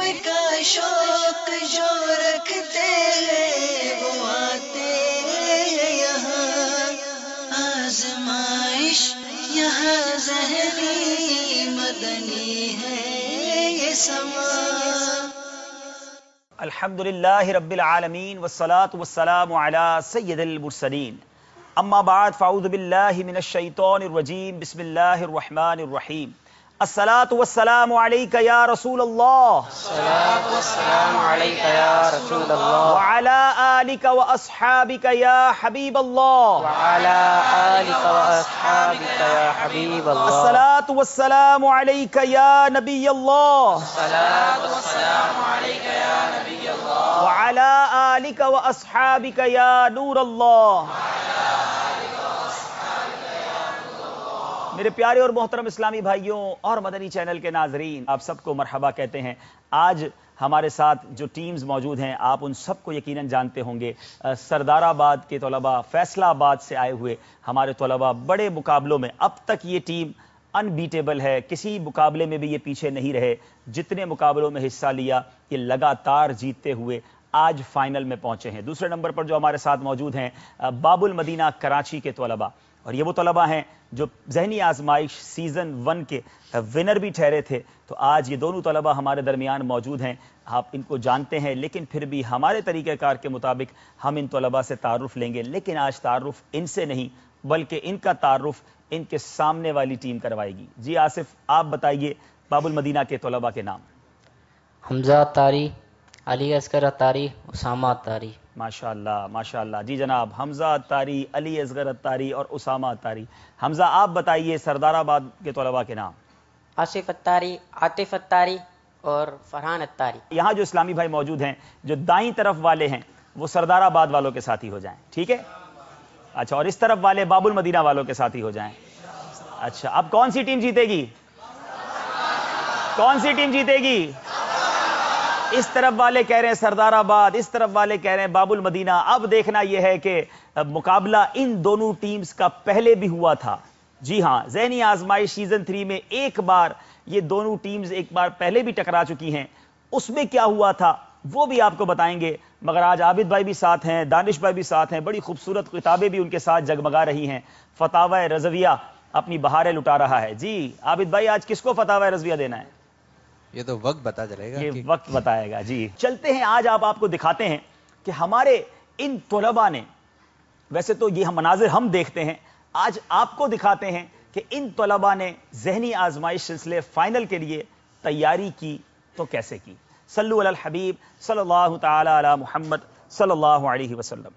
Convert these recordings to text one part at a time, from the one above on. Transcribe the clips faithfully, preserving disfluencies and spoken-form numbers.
کا شوق جو رکھتے ہیں وہ آتے ہیں یہاں، آزمائش یہاں ذہنی مدنی ہے یہ سما۔ الحمدللہ رب العالمین والصلاة والسلام علی سید المرسلین، اما بعد فاعوذ باللہ من الشیطان الرجیم، بسم اللہ الرحمن الرحیم۔ الصلاة والسلام علیک یا رسول اللہ، الصلاة والسلام علیک یا رسول اللہ، وعلی آلک واصحابک یا حبیب اللہ، وعلی آلک واصحابک یا حبیب اللہ، الصلاة والسلام علیک یا نبی اللہ، الصلاة والسلام علیک یا نبی اللہ، وعلی آلک واصحابک یا نور اللہ۔ میرے پیارے اور محترم اسلامی بھائیوں اور مدنی چینل کے ناظرین، آپ سب کو مرحبا کہتے ہیں۔ آج ہمارے ساتھ جو ٹیمز موجود ہیں آپ ان سب کو یقیناً جانتے ہوں گے۔ سردار آباد کے طلباء، فیصلہ آباد سے آئے ہوئے ہمارے طلباء بڑے مقابلوں میں اب تک یہ ٹیم ان بیٹیبل ہے، کسی مقابلے میں بھی یہ پیچھے نہیں رہے۔ جتنے مقابلوں میں حصہ لیا یہ لگاتار جیتتے ہوئے آج فائنل میں پہنچے ہیں۔ دوسرے نمبر پر جو ہمارے ساتھ موجود ہیں باب المدینہ کراچی کے طلباء، اور یہ وہ طلباء ہیں جو ذہنی آزمائش سیزن ون کے ونر بھی ٹھہرے تھے۔ تو آج یہ دونوں طلباء ہمارے درمیان موجود ہیں، آپ ان کو جانتے ہیں، لیکن پھر بھی ہمارے طریقہ کار کے مطابق ہم ان طلباء سے تعارف لیں گے، لیکن آج تعارف ان سے نہیں بلکہ ان کا تعارف ان کے سامنے والی ٹیم کروائے گی۔ جی آصف، آپ بتائیے باب المدینہ کے طلباء کے نام۔ حمزہ اتاری، علی اصغر اتاری، اسامہ اتاری۔ ماشاء اللہ ماشاء اللہ، جی جناب، حمزہ اتاری، علی اصغر اتاری اور اسامہ اتاری۔ حمزہ آپ بتائیے سردار آباد کے طلباء کے نام۔ آصف اتاری، عاطف اتاری اور فرحان اتاری۔ یہاں جو اسلامی بھائی موجود ہیں جو دائیں طرف والے ہیں وہ سردار آباد والوں کے ساتھی ہو جائیں، ٹھیک ہے؟ اچھا، اور اس طرف والے باب المدینہ والوں کے ساتھی ہو جائیں۔ اچھا، اب کون سی ٹیم جیتے گی؟ کون سی ٹیم جیتے گی؟ اس طرف والے کہہ رہے ہیں سردار آباد، اس طرف والے کہہ رہے ہیں باب المدینہ۔ اب دیکھنا یہ ہے کہ مقابلہ ان دونوں ٹیمز کا پہلے بھی ہوا تھا۔ جی ہاں، ذہنی آزمائش سیزن تھری میں ایک بار یہ دونوں ٹیمز ایک بار پہلے بھی ٹکرا چکی ہیں۔ اس میں کیا ہوا تھا وہ بھی آپ کو بتائیں گے، مگر آج عابد بھائی بھی ساتھ ہیں، دانش بھائی بھی ساتھ ہیں، بڑی خوبصورت کتابیں بھی ان کے ساتھ جگمگا رہی ہیں۔ فتاوی رضویہ اپنی بہاریں لٹا رہا ہے۔ جی عابد بھائی، آج کس کو فتاوی رضویہ دینا ہے؟ یہ تو وقت بتا چلے گا، یہ وقت بتائے گا۔ جی چلتے ہیں، آج آپ آپ کو دکھاتے ہیں کہ ہمارے ان طلباء نے، ویسے تو یہ مناظر ہم دیکھتے ہیں، آج آپ کو دکھاتے ہیں کہ ان طلباء نے ذہنی آزمائش سلسلے فائنل کے لیے تیاری کی تو کیسے کی۔ صلو علی الحبیب صلی اللہ تعالی علی محمد صلی اللہ علیہ وسلم۔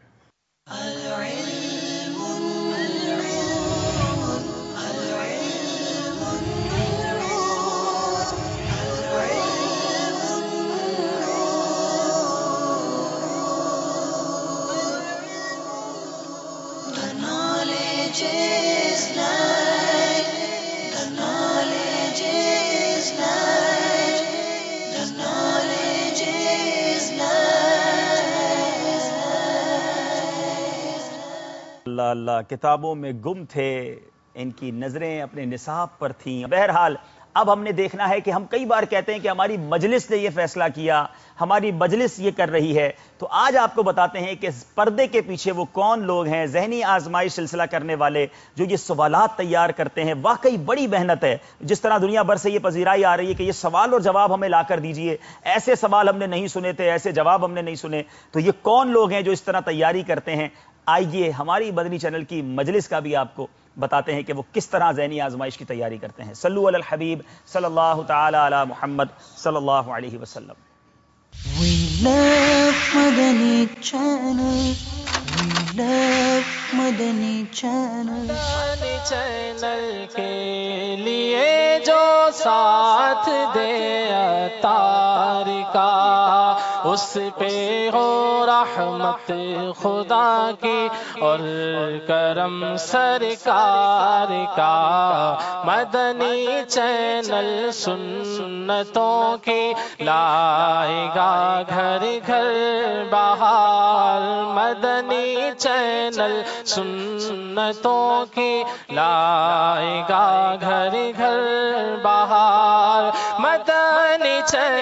اللہ اللہ، کتابوں میں گم تھے، ان کی نظریں اپنے نصاب پر تھیں۔ بہرحال اب ہم نے دیکھنا ہے کہ ہم کئی بار کہتے ہیں کہ ہماری مجلس نے یہ فیصلہ کیا، ہماری مجلس یہ کر رہی ہے، تو آج آپ کو بتاتے ہیں کہ پردے کے پیچھے وہ کون لوگ ہیں، ذہنی آزمائش سلسلہ کرنے والے جو یہ سوالات تیار کرتے ہیں۔ واقعی بڑی محنت ہے، جس طرح دنیا بھر سے یہ پذیرائی آ رہی ہے کہ یہ سوال اور جواب ہمیں لا کر دیجئے، ایسے سوال ہم نے نہیں سنے تھے، ایسے جواب ہم نے نہیں سنے، تو یہ کون لوگ ہیں جو اس طرح تیاری کرتے ہیں۔ آئیے ہماری مدنی چینل کی مجلس کا بھی آپ کو بتاتے ہیں کہ وہ کس طرح ذہنی آزمائش کی تیاری کرتے ہیں۔ صلو علی الحبیب صلی اللہ تعالی علی محمد صلی اللہ علیہ وسلم۔ We love Madani Channel, we love Madani Channel. Madani channel کے لیے جو ساتھ دے عطار کا، اس پہ ہو رحمت خدا کی اور کرم سرکار کا۔ مدنی چینل سنتوں کی لائے گا گھر گھر بہار۔ مدنی چینل سنتوں کی لائے گا گھر گھر بہار۔ مدنی چینل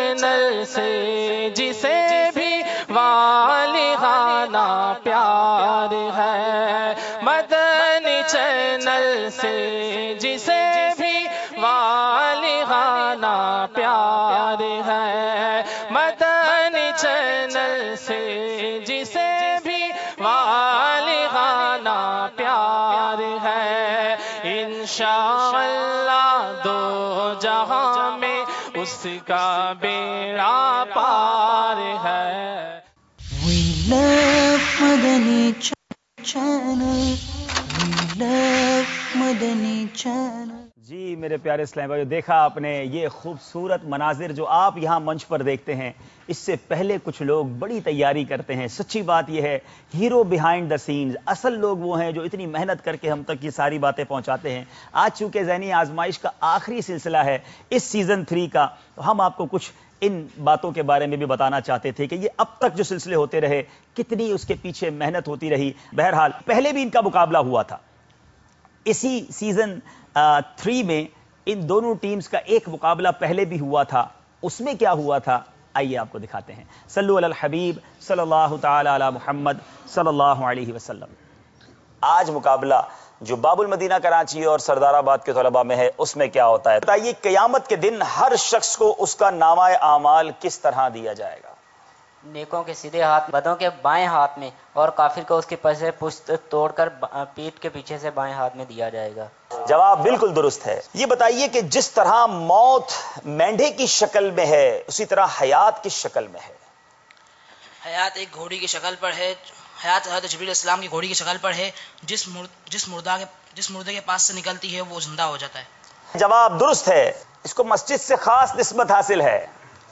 چینل سے جسے بھی والہانہ پیار ہے، مدنی چینل سے جسے بھی والہانہ پیار ہے، مدنی چینل سے جسے بھی والہانہ پیار ہے، انشاءاللہ دو جہاں میں اس کا بیڑا پار ہے۔ We love Madani Channel. We love Madani Channel. جی میرے پیارے اسلام بھائیو، دیکھا آپ نے یہ خوبصورت مناظر جو آپ یہاں منچ پر دیکھتے ہیں، اس سے پہلے کچھ لوگ بڑی تیاری کرتے ہیں۔ سچی بات یہ ہے، ہیرو بیہائنڈ دا سینز، اصل لوگ وہ ہیں جو اتنی محنت کر کے ہم تک یہ ساری باتیں پہنچاتے ہیں۔ آج چونکہ ذہنی آزمائش کا آخری سلسلہ ہے اس سیزن تھری کا، ہم آپ کو کچھ ان باتوں کے بارے میں بھی بتانا چاہتے تھے کہ یہ اب تک جو سلسلے ہوتے رہے کتنی اس کے پیچھے محنت ہوتی رہی۔ بہرحال پہلے بھی ان کا مقابلہ ہوا تھا، اسی سیزن تھری میں ان دونوں ٹیمز کا ایک مقابلہ پہلے بھی ہوا تھا۔ اس میں کیا ہوا تھا آئیے آپ کو دکھاتے ہیں۔ صلو علی الحبیب صلی اللہ تعالی علی محمد صلی اللہ علیہ وسلم۔ آج مقابلہ جو باب المدینہ کراچی اور سردار آباد کے طلباء میں ہے، اس میں کیا ہوتا ہے؟ بتائیے قیامت کے دن ہر شخص کو اس کا نامہ اعمال کس طرح دیا جائے گا؟ نیکوں کے سیدھے ہاتھ، بدوں کے بائیں ہاتھ میں، اور کافر کو اس کے پیسے پشت توڑ کر پیٹھ کے پیچھے سے بائیں ہاتھ میں دیا جائے گا۔ جواب بالکل درست ہے۔ یہ بتائیے کہ جس طرح موت مینڈھے کی شکل میں ہے، اسی طرح حیات کس شکل میں ہے؟ حیات ایک گھوڑی کی شکل پر ہے، حیات حضرت جبریل علیہ السلام کی گھوڑی کی شکل پر ہے، جس مر... جس مردہ کے جس مردے کے پاس سے نکلتی ہے وہ زندہ ہو جاتا ہے۔ جواب درست ہے۔ اس کو مسجد سے خاص نسبت حاصل ہے۔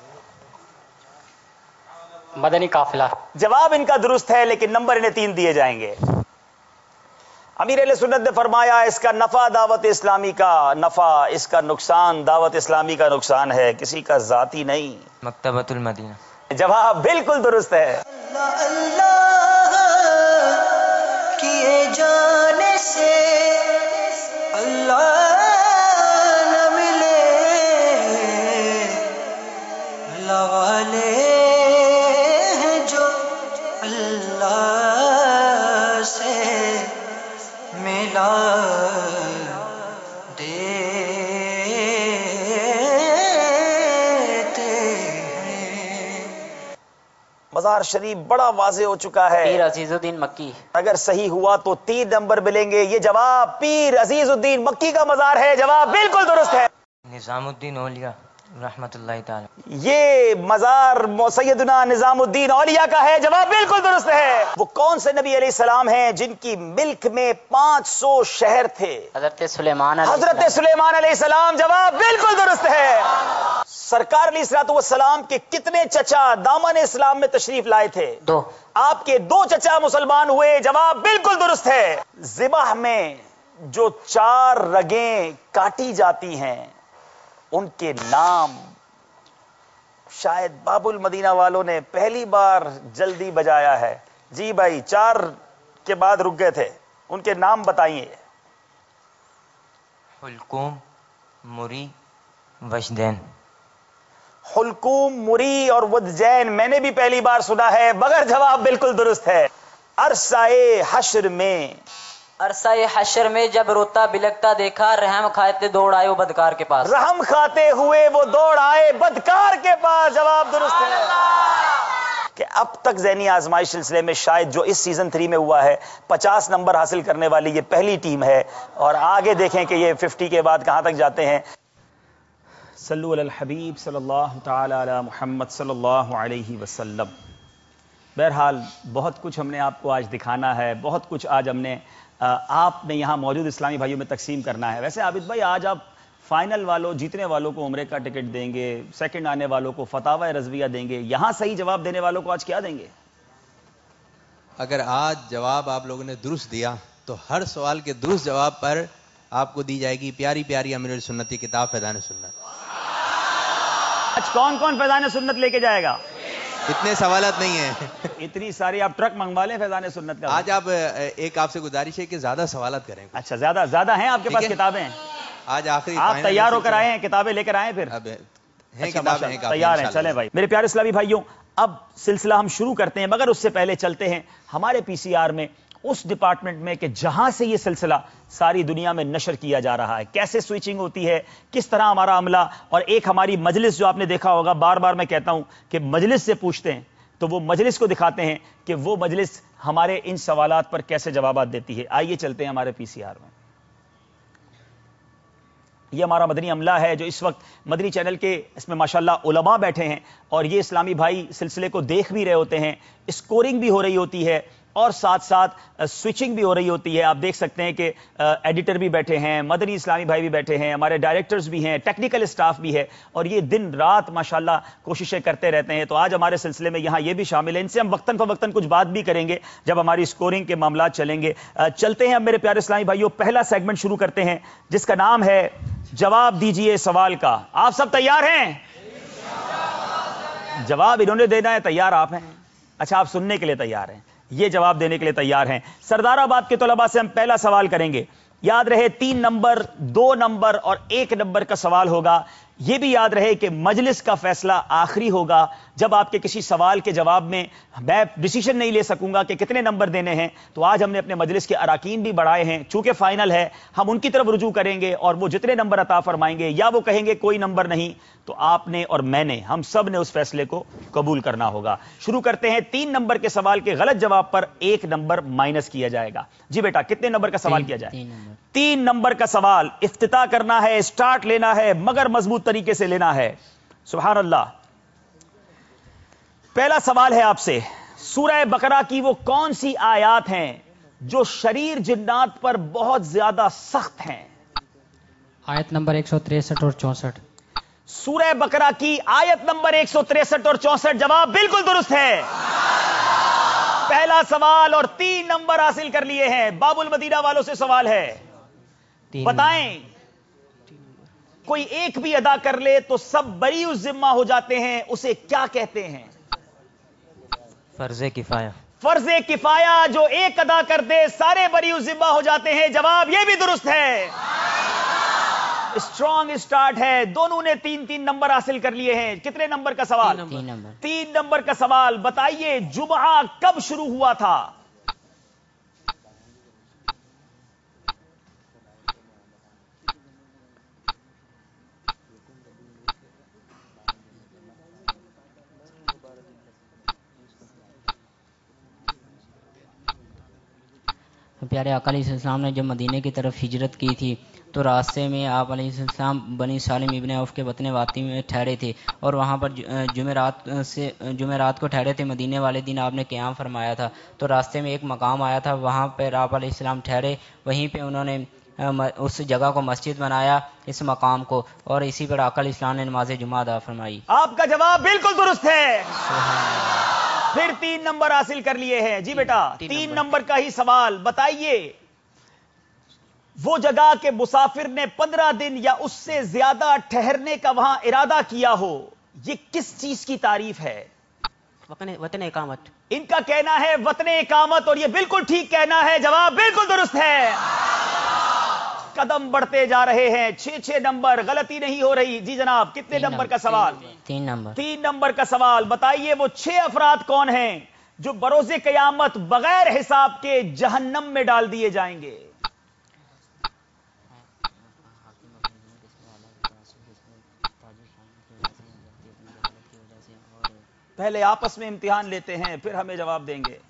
مدنی قافلہ۔ جواب ان کا درست ہے، لیکن نمبر انہیں تین دیے جائیں گے۔ امیر اہل سنت نے فرمایا اس کا نفع دعوت اسلامی کا نفع، اس کا نقصان دعوت اسلامی کا نقصان ہے، کسی کا ذاتی نہیں۔ مکتبۃ المدینہ۔ جواب بالکل درست ہے۔ اللہ اللہ کیے جانے سے اللہ نہ ملے، اللہ والے ہیں جو اللہ سے ملا مزار شریف بڑا واضح ہو چکا ہے۔ پیر عزیز الدین مکی۔ اگر صحیح ہوا تو تین نمبر ملیں گے۔ یہ جواب پیر عزیز الدین مکی کا مزار ہے، جواب بالکل درست ہے۔ نظام الدین اولیاء رحمت اللہ تعالی۔ یہ مزار سیدنا نظام الدین اولیاء کا ہے، جواب بالکل درست ہے۔ وہ کون سے نبی علیہ السلام ہیں جن کی ملک میں پانچ سو شہر تھے؟ حضرت سلیمان علیہ حضرت السلام۔ سلیمان علیہ السلام، جواب بالکل درست ہے۔ سرکار علیہ الصلوۃ والسلام کے کتنے چچا دامن اسلام میں تشریف لائے تھے؟ دو۔ آپ کے دو چچا مسلمان ہوئے، جواب بالکل درست ہے۔ ذبح میں جو چار رگیں کاٹی جاتی ہیں ان کے نام شاید باب المدینہ والوں نے پہلی بار جلدی بجایا ہے۔ جی بھائی، چار کے بعد رک گئے تھے، ان کے نام بتائیے۔ حلقوم، مری، وجدین۔ حلقوم، مری اور ودجین میں نے بھی پہلی بار سنا ہے، مگر جواب بالکل درست ہے۔ عرصہ حشر میں عرصہ حشر میں جب روتا بلکتا دیکھا، رحم کھاتے دوڑ آئے وہ بدکار کے پاس۔ رحم کھاتے ہوئے وہ دوڑ آئے بدکار کے پاس، جواب درست ہے۔ کہ اب تک ذہنی آزمائش سلسلے میں شاید جو اس سیزن تھری میں ہوا ہے، پچاس نمبر حاصل کرنے والی یہ پہلی ٹیم ہے، اور آگے دیکھیں کہ یہ ففٹی کے بعد کہاں تک جاتے ہیں۔ صلو علی الحبیب صلی اللہ تعالی علی محمد صلی اللہ علیہ وسلم۔ بہرحال بہت کچھ ہم نے آپ کو آج دکھانا ہے، بہت کچھ آج ہم نے آپ نے یہاں موجود اسلامی بھائیوں میں تقسیم کرنا ہے۔ ویسے عابد بھائی، آج آپ فائنل والوں جیتنے والوں کو عمرے کا ٹکٹ دیں گے، سیکنڈ آنے والوں کو فتاوی رضویہ دیں گے، یہاں صحیح جواب دینے والوں کو آج کیا دیں گے؟ اگر آج جواب آپ لوگوں نے درست دیا تو ہر سوال کے درست جواب پر آپ کو دی جائے گی پیاری پیاری امیر السنت کی کتاب فیضان سنت۔ آج کون کون فیضان سنت لے کے جائے گا؟ اتنے سوالات نہیں ہیں، اتنی ساری آپ ٹرک منگوا لیں فیضان سنت کا۔ آج آپ ایک آپ سے گزارش ہے کہ زیادہ سوالات کریں۔ اچھا، زیادہ زیادہ ہیں آپ کے پاس کتابیں؟ آج آخری آپ تیار ہو کر آئے ہیں، کتابیں لے کر آئے؟ پھر اب ہیں اچھا، کتابیں ماشاء ہیں اللہ، کافی تیار ہیں. انشاءاللہ. چلیں بھائی میرے پیارے اسلامی بھائیوں، اب سلسلہ ہم شروع کرتے ہیں، مگر اس سے پہلے چلتے ہیں ہمارے پی سی آر میں اس ڈپارٹمنٹ میں کہ جہاں سے یہ سلسلہ ساری دنیا میں نشر کیا جا رہا ہے، کیسے سوئچنگ ہوتی ہے، کس طرح ہمارا عملہ، اور ایک ہماری مجلس جو آپ نے دیکھا ہوگا، بار بار میں کہتا ہوں کہ مجلس سے پوچھتے ہیں تو وہ مجلس کو دکھاتے ہیں کہ وہ مجلس ہمارے ان سوالات پر کیسے جوابات دیتی ہے. آئیے چلتے ہیں ہمارے پی سی آر میں. یہ ہمارا مدنی عملہ ہے جو اس وقت مدنی چینل کے اس میں ماشاءاللہ علماء بیٹھے ہیں، اور یہ اسلامی بھائی سلسلے کو دیکھ بھی رہے ہوتے ہیں، اسکورنگ بھی ہو رہی ہوتی ہے اور ساتھ ساتھ سوئچنگ بھی ہو رہی ہوتی ہے. آپ دیکھ سکتے ہیں کہ ایڈیٹر بھی بیٹھے ہیں، مدنی اسلامی بھائی بھی بیٹھے ہیں، ہمارے ڈائریکٹرز بھی ہیں، ٹیکنیکل اسٹاف بھی ہے، اور یہ دن رات ماشاءاللہ کوششیں کرتے رہتے ہیں. تو آج ہمارے سلسلے میں یہاں یہ بھی شامل ہیں، ان سے ہم وقتاً فوقتاً کچھ بات بھی کریں گے جب ہماری اسکورنگ کے معاملات چلیں گے. چلتے ہیں اب میرے پیارے اسلامی بھائیوں، پہلا سیگمنٹ شروع کرتے ہیں جس کا نام ہے جواب دیجئے سوال کا. آپ سب تیار ہیں؟ جواب انہوں نے دینا ہے، تیار آپ ہیں؟ اچھا، آپ سننے کے لیے تیار ہیں، یہ جواب دینے کے لیے تیار ہیں. سردار آباد کے طلباء سے ہم پہلا سوال کریں گے. یاد رہے تین نمبر، دو نمبر اور ایک نمبر کا سوال ہوگا. یہ بھی یاد رہے کہ مجلس کا فیصلہ آخری ہوگا. جب آپ کے کسی سوال کے جواب میں میں ڈیسیشن نہیں لے سکوں گا کہ کتنے نمبر دینے ہیں، تو آج ہم نے اپنے مجلس کے اراکین بھی بڑھائے ہیں. چونکہ فائنل ہے، ہم ان کی طرف رجوع کریں گے اور وہ جتنے نمبر عطا فرمائیں گے، یا وہ کہیں گے کوئی نمبر نہیں، تو آپ نے اور میں نے، ہم سب نے اس فیصلے کو قبول کرنا ہوگا. شروع کرتے ہیں. تین نمبر کے سوال کے غلط جواب پر ایک نمبر مائنس کیا جائے گا. جی بیٹا، کتنے نمبر کا سوال کیا جائے؟ تین نمبر کا سوال. افتتاح کرنا ہے، سٹارٹ لینا ہے، مگر مضبوط طریقے سے لینا ہے. سبحان اللہ. پہلا سوال ہے آپ سے، سورہ بقرہ کی وہ کون سی آیات ہیں جو شریر جنات پر بہت زیادہ سخت ہیں؟ آیت نمبر ایک سو تریسٹھ اور چونسٹھ. سورہ بقرہ کی آیت نمبر ایک سو تریسٹھ اور چونسٹھ. جواب بالکل درست ہے. پہلا سوال اور تین نمبر حاصل کر لیے ہیں. باب المدینہ والوں سے سوال ہے، بتائیں کوئی ایک بھی ادا کر لے تو سب بری الذمہ ہو جاتے ہیں، اسے کیا کہتے ہیں؟ فرض کفایہ. فرض کفایہ. جو ایک ادا کر دے سارے بری الذمہ ہو جاتے ہیں. جواب یہ بھی درست ہے. اسٹرانگ اسٹارٹ ہے. دونوں نے تین تین نمبر حاصل کر لیے ہیں. کتنے نمبر کا سوال؟ تین نمبر. تین نمبر کا سوال. بتائیے جمعہ کب شروع ہوا تھا؟ پیارے آقا علیہ السلام نے جب مدینے کی طرف ہجرت کی تھی تو راستے میں آپ علیہ السلام بنی سالم ابن عوف کے وطن واطی میں ٹھہرے تھے اور وہاں پر جمعرات سے جمعرات کو ٹھہرے تھے. مدینے والے دن آپ نے قیام فرمایا تھا تو راستے میں ایک مقام آیا تھا، وہاں پر آپ علیہ السلام ٹھہرے. وہیں پہ انہوں نے اس جگہ کو مسجد بنایا، اس مقام کو، اور اسی پر آقا علیہ السلام نے نماز جمعہ ادا فرمائی. آپ کا جواب بالکل درست ہے. پھر تین نمبر حاصل کر لیے ہیں. جی بیٹا، تین نمبر کا ہی سوال. بتائیے وہ جگہ کہ مسافر نے پندرہ دن یا اس سے زیادہ ٹھہرنے کا وہاں ارادہ کیا ہو، یہ کس چیز کی تعریف ہے؟ وطن اقامت. ان کا کہنا ہے وطن اقامت، اور یہ بالکل ٹھیک کہنا ہے. جواب بالکل درست ہے. قدم بڑھتے جا رہے ہیں. چھ چھ نمبر، غلطی نہیں ہو رہی. جی جناب، کتنے نمبر کا سوال؟ تین نمبر. تین نمبر کا سوال. بتائیے وہ چھ افراد کون ہیں جو بروز قیامت بغیر حساب کے جہنم میں ڈال دیے جائیں گے؟ پہلے آپس میں امتحان لیتے ہیں، پھر ہمیں جواب دیں گے.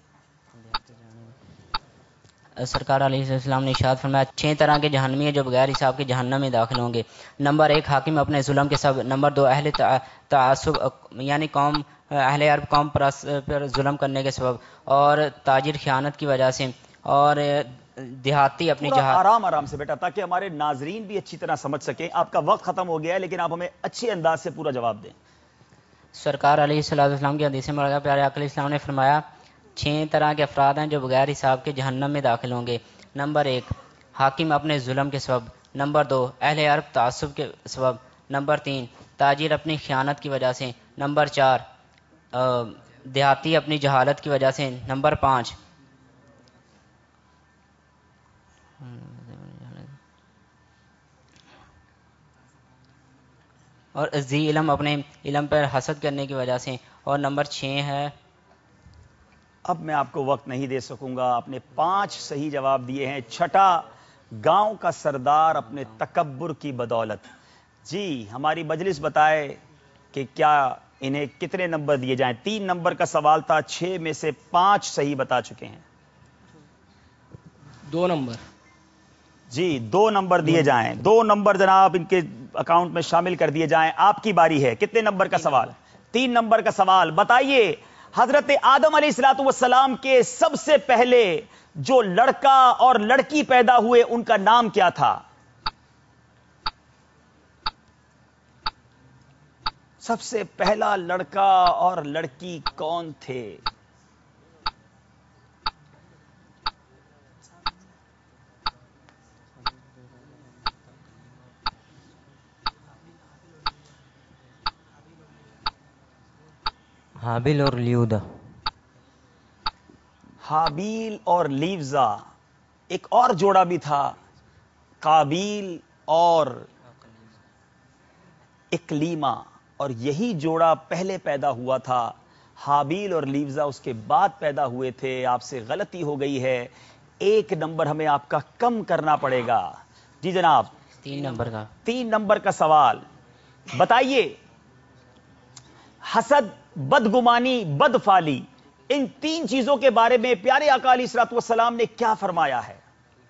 سرکار علیہ السلام نے ارشاد فرمایا چھ طرح کے جہنمی ہیں جو بغیر حساب کے جہنم میں داخل ہوں گے. نمبر ایک، حاکم اپنے ظلم کے سبب. نمبر دو، اہل تعصب یعنی قوم اہل عرب قوم پر ظلم کرنے کے سبب. اور تاجر خیانت کی وجہ سے. اور دیہاتی اپنی جہاد. آرام آرام سے بیٹا، تاکہ ہمارے ناظرین بھی اچھی طرح سمجھ سکیں. آپ کا وقت ختم ہو گیا ہے، لیکن آپ ہمیں اچھے انداز سے پورا جواب دیں. سرکار علیہ السلام کی حدیث میں لگا پیارے آقا علیہ السلام نے فرمایا چھ طرح کے افراد ہیں جو بغیر حساب کے جہنم میں داخل ہوں گے. نمبر ایک، حاکم اپنے ظلم کے سبب. نمبر دو، اہل عرب تعصب کے سبب. نمبر تین، تاجر اپنی خیانت کی وجہ سے. نمبر چار، دیہاتی اپنی جہالت کی وجہ سے. نمبر پانچ، اور ذی علم اپنے علم پر حسد کرنے کی وجہ سے. اور نمبر چھ ہے. اب میں آپ کو وقت نہیں دے سکوں گا. آپ نے پانچ صحیح جواب دیے ہیں. چھٹا، گاؤں کا سردار اپنے تکبر کی بدولت. جی ہماری مجلس بتائے کہ کیا انہیں کتنے نمبر دیے جائیں. تین نمبر کا سوال تھا، چھ میں سے پانچ صحیح بتا چکے ہیں. دو نمبر. جی دو نمبر دیے جائیں. دو نمبر جناب ان کے اکاؤنٹ میں شامل کر دیے جائیں. آپ کی باری ہے. کتنے نمبر کا سوال؟ تین نمبر کا سوال. بتائیے حضرت آدم علیہ الصلوۃ والسلام کے سب سے پہلے جو لڑکا اور لڑکی پیدا ہوئے ان کا نام کیا تھا؟ سب سے پہلا لڑکا اور لڑکی کون تھے؟ حابیل اور لیودا. حابیل اور لیوزا. ایک اور جوڑا بھی تھا، قابیل اور اکلیما، اور یہی جوڑا پہلے پیدا ہوا تھا. حابیل اور لیوزا اس کے بعد پیدا ہوئے تھے. آپ سے غلطی ہو گئی ہے. ایک نمبر ہمیں آپ کا کم کرنا پڑے گا. جی جناب. تین نمبر کا. تین نمبر کا سوال. بتائیے حسد، بدگمانی، بدفالی، ان تین چیزوں کے بارے میں پیارے آقا علیہ الصلوۃ والسلام نے کیا فرمایا ہے؟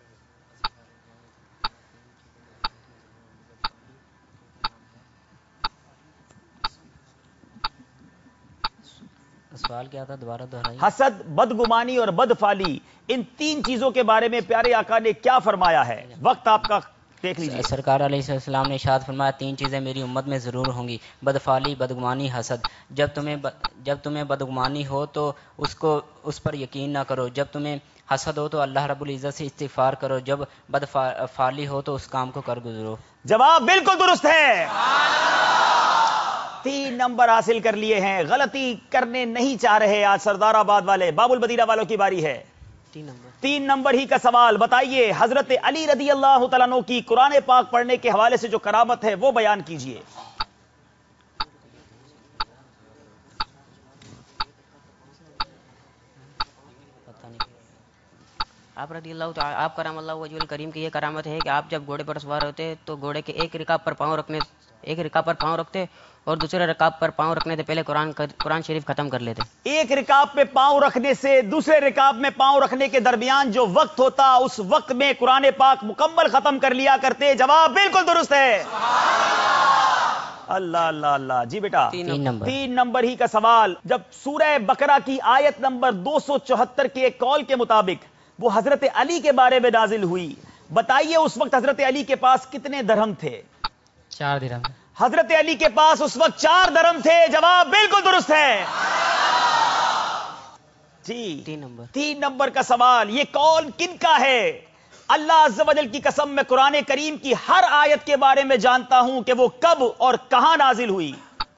سوال کیا تھا؟ دوبارہ دہرائیے. حسد، بدگمانی اور بدفالی، ان تین چیزوں کے بارے میں پیارے آقا نے کیا فرمایا ہے؟ وقت آپ کا دیکھ لیجیے. سرکار علیہ السلام نے ارشاد فرمایا تین چیزیں میری امت میں ضرور ہوں گی، بدفالی، بدگمانی، حسد. جب تمہیں جب تمہیں بدگمانی ہو تو اس کو اس پر یقین نہ کرو. جب تمہیں حسد ہو تو اللہ رب العزت سے استغفار کرو. جب بدفالی ہو تو اس کام کو کر گزرو. جواب بالکل درست ہے. تین نمبر حاصل کر لیے ہیں. غلطی کرنے نہیں چاہ رہے آج سردار آباد والے. باب المدینہ والوں کی باری ہے. تین نمبر تین نمبر ہی کا سوال. بتائیے حضرت علی رضی اللہ تعالیٰ عنہ کی قرآن پاک پڑھنے کے حوالے سے جو کرامت ہے وہ بیان کیجئے. آپ رضی اللہ تعالی آپ کرام اللہ وجہ کریم کی یہ کرامت ہے کہ آپ جب گھوڑے پر سوار ہوتے تو گھوڑے کے ایک رکاب پر پاؤں رکھنے ایک رکاب پر پاؤں رکھتے اور دوسرے رکاب پر پاؤں رکھنے سے پہلے قرآن قرآن شریف ختم کر لیتے. ایک رکاب پہ پاؤں رکھنے سے دوسرے رکاب میں پاؤں رکھنے کے درمیان جو وقت ہوتا اس وقت میں قرآن پاک مکمل ختم کر لیا کرتے. جواب بالکل درست ہے. اللہ اللہ اللہ. جی بیٹا تین نمبر تین نمبر ہی کا سوال. جب سورہ بقرہ کی آیت نمبر دو سو چوہتر کے ایک قول کے مطابق وہ حضرت علی کے بارے میں نازل ہوئی، بتائیے اس وقت حضرت علی کے پاس کتنے درہم تھے؟ چار درہم. حضرت علی کے پاس اس وقت چار درہم تھے. جواب بالکل درست ہے. جی تین نمبر تین نمبر کا سوال. یہ قول کن کا ہے؟ اللہ عز و جل کی قسم میں قرآن کریم کی ہر آیت کے بارے میں جانتا ہوں کہ وہ کب اور کہاں نازل ہوئی.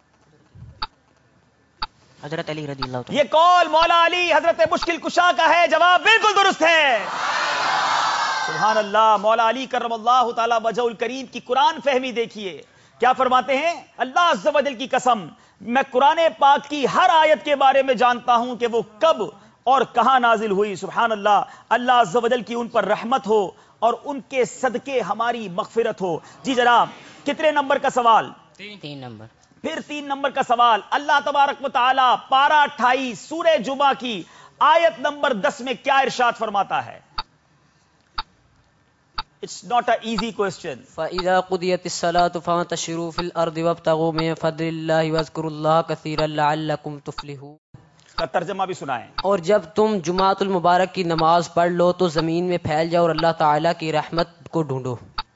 حضرت علی رضی اللہ تعالی. یہ قول مولا علی حضرت مشکل کشا کا ہے. جواب بالکل درست ہے. سبحان اللہ. مولا علی کرم اللہ تعالی وجہ الکریم کی قرآن فہمی دیکھیے. کیا فرماتے ہیں؟ اللہ عز و جل کی قسم میں قرآن پاک کی ہر آیت کے بارے میں جانتا ہوں کہ وہ کب اور کہاں نازل ہوئی. سبحان اللہ. اللہ عز و جل کی ان پر رحمت ہو اور ان کے صدقے ہماری مغفرت ہو. جی جناب کتنے نمبر کا سوال؟ تین نمبر. پھر تین نمبر کا سوال. اللہ تبارک و تعالی پارہ اٹھائیس سورہ جمعہ کی آیت نمبر دس میں کیا ارشاد فرماتا ہے؟ It's not an easy question. فَإِذَا قُضِيَتِ الصَّلَاةُ فَانتَشِرُوا فِي الْأَرْضِ وَابْتَغُوا مِن فَضْلِ اللَّهِ وَاذْكُرُوا اللَّهَ كَثِيرًا لَعَلَّكُمْ تُفْلِحُونَ. کا ترجمہ بھی سنائیں. اور جب تم جمعۃ المبارک کی نماز پڑھ لو تو زمین میں پھیل جاؤ اور اللہ تعالیٰ کی رحمت کو ڈھونڈو.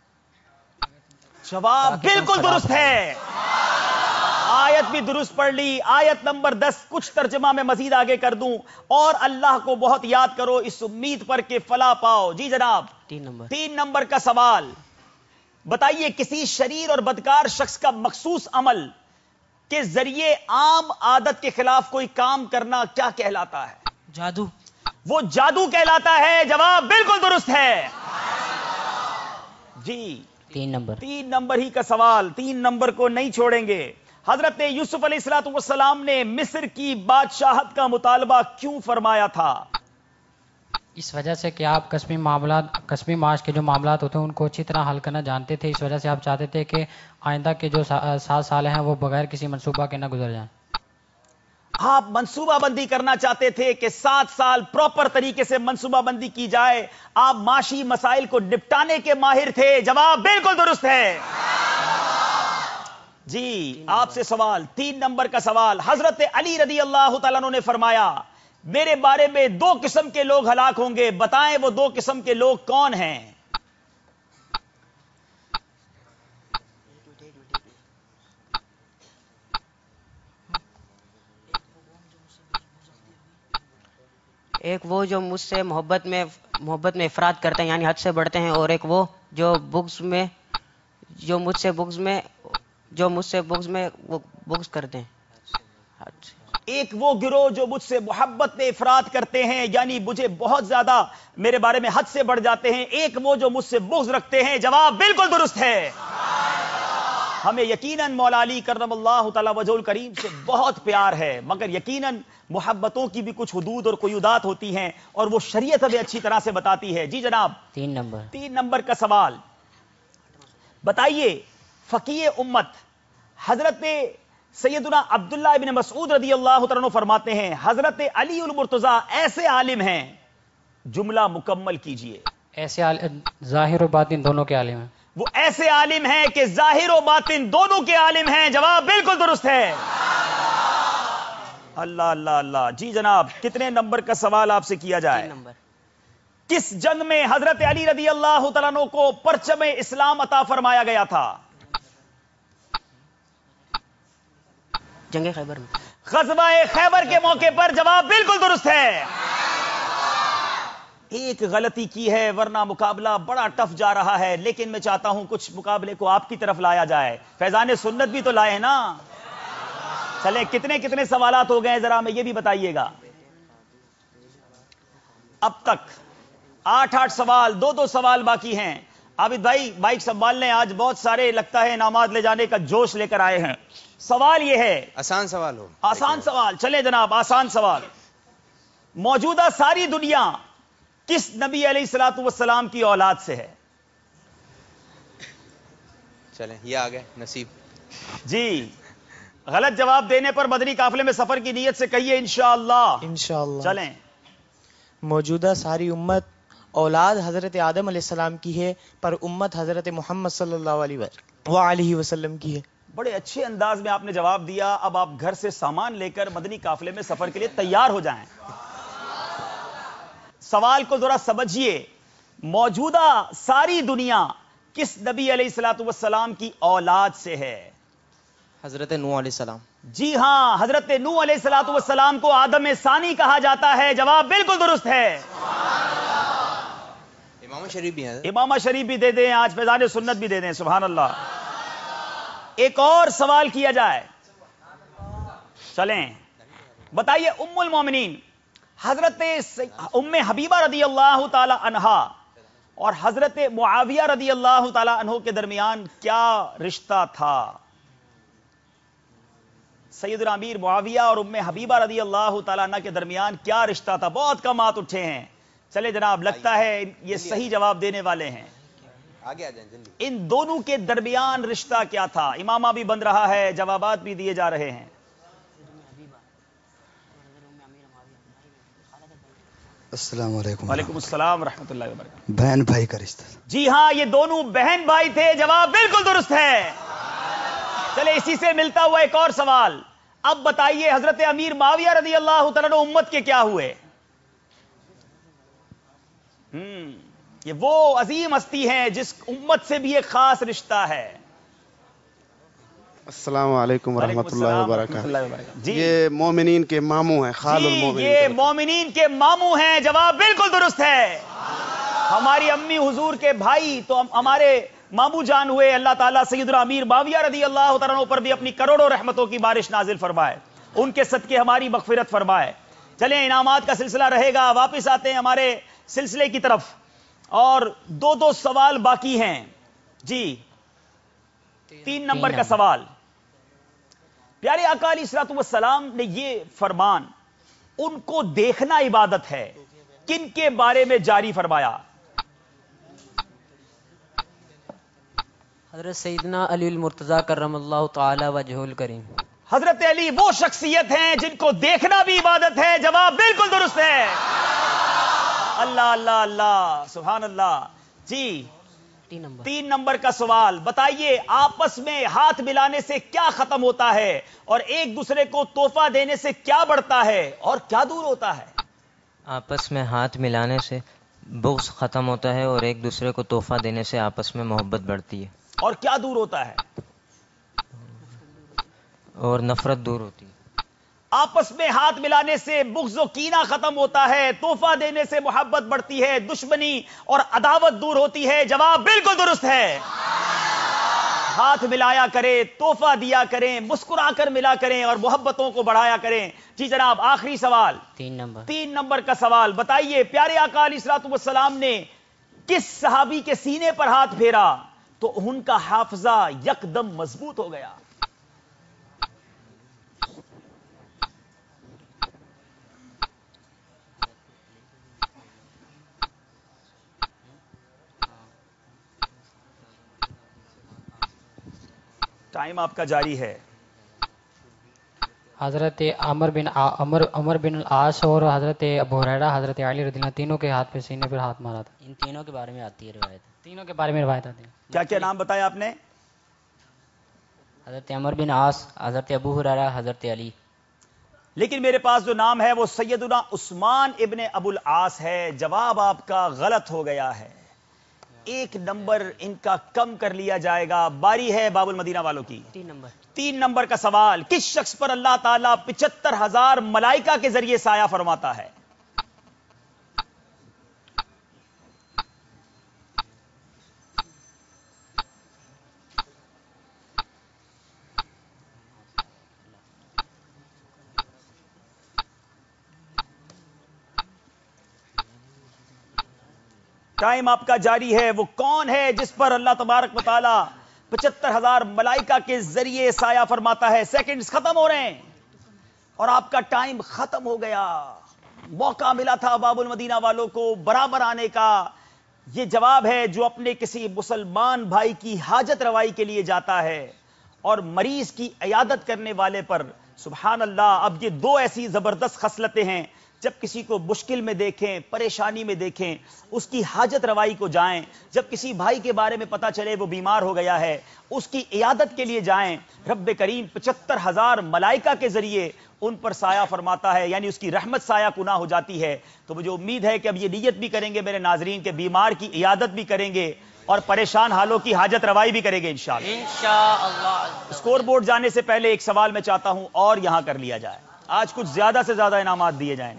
جواب بالکل درست ہے. آیت بھی درست پڑھ لی. آیت نمبر دس. کچھ ترجمہ میں مزید آگے کر دوں. اور اللہ کو بہت یاد کرو اس امید پر کہ فلاح پاؤ. جی جناب تین نمبر تین نمبر کا سوال. بتائیے کسی شریر اور بدکار شخص کا مخصوص عمل کے ذریعے عام عادت کے خلاف کوئی کام کرنا کیا کہلاتا ہے؟ جادو. وہ جادو کہلاتا ہے. جواب بالکل درست ہے. جی تین نمبر تین نمبر ہی کا سوال، تین نمبر کو نہیں چھوڑیں گے. حضرت یوسف علیہ الصلوۃ والسلام نے مصر کی بادشاہت کا مطالبہ کیوں فرمایا تھا؟ اس وجہ سے کہ آپ قسمی معاملات قسمی معاش کے جو معاملات ہوتے ہیں ان کو اچھی طرح حل کرنا جانتے تھے. اس وجہ سے آپ چاہتے تھے کہ آئندہ کے جو سات سال ہیں وہ بغیر کسی منصوبہ کے نہ گزر جائیں. آپ منصوبہ بندی کرنا چاہتے تھے کہ سات سال پراپر طریقے سے منصوبہ بندی کی جائے. آپ معاشی مسائل کو نپٹانے کے ماہر تھے. جواب بالکل درست ہے. جی آپ سے سوال، تین نمبر کا سوال. حضرت علی رضی اللہ تعالیٰ عنہ نے فرمایا میرے بارے میں دو قسم کے لوگ ہلاک ہوں گے، بتائیں وہ دو قسم کے لوگ کون ہیں؟ ایک وہ جو مجھ سے محبت میں محبت میں افراد کرتے ہیں یعنی حد سے بڑھتے ہیں، اور ایک وہ جو بغض میں جو مجھ سے بغض میں جو مجھ سے بغض میں وہ بغض کرتے ہیں. ایک وہ گروہ جو مجھ سے محبت میں افراد کرتے ہیں یعنی مجھے بہت زیادہ میرے بارے میں حد سے بڑھ جاتے ہیں. ایک وہ جو مجھ سے بغض رکھتے ہیں. جواب بالکل درست ہے. ہمیں یقیناً مولا علی کرم اللہ تعالی وجہ الکریم سے بہت پیار ہے، مگر یقیناً محبتوں کی بھی کچھ حدود اور قیودات ہوتی ہیں اور وہ شریعت ہمیں اچھی طرح سے بتاتی ہے. جی جناب تین نمبر تین نمبر کا سوال بتائیے. فقیہ امت حضرت سیدنا عبداللہ ابن مسعود رضی اللہ عنہ فرماتے ہیں حضرت علی المرتضیٰ ایسے عالم ہیں. جملہ مکمل کیجئے. ایسے عال- ظاہر و باطن دونوں کے عالم ہیں. وہ ایسے عالم ہیں کہ ظاہر و باطن دونوں کے عالم ہیں. جواب بالکل درست ہے. اللہ اللہ اللہ. جی جناب کتنے نمبر کا سوال آپ سے کیا جائے؟ نمبر کس جنگ میں حضرت علی رضی اللہ تعالیٰ عنہ کو پرچم اسلام عطا فرمایا گیا تھا؟ جنگ خیبر میں. غزوہ خیبر کے موقع پر. جواب بالکل درست ہے. ایک غلطی کی ہے ورنہ مقابلہ بڑا ٹف جا رہا ہے، لیکن میں چاہتا ہوں کچھ مقابلے کو آپ کی طرف لایا جائے. فیضان سنت بھی تو لائے ہیں نا. چلیں کتنے کتنے سوالات ہو گئے ذرا ہمیں یہ بھی بتائیے گا. اب تک آٹھ آٹھ سوال، دو دو سوال باقی ہیں. عابد بھائی مائک سنبھال لیں، آج بہت سارے لگتا ہے انعامات لے جانے کا جوش لے کر آئے ہیں. سوال یہ ہے، آسان سوال ہو. آسان سوال. چلے جناب آسان سوال. موجودہ ساری دنیا کس نبی علیہ الصلوۃ والسلام کی اولاد سے ہے؟ چلیں یہ آ گئے نصیب. جی غلط جواب دینے پر مدنی قافلے میں سفر کی نیت سے کہیے انشاءاللہ. انشاءاللہ. چلیں. موجودہ ساری امت اولاد حضرت آدم علیہ السلام کی ہے، پر امت حضرت محمد صلی اللہ علیہ وآلہ وسلم کی ہے. بڑے اچھے انداز میں آپ نے جواب دیا. اب آپ گھر سے سامان لے کر مدنی قافلے میں سفر کے لیے تیار ہو جائیں. سوال کو ذرا سمجھیے. موجودہ ساری دنیا کس نبی علیہ الصلوۃ والسلام کی اولاد سے ہے؟ حضرت نوح علیہ السلام. جی ہاں، حضرت نوح علیہ الصلوۃ والسلام کو آدم ثانی کہا جاتا ہے. جواب بالکل درست ہے. امام شریف بھی ہیں. امامہ شریف بھی دے دیں، آج فیضان سنت بھی دے دیں. سبحان اللہ. ایک اور سوال کیا جائے. چلیں بتائیے ام المومنین حضرت ام حبیبہ رضی اللہ تعالی عنہا اور حضرت معاویہ رضی اللہ تعالی عنہ کے درمیان کیا رشتہ تھا؟ سیدنا امیر معاویہ اور ام حبیبہ رضی اللہ تعالی عنہ کے درمیان کیا رشتہ تھا؟ بہت کم ہاتھ اٹھے ہیں. چلے جناب لگتا ہے یہ صحیح جواب دینے والے ہیں. آگے آ جائیں جلدی. ان دونوں کے درمیان رشتہ کیا تھا؟ امامہ بھی بن رہا ہے، جوابات بھی دیے جا رہے ہیں. السلام علیکم. وعلیکم السلام ورحمۃ اللہ وبرکاتہ. بہن بھائی کا رشتہ. جی ہاں یہ دونوں بہن بھائی تھے. جواب بالکل درست ہے. چلے اسی سے ملتا ہوا ایک اور سوال. اب بتائیے حضرت امیر معاویہ رضی اللہ تعالیٰ عنہ امت کے کیا ہوئے؟ ہم یہ وہ عظیم ہستی ہیں جس امت سے بھی ایک خاص رشتہ ہے. السلام علیکم ورحمۃ اللہ وبرکاتہ. جی یہ مومنین کے ماموں ہیں، خال جی المومنین. یہ مومنین کے ماموں ہیں. جواب بالکل درست ہے. ہماری امی حضور کے بھائی تو ہمارے ماموں جان ہوئے. اللہ تعالیٰ سیدنا امیر معاویہ رضی اللہ تعالیٰ عنہ پر بھی اپنی کروڑوں رحمتوں کی بارش نازل فرمائے. ان کے صدقے ہماری مغفرت فرمائے. چلیں انعامات کا سلسلہ رہے گا. واپس آتے ہیں ہمارے سلسلے کی طرف اور دو دو سوال باقی ہیں. جی تین نمبر کا سوال. پیارے آقا علیہ الصلوۃ والسلام نے یہ فرمان ان کو دیکھنا عبادت ہے کن کے بارے میں جاری فرمایا؟ حضرت سیدنا علی المرتضی کرم اللہ تعالی وجہ الکریم. حضرت علی وہ شخصیت ہیں جن کو دیکھنا بھی عبادت ہے. جواب بالکل درست ہے. اللہ اللہ اللہ سبحان اللہ. جی تین نمبر تین نمبر کا سوال بتائیے آپس میں ہاتھ ملانے سے کیا ختم ہوتا ہے اور ایک دوسرے کو تحفہ دینے سے کیا بڑھتا ہے اور کیا دور ہوتا ہے؟ آپس میں ہاتھ ملانے سے بغض ختم ہوتا ہے اور ایک دوسرے کو تحفہ دینے سے آپس میں محبت بڑھتی ہے. اور کیا دور ہوتا ہے؟ اور نفرت دور ہوتی ہے. آپس میں ہاتھ ملانے سے بغض و کینہ ختم ہوتا ہے, تحفہ دینے سے محبت بڑھتی ہے, دشمنی اور عداوت دور ہوتی ہے. جواب بالکل درست ہے. ہاتھ ملایا کریں, تحفہ دیا کریں, مسکرا کر ملا کریں اور محبتوں کو بڑھایا کریں. جی جناب آخری سوال تین نمبر تین نمبر کا سوال بتائیے پیارے آقا علیہ الصلوۃ والسلام نے کس صحابی کے سینے پر ہاتھ پھیرا تو ان کا حافظہ یکدم مضبوط ہو گیا؟ ٹائم آپ کا جاری ہے. حضرت عمر بن عمر عمر بن العاص اور حضرت ابو ہریرہ حضرت علی رضی اللہ تینوں کے ہاتھ پہ سینے پر ہاتھ مارا تھا. ان تینوں کے بارے میں آتی ہے روایت. تینوں کے بارے میں روایت آتی ہے. کیا کیا نام بتایا آپ نے؟ حضرت عمر بن عاص, حضرت ابو ہریرہ, حضرت علی. لیکن میرے پاس جو نام ہے وہ سیدنا عثمان ابن ابو العاص ہے. جواب آپ کا غلط ہو گیا ہے. ایک نمبر ان کا کم کر لیا جائے گا. باری ہے باب المدینہ والوں کی. تین نمبر تین نمبر کا سوال کس شخص پر اللہ تعالیٰ پچہتر ہزار ملائکہ کے ذریعے سایہ فرماتا ہے؟ ٹائم آپ کا جاری ہے. وہ کون ہے جس پر اللہ تبارک و تعالی پچہتر ہزار ملائکہ کے ذریعے سایہ فرماتا ہے؟ سیکنڈز ختم ہو رہے ہیں اور آپ کا ٹائم ختم ہو گیا. موقع ملا تھا باب المدینہ والوں کو برابر آنے کا. یہ جواب ہے جو اپنے کسی مسلمان بھائی کی حاجت روائی کے لیے جاتا ہے اور مریض کی عیادت کرنے والے پر سبحان اللہ. اب یہ دو ایسی زبردست خصلتیں ہیں, جب کسی کو مشکل میں دیکھیں, پریشانی میں دیکھیں, اس کی حاجت روائی کو جائیں. جب کسی بھائی کے بارے میں پتا چلے وہ بیمار ہو گیا ہے, اس کی عیادت کے لیے جائیں. رب کریم پچہتر ہزار ملائکہ کے ذریعے ان پر سایہ فرماتا ہے, یعنی اس کی رحمت سایہ کناں ہو جاتی ہے. تو مجھے امید ہے کہ اب یہ نیت بھی کریں گے میرے ناظرین کے بیمار کی عیادت بھی کریں گے اور پریشان حالوں کی حاجت روائی بھی کریں گے انشاءاللہ. انشاءاللہ. اسکور بورڈ جانے سے پہلے ایک سوال میں چاہتا ہوں اور یہاں کر لیا جائے. آج کچھ زیادہ سے زیادہ انعامات دیے جائیں.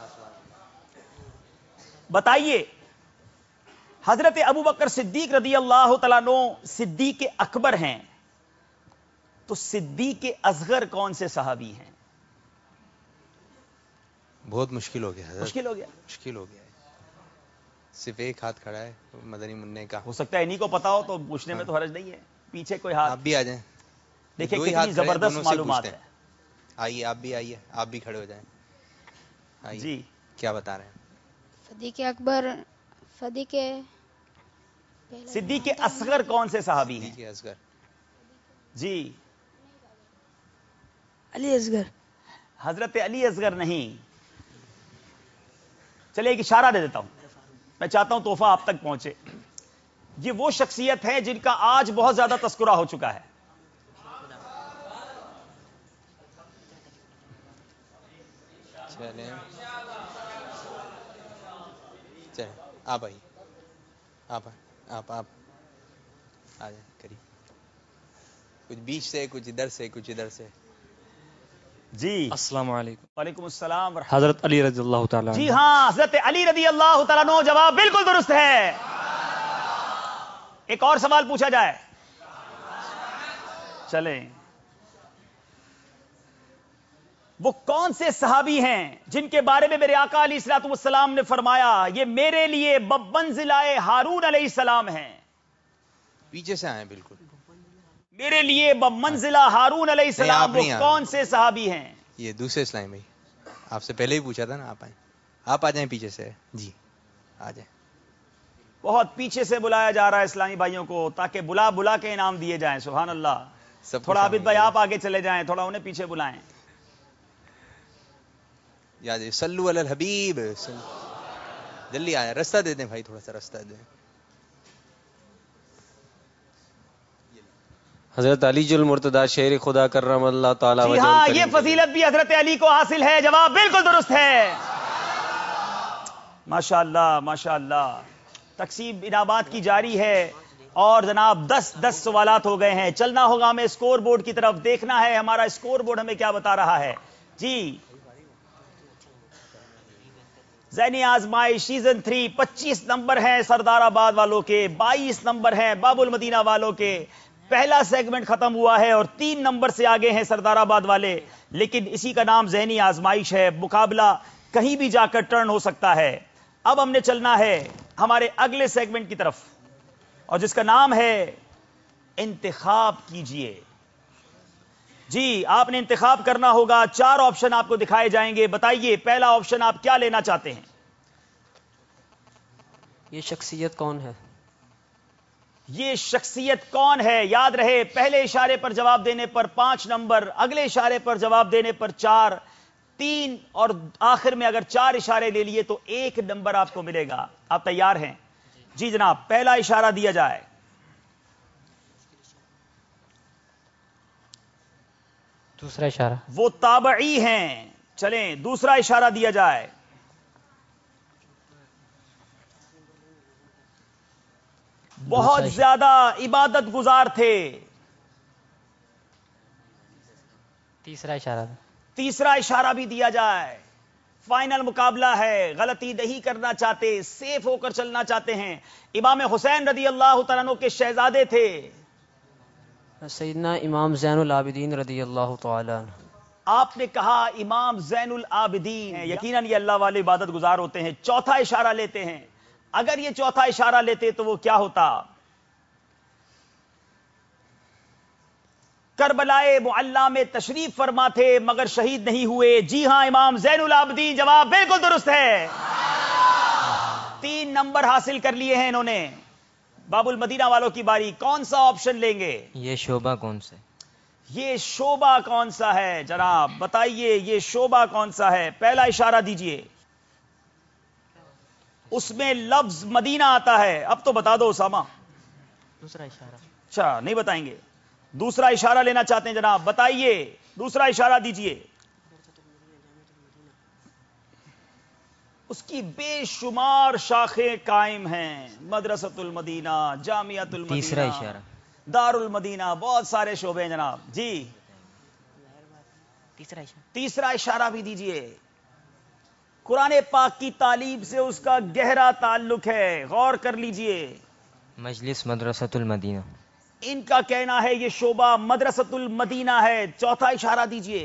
بتائیے حضرت ابو بکر صدیق رضی اللہ تعالیٰ عنہ صدیق اکبر ہیں, تو صدیق اصغر کون سے صحابی ہیں؟ بہت مشکل ہو گیا حضرت. مشکل ہو گیا مشکل ہو گیا. صرف ایک ہاتھ کھڑا ہے مدنی منع کا. ہو سکتا ہے انہی کو پتا ہو تو پوچھنے میں تو حرج نہیں ہے. پیچھے کوئی ہاتھ آپ بھی آ جائیں. دیکھیں دو ہی کتنی ہاتھ کھڑے ہیں, زبردست دونوں سے معلومات پوچھتے ہے. ہیں. آئیے آپ بھی آئیے, آپ بھی کھڑے ہو جائیں. آئیے. جی کیا بتا رہے ہیں؟ صدیق اکبر, صدیق صدیق اصغر کون سے صحابی ہیں؟ صدیق اصغر جی علی اصغر. حضرت علی اصغر نہیں. چلے ایک اشارہ دے دیتا ہوں, میں چاہتا ہوں تحفہ آپ تک پہنچے. یہ وہ شخصیت ہے جن کا آج بہت زیادہ تذکرہ ہو چکا ہے. چلیں چلیں آپ آئیے, آپ آپ آپ آ جائیں قریب. کچھ بیچ سے, کچھ ادھر سے, کچھ ادھر سے. جی السلام علیکم. وعلیکم السلام ورحمۃ حضرت علی رضی اللہ تعالیٰ. جی ہاں حضرت علی رضی اللہ تعالیٰ عنہ. جواب بالکل درست ہے. ایک اور سوال پوچھا جائے. چلیں وہ کون سے صحابی ہیں جن کے بارے میں میرے آقا علیہ الصلوۃ والسلام نے فرمایا یہ میرے لیے بمنزلہ ہارون علیہ السلام ہیں؟ پیچھے سے آئیں بالکل. میرے لیے بمنزلہ ہارون علیہ السلام وہ کون سے صحابی ہیں؟ یہ دوسرے اسلام بھائی آپ سے پہلے ہی پوچھا تھا نا. آپ آئیں, آپ آ جائیں پیچھے سے. جی آ جائیں. بہت پیچھے سے بلایا جا رہا ہے اسلامی بھائیوں کو تاکہ بلا بلا کے انعام دیے جائیں. سبحان اللہ. تھوڑا عابد بھائی آپ آگے چلے جائیں, تھوڑا انہیں پیچھے بلائیں. یاد صلو علی الحبیب. جلدی آئیں, رستہ دے دیں بھائی, تھوڑا سا رستہ دیں. حضرت علی جل مرتضی شیر خدا کرم اللہ تعالی. جی ہاں, یہ فضیلت بھی حضرت علی کو حاصل ہے. جواب بالکل درست ہے. ماشاء اللہ ماشاء اللہ. تقسیم انعامات کی جاری ہے اور جناب دس دس سوالات ہو گئے ہیں. چلنا ہوگا ہمیں اسکور بورڈ کی طرف, دیکھنا ہے ہمارا اسکور بورڈ ہمیں کیا بتا رہا ہے. جی ذہنی آزمائش سیزن تھری, پچیس نمبر ہیں سردار آباد والوں کے, بائیس نمبر ہیں باب المدینہ والوں کے. پہلا سیگمنٹ ختم ہوا ہے اور تین نمبر سے آگے ہیں سردار آباد والے, لیکن اسی کا نام ذہنی آزمائش ہے. مقابلہ کہیں بھی جا کر ٹرن ہو سکتا ہے. اب ہم نے چلنا ہے ہمارے اگلے سیگمنٹ کی طرف, اور جس کا نام ہے انتخاب کیجئے. جی آپ نے انتخاب کرنا ہوگا. چار آپشن آپ کو دکھائے جائیں گے. بتائیے پہلا آپشن آپ کیا لینا چاہتے ہیں؟ یہ شخصیت کون ہے؟ یہ شخصیت کون ہے؟ یاد رہے پہلے اشارے پر جواب دینے پر پانچ نمبر, اگلے اشارے پر جواب دینے پر چار, تین, اور آخر میں اگر چار اشارے لے لیے تو ایک نمبر آپ کو ملے گا. آپ تیار ہیں؟ جی جناب, پہلا اشارہ دیا جائے. دوسرا اشارہ. وہ تابعی ہیں. چلیں دوسرا اشارہ دیا جائے. بہت زیادہ عبادت گزار تھے. تیسرا اشارہ. تیسرا اشارہ بھی دیا جائے. فائنل مقابلہ ہے, غلطی نہیں کرنا چاہتے, سیف ہو کر چلنا چاہتے ہیں. امام حسین رضی اللہ تعالیٰ عنہ کے شہزادے تھے. سیدنا امام زین العابدین رضی اللہ تعالی عنہ. آپ نے کہا امام زین العابدین. یقیناً یہ اللہ والے عبادت گزار ہوتے ہیں. چوتھا اشارہ لیتے ہیں. اگر یہ چوتھا اشارہ لیتے تو وہ کیا ہوتا؟ کربلائے معلی میں تشریف فرما تھے مگر شہید نہیں ہوئے. جی ہاں امام زین العابدین. جواب بالکل درست ہے. تین نمبر حاصل کر لیے ہیں انہوں نے. باب المدینہ والوں کی باری. کون سا آپشن لیں گے؟ یہ شعبہ کون سا؟ یہ شعبہ کون سا ہے جناب؟ بتائیے یہ شعبہ کون سا ہے. پہلا اشارہ دیجئے. اس میں لفظ مدینہ آتا ہے. اب تو بتا دو اسامہ. دوسرا اشارہ. اچھا نہیں بتائیں گے. دوسرا اشارہ لینا چاہتے ہیں جناب, بتائیے دوسرا اشارہ دیجئے. اس کی بے شمار شاخیں قائم ہیں. مدرسۃ المدینہ, جامعۃ المدینہ, تیسرا اشارہ. دار المدینہ, بہت سارے شعبے ہیں جناب. جی تیسرا اشارہ. تیسرا اشارہ بھی دیجئے. قرآن پاک کی تعلیم سے اس کا گہرا تعلق ہے, غور کر لیجئے. مجلس مدرسۃ المدینہ. ان کا کہنا ہے یہ شعبہ مدرسۃ المدینہ ہے. چوتھا اشارہ دیجئے.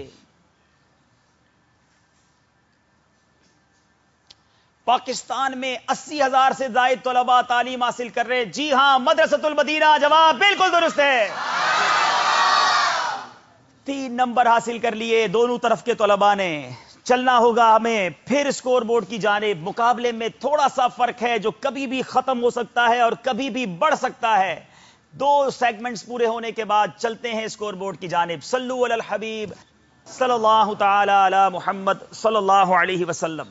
پاکستان میں اسی ہزار سے زائد طلباء تعلیم حاصل کر رہے. جی ہاں مدرسۃ المدینہ. جواب بالکل درست ہے. تین نمبر حاصل کر لیے دونوں طرف کے طلباء نے. چلنا ہوگا ہمیں پھر اسکور بورڈ کی جانب. مقابلے میں تھوڑا سا فرق ہے جو کبھی بھی ختم ہو سکتا ہے اور کبھی بھی بڑھ سکتا ہے. دو سیگمنٹس پورے ہونے کے بعد چلتے ہیں اسکور بورڈ کی جانب. صلو علی الحبیب صلی اللہ تعالی علی محمد صلی اللہ علیہ وسلم.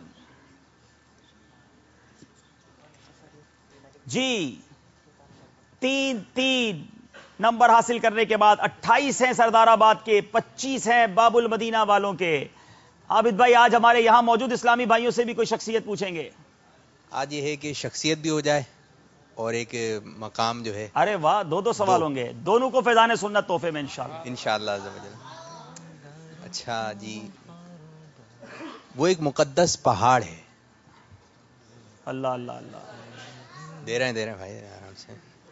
جی تین تین نمبر حاصل کرنے کے بعد اٹھائیس ہیں سردار آباد کے, پچیس ہیں باب المدینہ والوں کے. عابد بھائی آج ہمارے یہاں موجود اسلامی بھائیوں سے بھی کوئی شخصیت پوچھیں گے. آج یہ ہے کہ شخصیت بھی ہو جائے اور ایک مقام جو ہے. ارے واہ, دو دو سوال ہوں گے. دونوں کو فیضان سنت تحفے میں انشاءاللہ. انشاءاللہ. اچھا جی, وہ ایک مقدس پہاڑ ہے. اللہ اللہ اللہ. دے رہے ہیں دے رہے ہیں بھائی آرام سے.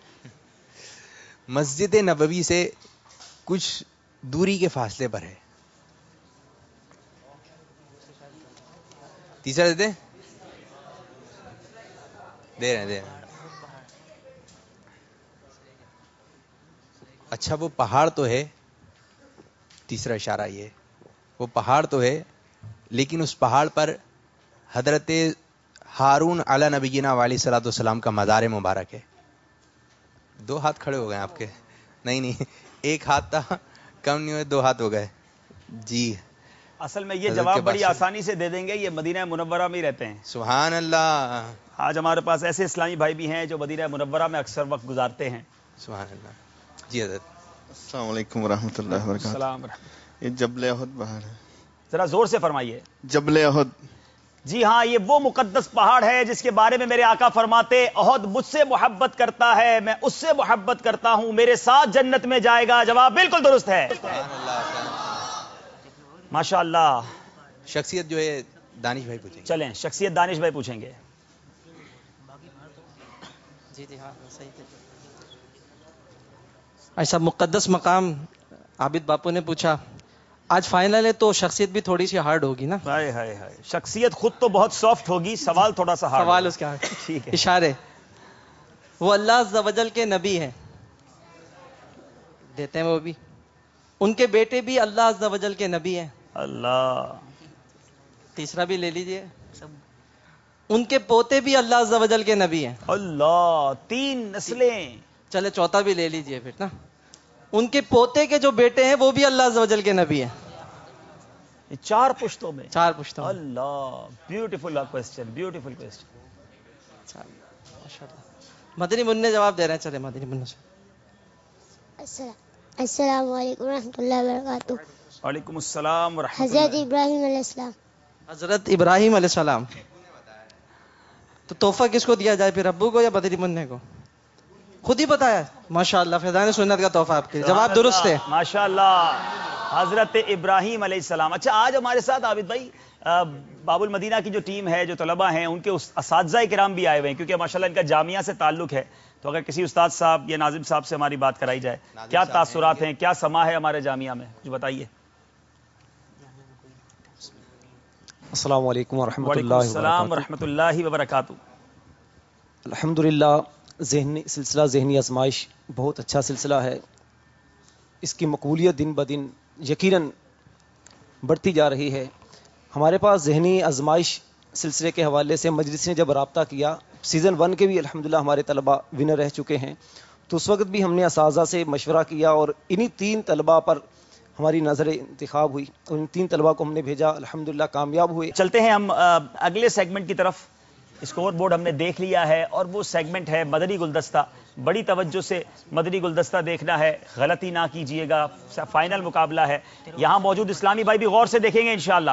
مسجد نبوی سے کچھ دوری کے فاصلے پر ہے. تیسرا دیتے دے رہے ہیں دے رہے ہیں. اچھا وہ پہاڑ تو ہے، تیسرا اشارہ یہ، وہ پہاڑ تو ہے لیکن اس پہاڑ پر حضرت ہارون علی نبینا علیہ الصلوۃ والسلام کا مزار مبارک ہے. دو ہاتھ کھڑے ہو گئے آپ کے، نہیں نہیں ایک ہاتھ تھا، کم نہیں ہوئے، دو ہاتھ ہو گئے. جی اصل میں یہ جواب بڑی آسانی سے دے دیں گے، یہ مدینہ منورہ میں ہی رہتے ہیں. سبحان اللہ. آج ہمارے پاس ایسے اسلامی بھائی بھی ہیں جو مدینہ منورہ میں اکثر وقت گزارتے ہیں. سبحان اللہ. جی حضرت. السلام علیکم ورحمۃ اللہ وبرکاتہ. السلام. یہ جبل احد پہاڑ ہے، ذرا زور سے فرمائیے. جبل احد. جی ہاں، یہ وہ مقدس پہاڑ ہے جس کے بارے میں میرے آقا فرماتے احد مجھ سے محبت کرتا ہے، میں اس سے محبت کرتا ہوں، میرے ساتھ جنت میں جائے گا. جواب بالکل درست ہے. ماشاء اللہ. شخصیت جو ہے دانش بھائی پوچھیں گے. چلیں شخصیت دانش بھائی پوچھیں گے. جی جی ہاں صحیح ہے. ایسا مقدس مقام عابد باپو نے پوچھا، آج فائنل ہے تو شخصیت بھی تھوڑی سی ہارڈ ہوگی نا. ہائے ہائے ہائے، شخصیت خود تو بہت سافٹ ہوگی، سوال تھوڑا سا ہارڈ. سوال اس کا ٹھیک ہے. اشارے. وہ اللہ عز و جل کے نبی ہیں، دیتے ہیں وہ بھی. ان کے بیٹے بھی اللہ عز و جل کے نبی ہیں. اللہ. تیسرا بھی لے لیجئے. ان کے پوتے بھی اللہ عز و جل کے نبی ہیں. اللہ. تین نسلیں. چلے چوتھا بھی لے لیجئے پھر نا. ان کے پوتے کے جو بیٹے ہیں وہ بھی اللہ عز و جل کے نبی ہیں. چار پشتوں میں. چار پشتوں. Allah. Beautiful question, beautiful question. Madani منع جواب دے رہے ہیں. چلے مدنی منع سے. السلام علیکم ورحمۃ اللہ وبرکاتہ. وعلیکم السلام ورحمۃ اللہ. حضرت ابراہیم علیہ السلام. حضرت ابراہیم علیہ السلام. تو تحفہ کس کو دیا جائے پھر، ابو کو یا مدنی منع کو؟ خود ہی بتایا. ماشاء اللہ، فیضان سنت کا تحفہ آپ کے. جواب درست ہے. ماشاء اللہ. حضرت ابراہیم علیہ السلام. اچھا آج ہمارے ساتھ عابد بھائی باب المدینہ کی جو ٹیم ہے، جو طلبہ ہیں، ان کے اساتذہ کرام بھی آئے ہوئے ہیں، کیونکہ ماشاءاللہ ان کا جامعہ سے تعلق ہے. تو اگر کسی استاد صاحب یا ناظم صاحب سے ہماری بات کرائی جائے، کیا تاثرات ہیں، کیا سما ہے ہمارے جامعہ میں، جو بتائیے. السلام علیکم ورحمۃ اللہ وعلیکم السلام ورحمۃ اللہ وبرکاتہ. الحمدللہ ذہنی سلسلہ ذہنی آزمائش بہت اچھا سلسلہ ہے. اس کی مقبولیت دن بدن یقیناً بڑھتی جا رہی ہے. ہمارے پاس ذہنی آزمائش سلسلے کے حوالے سے مجلس نے جب رابطہ کیا، سیزن ون کے بھی الحمدللہ ہمارے طلبہ ونر رہ چکے ہیں، تو اس وقت بھی ہم نے اساتذہ سے مشورہ کیا اور انہی تین طلبہ پر ہماری نظر انتخاب ہوئی. ان تین طلبہ کو ہم نے بھیجا، الحمدللہ کامیاب ہوئے. چلتے ہیں ہم اگلے سیگمنٹ کی طرف. اسکور بورڈ ہم نے دیکھ لیا ہے اور وہ سیگمنٹ ہے مدنی گلدستہ. بڑی توجہ سے مدنی گلدستہ دیکھنا ہے، غلطی نہ کیجیے گا. فائنل مقابلہ ہے، یہاں موجود اسلامی بھائی بھی غور سے دیکھیں گے انشاءاللہ.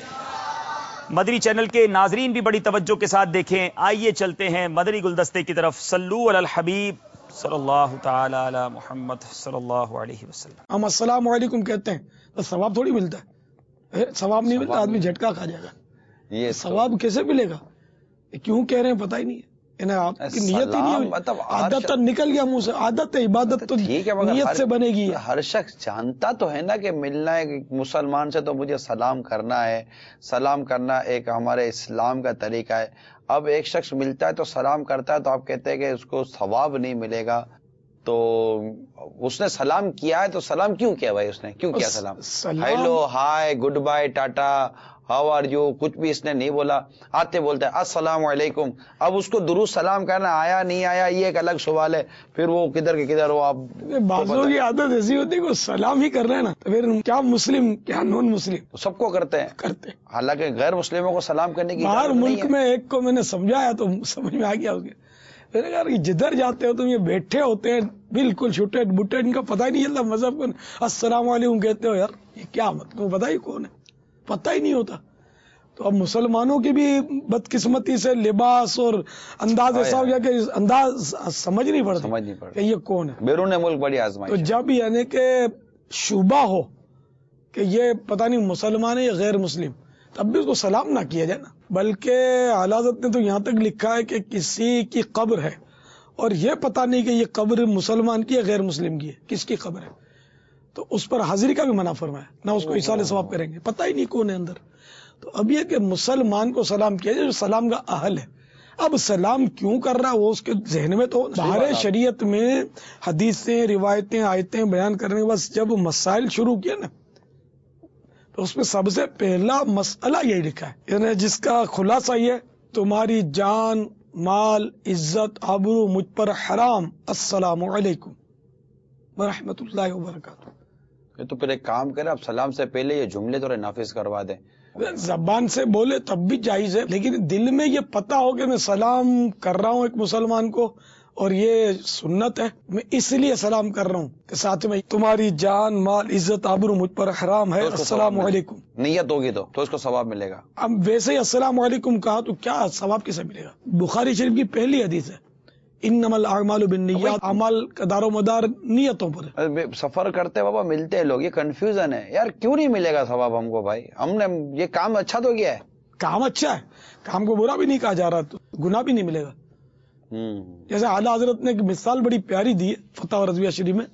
مدنی چینل کے ناظرین بھی بڑی توجہ کے ساتھ دیکھیں. آئیے چلتے ہیں مدنی گلدستے کی طرف. صلو علی الحبیب صلی اللہ تعالی علی محمد صلی اللہ علیہ وسلم. ہم السلام علیکم کہتے ہیں تو ثواب تھوڑی ملتا ہے. ثواب نہیں ملتا، آدمی جھٹکا کھا جائے گا. یہ ثواب کیسے ملے گا؟ کیوں کہہ رہے ہیں پتہ ہی نہیں ہے. آپ کی نیت ہی نہیں ہے. عادت تو نکل گیا منہ سے. عادت ہے، عبادت تو نیت سے بنے گی. ہر شخص جانتا تو ہے نا کہ ملنا ہے مسلمان سے تو مجھے سلام کرنا ہے. سلام کرنا ایک ہمارے اسلام کا طریقہ ہے. اب ایک شخص ملتا ہے تو سلام کرتا ہے تو آپ کہتے ہیں کہ اس کو ثواب نہیں ملے گا. تو اس نے سلام کیا ہے تو سلام کیوں کیا بھائی؟ اس نے کیوں کیا سلام؟ Hello, hi, good bye, ta-ta, how are you, کچھ بھی اس نے نہیں بولا. آتے بولتا ہے السلام علیکم. اب اس کو درود سلام کرنا آیا نہیں آیا یہ ایک الگ سوال ہے. پھر وہ کدھر کے کدھر وہ. آپ بعضوں کی عادت ایسی ہوتی ہے کہ سلام ہی کر رہے ہیں نا، تو پھر کیا مسلم کیا نان مسلم سب کو کرتے ہیں کرتے حالانکہ غیر مسلموں کو سلام کرنے کی باہر ملک میں ایک کو میں نے سمجھایا تو سمجھ میں آ گیا. میں نے کہا جدھر جاتے ہو تم یہ بیٹھے ہوتے ہیں بالکل چھوٹے بوٹے، ان کا پتہ ہی نہیں چلتا مذہب کو. السلام علیکم کہتے ہو یار، یہ کیا مطلب پتہ ہی کون ہے، پتہ ہی نہیں ہوتا. تو اب مسلمانوں کی بھی بدقسمتی سے لباس اور انداز ایسا ہو گیا کہ انداز سمجھ نہیں پڑتا کہ یہ کون ہے. بیرون ملک بڑی آزمائش. تو جب یعنی کہ شبہ ہو کہ یہ پتہ نہیں مسلمان ہے یا غیر مسلم، تب بھی اس کو سلام نہ کیا جائے نا. بلکہ اعلی حضرت نے تو یہاں تک لکھا ہے کہ کسی کی قبر ہے اور یہ پتہ نہیں کہ یہ قبر مسلمان کی ہے غیر مسلم کی ہے، کس کی قبر ہے، تو اس پر حاضری کا بھی منع فرمایا، نہ اس کو ایصال ثواب کریں گے، پتہ ہی نہیں کون ہے اندر. تو اب یہ کہ مسلمان کو سلام کیا جائے جو سلام کا اہل ہے. اب سلام کیوں کر رہا ہے وہ اس کے ذہن میں تو باہر شریعت میں حدیثیں روایتیں آیتیں بیان کرنے کے بس جب مسائل شروع کیے نا تو اس میں سب سے پہلا مسئلہ یہی لکھا ہے، یعنی جس کا خلاصہ یہ تمہاری جان مال عزت آبرو مجھ پر حرام، السلام علیکم ورحمۃ اللہ وبرکاتہ۔ تو پھر ایک کام کرے، آپ سلام سے پہلے یہ جملے تھوڑے نافذ کروا دیں۔ زبان سے بولے تب بھی جائز ہے، لیکن دل میں یہ پتا ہو کہ میں سلام کر رہا ہوں ایک مسلمان کو اور یہ سنت ہے، میں اس لیے سلام کر رہا ہوں کہ ساتھ میں تمہاری جان مال عزت آبرو مجھ پر حرام ہے، السلام علیکم۔ نیت ہوگی تو تو اس کو ثواب ملے گا۔ اب ویسے ہی السلام علیکم کہا تو کیا ثواب کسے ملے گا؟ بخاری شریف کی پہلی حدیث ہے، انما الاعمال بالنیات، اعمال کا دار و مدار نیتوں پر ہے۔ سفر کرتے بابا ملتے ہیں لوگ، یہ کنفیوژن ہے یار، کیوں نہیں ملے گا ثواب ہم کو؟ بھائی ہم نے یہ کام اچھا تو کیا ہے، کام اچھا ہے، کام کو برا بھی نہیں کہا جا رہا، تو گناہ بھی نہیں ملے گا۔ جیسے اعلیٰ حضرت نے ایک مثال بڑی پیاری دی ہے فتح رضویہ شریف میں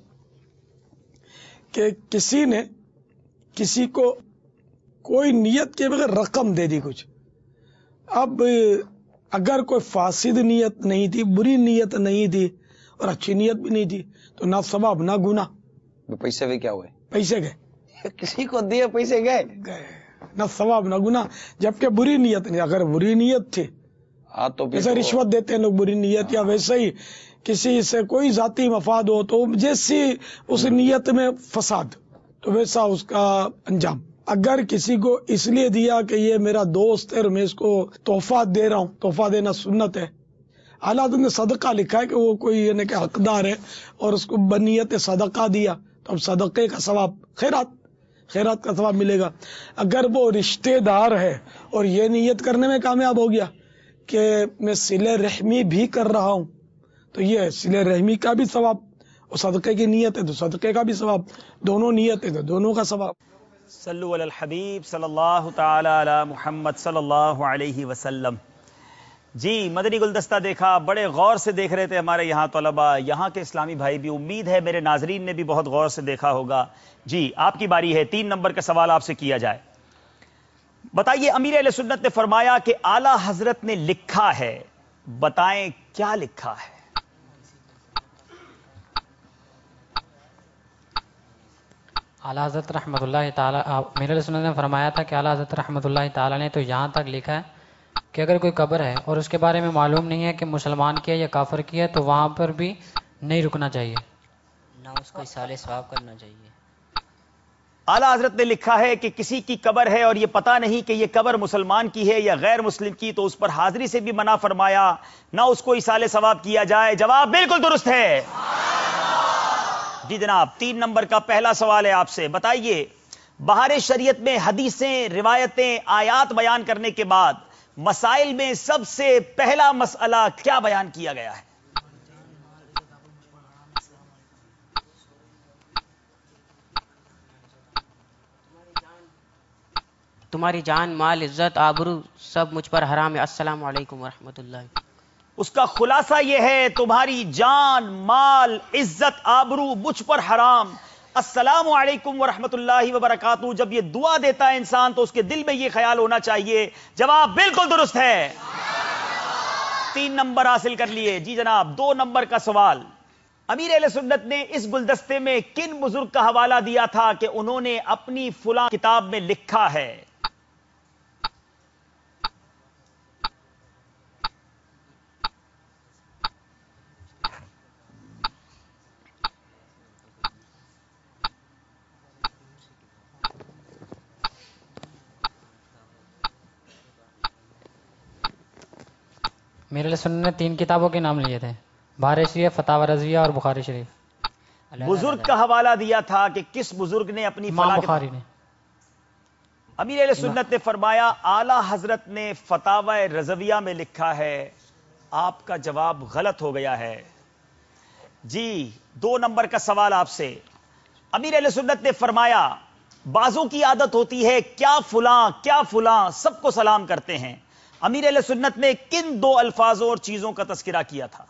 کہ کسی نے کسی کو کوئی نیت کے بغیر رقم دے دی کچھ، اب اگر کوئی فاسد نیت نہیں تھی، بری نیت نہیں تھی اور اچھی نیت بھی نہیں تھی تو نہ ثواب نہ گناہ، پیسے بھی کیا ہوئے، پیسے گئے، کسی کو دیے پیسے گئے گئے، نہ ثواب نہ گناہ، جبکہ بری نیت نہیں۔ اگر بری نیت تھی جیسے رشوت دیتے ہیں لوگ بری نیت، یا ویسے ہی کسی سے کوئی ذاتی مفاد ہو تو جیسی اس نیت میں فساد تو ویسا اس کا انجام۔ اگر کسی کو اس لیے دیا کہ یہ میرا دوست ہے اور میں اس کو تحفہ دے رہا ہوں، تحفہ دینا سنت ہے۔ اعلیٰ حضرت نے صدقہ لکھا ہے کہ وہ کوئی یعنی کہ حقدار ہے اور اس کو بنیت صدقہ دیا تو اب صدقے کا ثواب خیرات خیرات کا ثواب ملے گا۔ اگر وہ رشتہ دار ہے اور یہ نیت کرنے میں کامیاب ہو گیا کہ میں صلہ رحمی بھی کر رہا ہوں تو یہ صلہ رحمی کا بھی ثواب، اور صدقے کی نیت ہے تو صدقے کا بھی ثواب، دونوں نیت ہے تو دونوں کا ثواب۔ صلو علی الحبیب صلی اللہ تعالی علی محمد صلی اللہ علیہ وسلم۔ جی مدنی گلدستہ دیکھا، بڑے غور سے دیکھ رہے تھے ہمارے یہاں طلباء، یہاں کے اسلامی بھائی بھی، امید ہے میرے ناظرین نے بھی بہت غور سے دیکھا ہوگا۔ جی آپ کی باری ہے، تین نمبر کا سوال آپ سے کیا جائے۔ بتائیے امیر اہل سنت نے فرمایا کہ اعلی حضرت نے لکھا ہے، بتائیں کیا لکھا ہے؟ اعلیٰ حضرت رحمۃ اللہ تعالیٰ امیر اہل سنت نے فرمایا تھا کہ اعلیٰ حضرت رحمۃ اللہ تعالیٰ نے تو یہاں تک لکھا ہے کہ اگر کوئی قبر ہے اور اس کے بارے میں معلوم نہیں ہے کہ مسلمان کیا یا کافر کیا تو وہاں پر بھی نہیں رکنا چاہیے، نہ اس کو اصالہ ثواب کرنا چاہیے۔ اعلیٰ حضرت نے لکھا ہے کہ کسی کی قبر ہے اور یہ پتہ نہیں کہ یہ قبر مسلمان کی ہے یا غیر مسلم کی تو اس پر حاضری سے بھی منع فرمایا، نہ اس کو اصالہ ثواب کیا جائے۔ جواب بالکل درست ہے۔ جی جناب تین نمبر کا پہلا سوال ہے آپ سے، بتائیے بہار شریعت میں حدیثیں روایتیں آیات بیان کرنے کے بعد مسائل میں سب سے پہلا مسئلہ کیا بیان کیا گیا ہے؟ تمہاری جان مال عزت آبرو سب مجھ پر حرام ہے، السلام علیکم ورحمۃ اللہ۔ اس کا خلاصہ یہ ہے تمہاری جان مال عزت آبرو مجھ پر حرام، السلام علیکم ورحمۃ اللہ وبرکاتہ۔ جب یہ دعا دیتا ہے انسان تو اس کے دل میں یہ خیال ہونا چاہیے۔ جواب بالکل درست ہے، تین نمبر حاصل کر لیے۔ جی جناب دو نمبر کا سوال، امیر اہل سنت نے اس گلدستے میں کن بزرگ کا حوالہ دیا تھا کہ انہوں نے اپنی فلاں کتاب میں لکھا ہے؟ میرے لیے سننے نے تین کتابوں کے نام لیے تھے، بہار شریف، فتح رضویہ اور بخاری شریف۔ بزرگ کا حوالہ دیا تھا کہ کس بزرگ نے اپنی امام بخاری نے۔ امیر اہل سنت نے فرمایا اعلی حضرت نے فتاوی رضویہ میں لکھا ہے۔ آپ کا جواب غلط ہو گیا ہے۔ جی دو نمبر کا سوال آپ سے، امیر اہل سنت نے فرمایا بعضوں کی عادت ہوتی ہے کیا فلاں کیا فلاں سب کو سلام کرتے ہیں، امیر اہل سنت نے کن دو الفاظوں اور چیزوں کا تذکرہ کیا تھا؟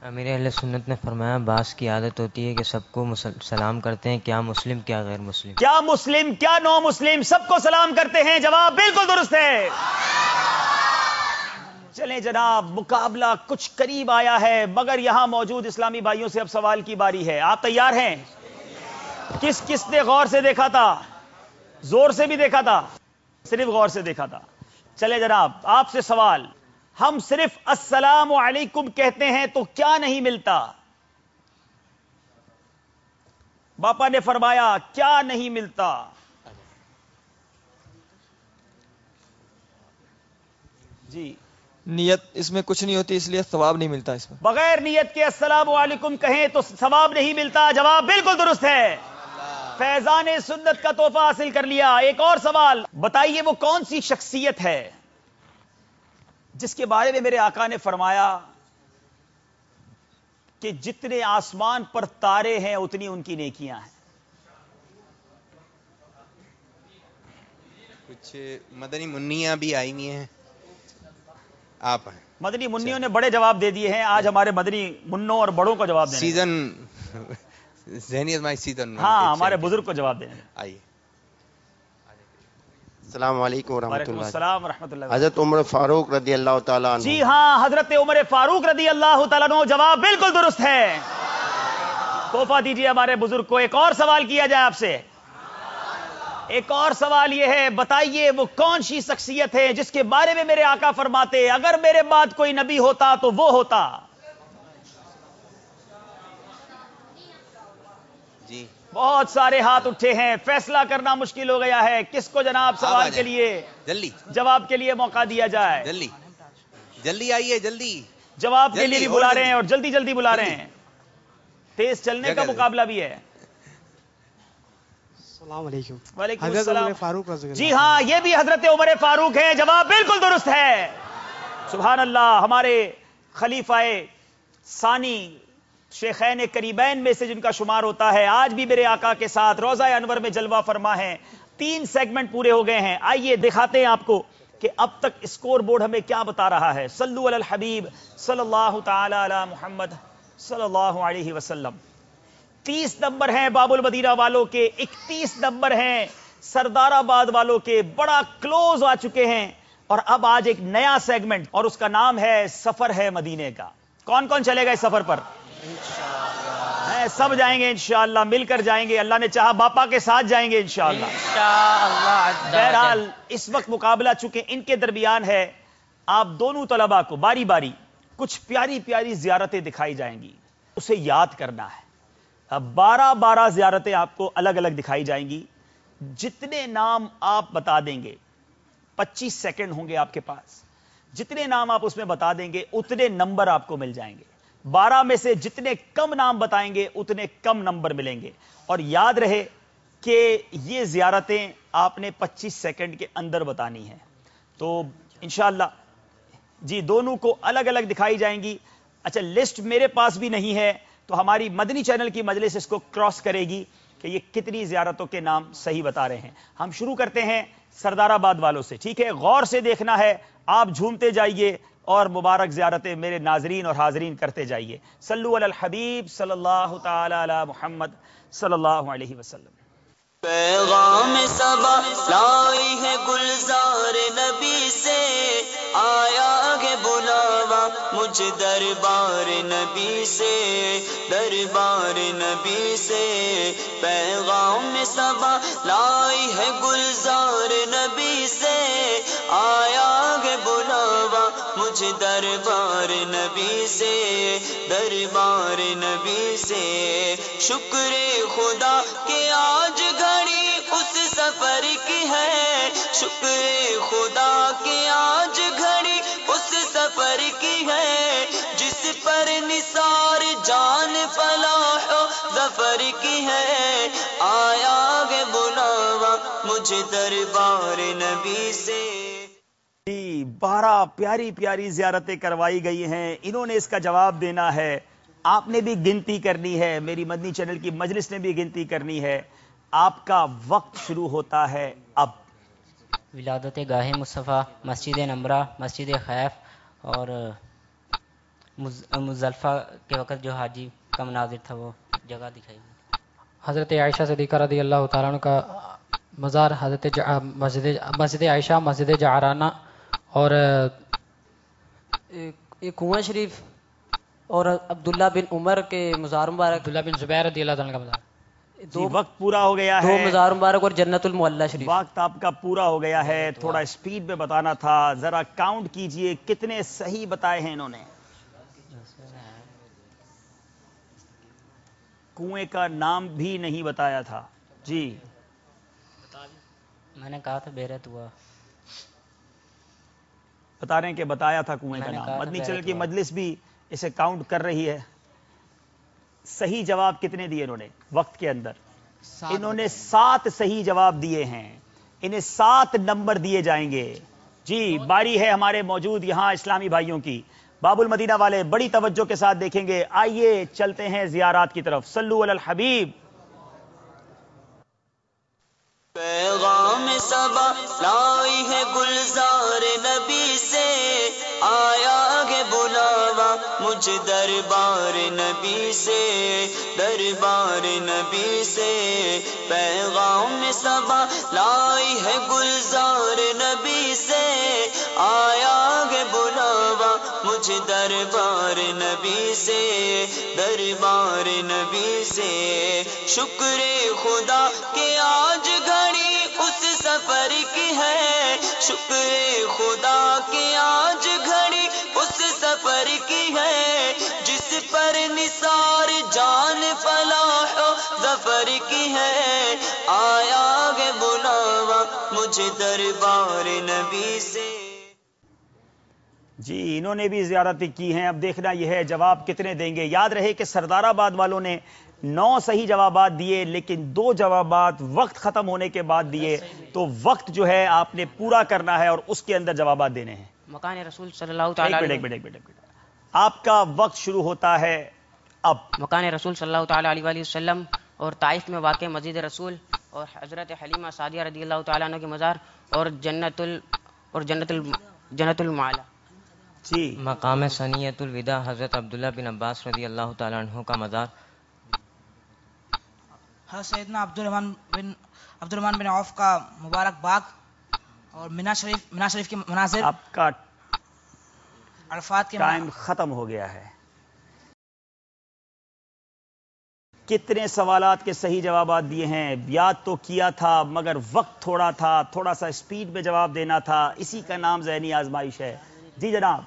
امیر اہل سنت نے فرمایا بعض کی عادت ہوتی ہے کہ سب کو سلام کرتے ہیں، کیا مسلم کیا غیر مسلم؟ کیا مسلم کیا نو مسلم سب کو سلام کرتے ہیں، جواب بالکل درست ہے۔ چلیں جناب، مقابلہ کچھ قریب آیا ہے، مگر یہاں موجود اسلامی بھائیوں سے اب سوال کی باری ہے۔ آپ تیار ہیں؟ کس کس نے غور سے دیکھا تھا؟ زور سے بھی دیکھا تھا؟ صرف غور سے دیکھا تھا؟ چلیں جناب، آپ سے سوال، ہم صرف السلام علیکم کہتے ہیں تو کیا نہیں ملتا؟ باپا نے فرمایا کیا نہیں ملتا؟ جی نیت اس میں کچھ نہیں ہوتی، اس لیے ثواب نہیں ملتا اس میں۔ بغیر نیت کے السلام علیکم کہیں تو ثواب نہیں ملتا، جواب بالکل درست ہے۔ فیضان سنت کا تحفہ حاصل کر لیا۔ ایک اور سوال، بتائیے وہ کون سی شخصیت ہے جس کے بارے میں میرے آقا نے فرمایا کہ جتنے آسمان پر تارے ہیں اتنی ان کی نیکیاں ہیں؟ کچھ مدنی منیاں بھی آئی ہوئی ہیں، آپ ہیں مدنی منیوں نے بڑے جواب دے دیے ہیں، آج ہمارے مدنی منوں اور بڑوں کو جواب دینے سیزن ذہنیت مائی سیزن ہاں ہمارے بزرگ کو جواب دینے آئیے۔ السلام علیکم ورحمۃ وعلیکم اللہ۔ السلام ورحمۃ اللہ۔ حضرت عمر فاروق رضی اللہ تعالیٰ عنہ۔ جی ہاں، حضرت عمر فاروق رضی اللہ تعالیٰ عنہ، جواب بالکل درست ہے۔ تحفہ دیجیے ہمارے بزرگ کو۔ ایک اور سوال کیا جائے آپ سے، ایک اور سوال یہ ہے، بتائیے وہ کون سی شخصیت ہے جس کے بارے میں میرے آقا فرماتے اگر میرے بعد کوئی نبی ہوتا تو وہ ہوتا؟ جی بہت سارے ہاتھ اٹھے ہیں، فیصلہ کرنا مشکل ہو گیا ہے، کس کو جناب سوال کے لیے جلدی جواب کے لیے موقع دیا جائے؟ جلدی جلدی آئیے، جلدی جواب کے لیے بھی جلدی، بلا اور رہے ہیں اور جلدی جلدی بلا رہے جلدی۔ ہیں، تیز چلنے کا جگہ- مقابلہ بھی ہے۔ السلام علیکم۔ وعلیکم حضرت السلام۔ عمر فاروق رضی اللہ جی ہاں، یہ بھی حضرت عمر فاروق ہے، جواب بالکل درست ہے۔ سبحان اللہ، ہمارے خلیفہ ثانی شیخین قریبین میں سے جن کا شمار ہوتا ہے، آج بھی میرے آقا کے ساتھ روضہ انور میں جلوہ فرما ہیں۔ تین سیگمنٹ پورے ہو گئے ہیں، آئیے دکھاتے ہیں آپ کو کہ اب تک اسکور بورڈ ہمیں کیا بتا رہا ہے۔ صلو علی الحبیب صلی اللہ تعالی علی محمد صلی اللہ علیہ وسلم۔ تیس نمبر ہیں باب المدینہ والوں کے، اکتیس نمبر ہیں سردار آباد والوں کے، بڑا کلوز آ چکے ہیں۔ اور اب آج ایک نیا سیگمنٹ اور اس کا نام ہے سفر ہے مدینے کا۔ کون کون چلے گا اس سفر پر؟ ہیں، سب جائیں گے انشاءاللہ، مل کر جائیں گے، اللہ نے چاہا باپا کے ساتھ جائیں گے انشاءاللہ۔ بہرحال اس وقت مقابلہ چونکہ ان کے درمیان ہے، آپ دونوں طلباء کو باری باری کچھ پیاری پیاری زیارتیں دکھائی جائیں گی، اسے یاد کرنا ہے۔ اب بارہ بارہ زیارتیں آپ کو الگ الگ دکھائی جائیں گی، جتنے نام آپ بتا دیں گے، پچیس سیکنڈ ہوں گے آپ کے پاس، جتنے نام آپ اس میں بتا دیں گے اتنے نمبر آپ کو مل جائیں گے۔ بارہ میں سے جتنے کم نام بتائیں گے اتنے کم نمبر ملیں گے۔ اور یاد رہے کہ یہ زیارتیں آپ نے پچیس سیکنڈ کے اندر بتانی ہیں۔ تو انشاءاللہ جی دونوں کو الگ الگ دکھائی جائیں گی۔ اچھا، لسٹ میرے پاس بھی نہیں ہے تو ہماری مدنی چینل کی مجلس اس کو کراس کرے گی کہ یہ کتنی زیارتوں کے نام صحیح بتا رہے ہیں۔ ہم شروع کرتے ہیں سردار آباد والوں سے، ٹھیک ہے؟ غور سے دیکھنا ہے، آپ جھومتے جائیے اور مبارک زیارتیں میرے ناظرین اور حاضرین کرتے جائیے۔ صلو علی الحبیب صلی اللہ تعالی علی محمد صلی اللہ علیہ وسلم۔ پیغام صبا لائی ہے گلزار نبی سے، آیا ہے بلاوا مجھ دربار نبی سے، دربار نبی سے۔ پیغام صبا لائی ہے گلزار نبی سے، آیا ہے بلاوا مجھ دربار نبی سے، دربار نبی سے۔ شکر خدا کہ آج گھڑی اس سفر کی ہے، شکر خدا کہ آج گھڑی اس سفر کی ہے، جس پر نثار جان فلاح و ظفر کی ہے، آیا ہے بلاوا مجھ دربار نبی سے۔ جی بارہ پیاری پیاری زیارتیں کروائی گئی ہیں، انہوں نے اس کا جواب دینا ہے، آپ نے بھی گنتی کرنی ہے، میری مدنی چینل کی مجلس نے بھی گنتی کرنی ہے۔ آپ کا وقت شروع ہوتا ہے اب۔ ولادت گاہ مصطفیٰ، مسجد نمرہ، مسجد خیف اور مزدلفہ کے وقت جو حاجی کا مناظر تھا وہ جگہ دکھائی گئی. حضرت عائشہ صدیقہ رضی اللہ تعالیٰ عنہ کا مزار حضرت جع... مسجد مسجد عائشہ، مسجد جعرانہ اور ایک کنواں شریف اور عبداللہ بن عمر کے مزار مبارک، عبداللہ بن زبیر رضی اللہ تعالیٰ کا مزار. جی وقت پورا ہو گیا ہے. دو مزار مبارک اور جنت المعلی شریف. وقت آپ کا پورا ہو گیا ہے. تھوڑا اسپیڈ میں بتانا تھا. ذرا کاؤنٹ کیجئے کتنے صحیح بتائے ہیں انہوں نے. کنویں کا نام بھی نہیں بتایا تھا. جی میں نے کہا تھا بیرت ہوا. بتا رہے ہیں کہ بتایا تھا کنویں کا نام. مدنی چینل کی مجلس بھی اسے کاؤنٹ کر رہی ہے. صحیح جواب کتنے دیے انہوں نے وقت کے اندر؟ انہوں نے سات صحیح جواب دیے ہیں. انہیں سات نمبر دیے جائیں گے. جی باری ہے ہمارے موجود یہاں اسلامی بھائیوں کی. باب المدینہ والے بڑی توجہ کے ساتھ دیکھیں گے. آئیے چلتے ہیں زیارات کی طرف. صلو علی الحبیب. پیغام صبا لائی ہے گلزار نبی سے، آیا ہے بلاوا مجھ دربار نبی سے، دربار نبی سے. پیغام صبا لائی ہے گلزار نبی سے، آیا ہے بلاوا مجھ دربار نبی سے، دربار نبی سے. شکر خدا کہ آج گھڑی اس سفر کی ہے، شکر خدا کہ آج گھڑی اس سفر کی ہے، جس پر نثار جان فلاح و ظفر کی ہے. آیا ہے بلاوا مجھ دربار نبی سے. جی انہوں نے بھی زیارتیں کی ہیں. اب دیکھنا یہ ہے جواب کتنے دیں گے. یاد رہے کہ سردار آباد والوں نے نو صحیح جوابات دیے لیکن دو جوابات وقت ختم ہونے کے بعد دیے. تو وقت جو ہے آپ نے پورا کرنا ہے اور اس کے اندر جوابات دینے ہیں. مکان رسول صلی اللہ تعالی علیہ ایک منٹ ایک منٹ ایک منٹ آپ کا وقت شروع ہوتا ہے اب. مکان رسول صلی اللہ تعالی علیہ وآلہ وسلم اور طائف میں واقع مسجد رسول اور حضرت حلیمہ سعدیہ رضی اللہ تعالی عنہ کے مزار اور جنت ال اور جنت ال جنت المعلی. جی مقام ثنیۃ الوداع حضرت عبداللہ بن عباس رضی اللہ تعالیٰ عنہ کا مزار. حضرت سیدنا عبد الرحمن بن عبد الرحمن بن عوف کا مبارک باغ اور مینا شریف مینا شریف کے مناظر. آپ کا عرفات کے ٹائم ختم ہو گیا ہے. کتنے سوالات کے صحیح جوابات دیے ہیں؟ یاد تو کیا تھا مگر وقت تھوڑا تھا. تھوڑا سا اسپیڈ میں جواب دینا تھا. اسی کا نام ذہنی آزمائش ہے. جی جناب.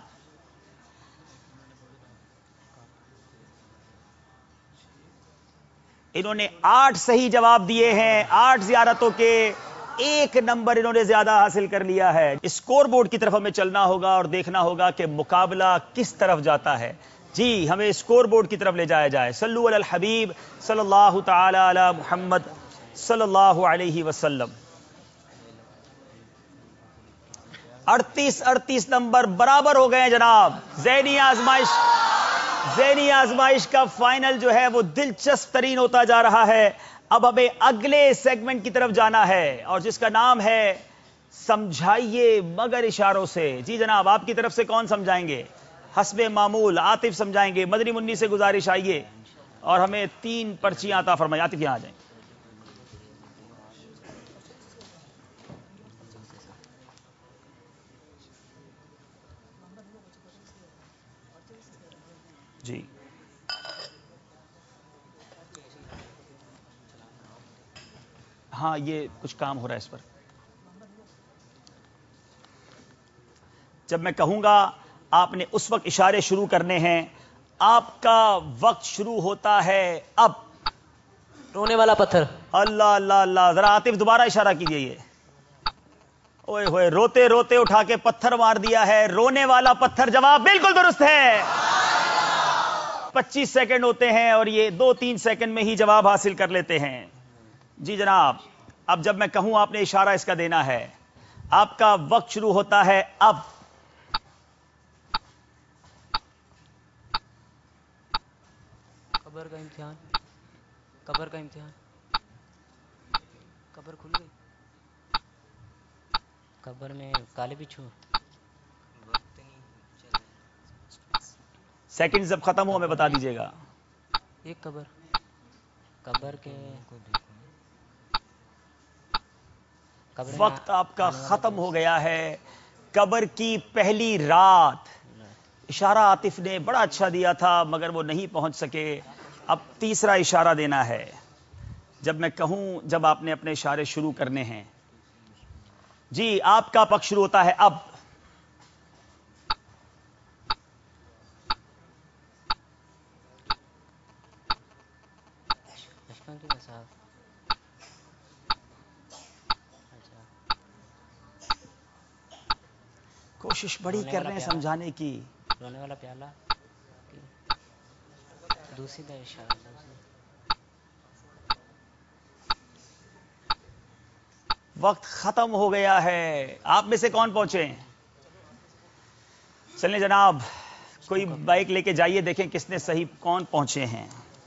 انہوں نے آٹھ صحیح جواب دیے ہیں. آٹھ زیارتوں کے ایک نمبر انہوں نے زیادہ حاصل کر لیا ہے. اسکور بورڈ کی طرف ہمیں چلنا ہوگا اور دیکھنا ہوگا کہ مقابلہ کس طرف جاتا ہے. جی ہمیں اسکور بورڈ کی طرف لے جایا جائے. صلو علی الحبیب صلی اللہ تعالی علی محمد صلی اللہ علیہ وسلم. اڑتیس اڑتیس نمبر برابر ہو گئے جناب. ذہنی آزمائش ذہنی آزمائش کا فائنل جو ہے وہ دلچسپ ترین ہوتا جا رہا ہے. اب ہمیں اگلے سیگمنٹ کی طرف جانا ہے اور جس کا نام ہے سمجھائیے مگر اشاروں سے. جی جناب آپ کی طرف سے کون سمجھائیں گے؟ حسب معمول عاطف سمجھائیں گے. مدنی منی سے گزارش آئیے اور ہمیں تین پرچیاں عطا فرمائیں. عاطف یہاں آ جائیں. جی ہاں یہ کچھ کام ہو رہا ہے اس پر. جب میں کہوں گا آپ نے اس وقت اشارے شروع کرنے ہیں. آپ کا وقت شروع ہوتا ہے اب. رونے والا پتھر. اللہ اللہ اللہ. ذرا عاطف دوبارہ اشارہ کیجئے. یہ اوئے ہوئے روتے روتے اٹھا کے پتھر مار دیا ہے. رونے والا پتھر جواب بالکل درست ہے. پچیس سیکنڈ ہوتے ہیں اور یہ دو تین سیکنڈ میں ہی جواب حاصل کر لیتے ہیں. جی جناب اب جب میں کہوں آپ نے اشارہ اس کا دینا ہے. آپ کا وقت شروع ہوتا ہے اب. قبر کا امتحان. قبر کا امتحان. قبر کھل گئی. قبر میں کالے بچھو. سیکنڈ جب ختم ہو ہمیں بتا دیجیے گا. یہ قبر قبر کے وقت آپ کا ختم ہو گیا ہے. قبر کی پہلی رات. اشارہ عاطف نے بڑا اچھا دیا تھا مگر وہ نہیں پہنچ سکے. اب تیسرا اشارہ دینا ہے. جب میں کہوں جب آپ نے اپنے اشارے شروع کرنے ہیں. جی آپ کا وقت شروع ہوتا ہے اب. کوشش بڑی کر رہے ہیں سمجھانے کی. رونے والا پیالہ دوسری کا اشارہ. وقت ختم ہو گیا ہے. آپ میں سے کون پہنچے ہیں؟ چلیں جناب کوئی بائک لے کے جائیے دیکھیں کس نے صحیح کون پہنچے ہیں.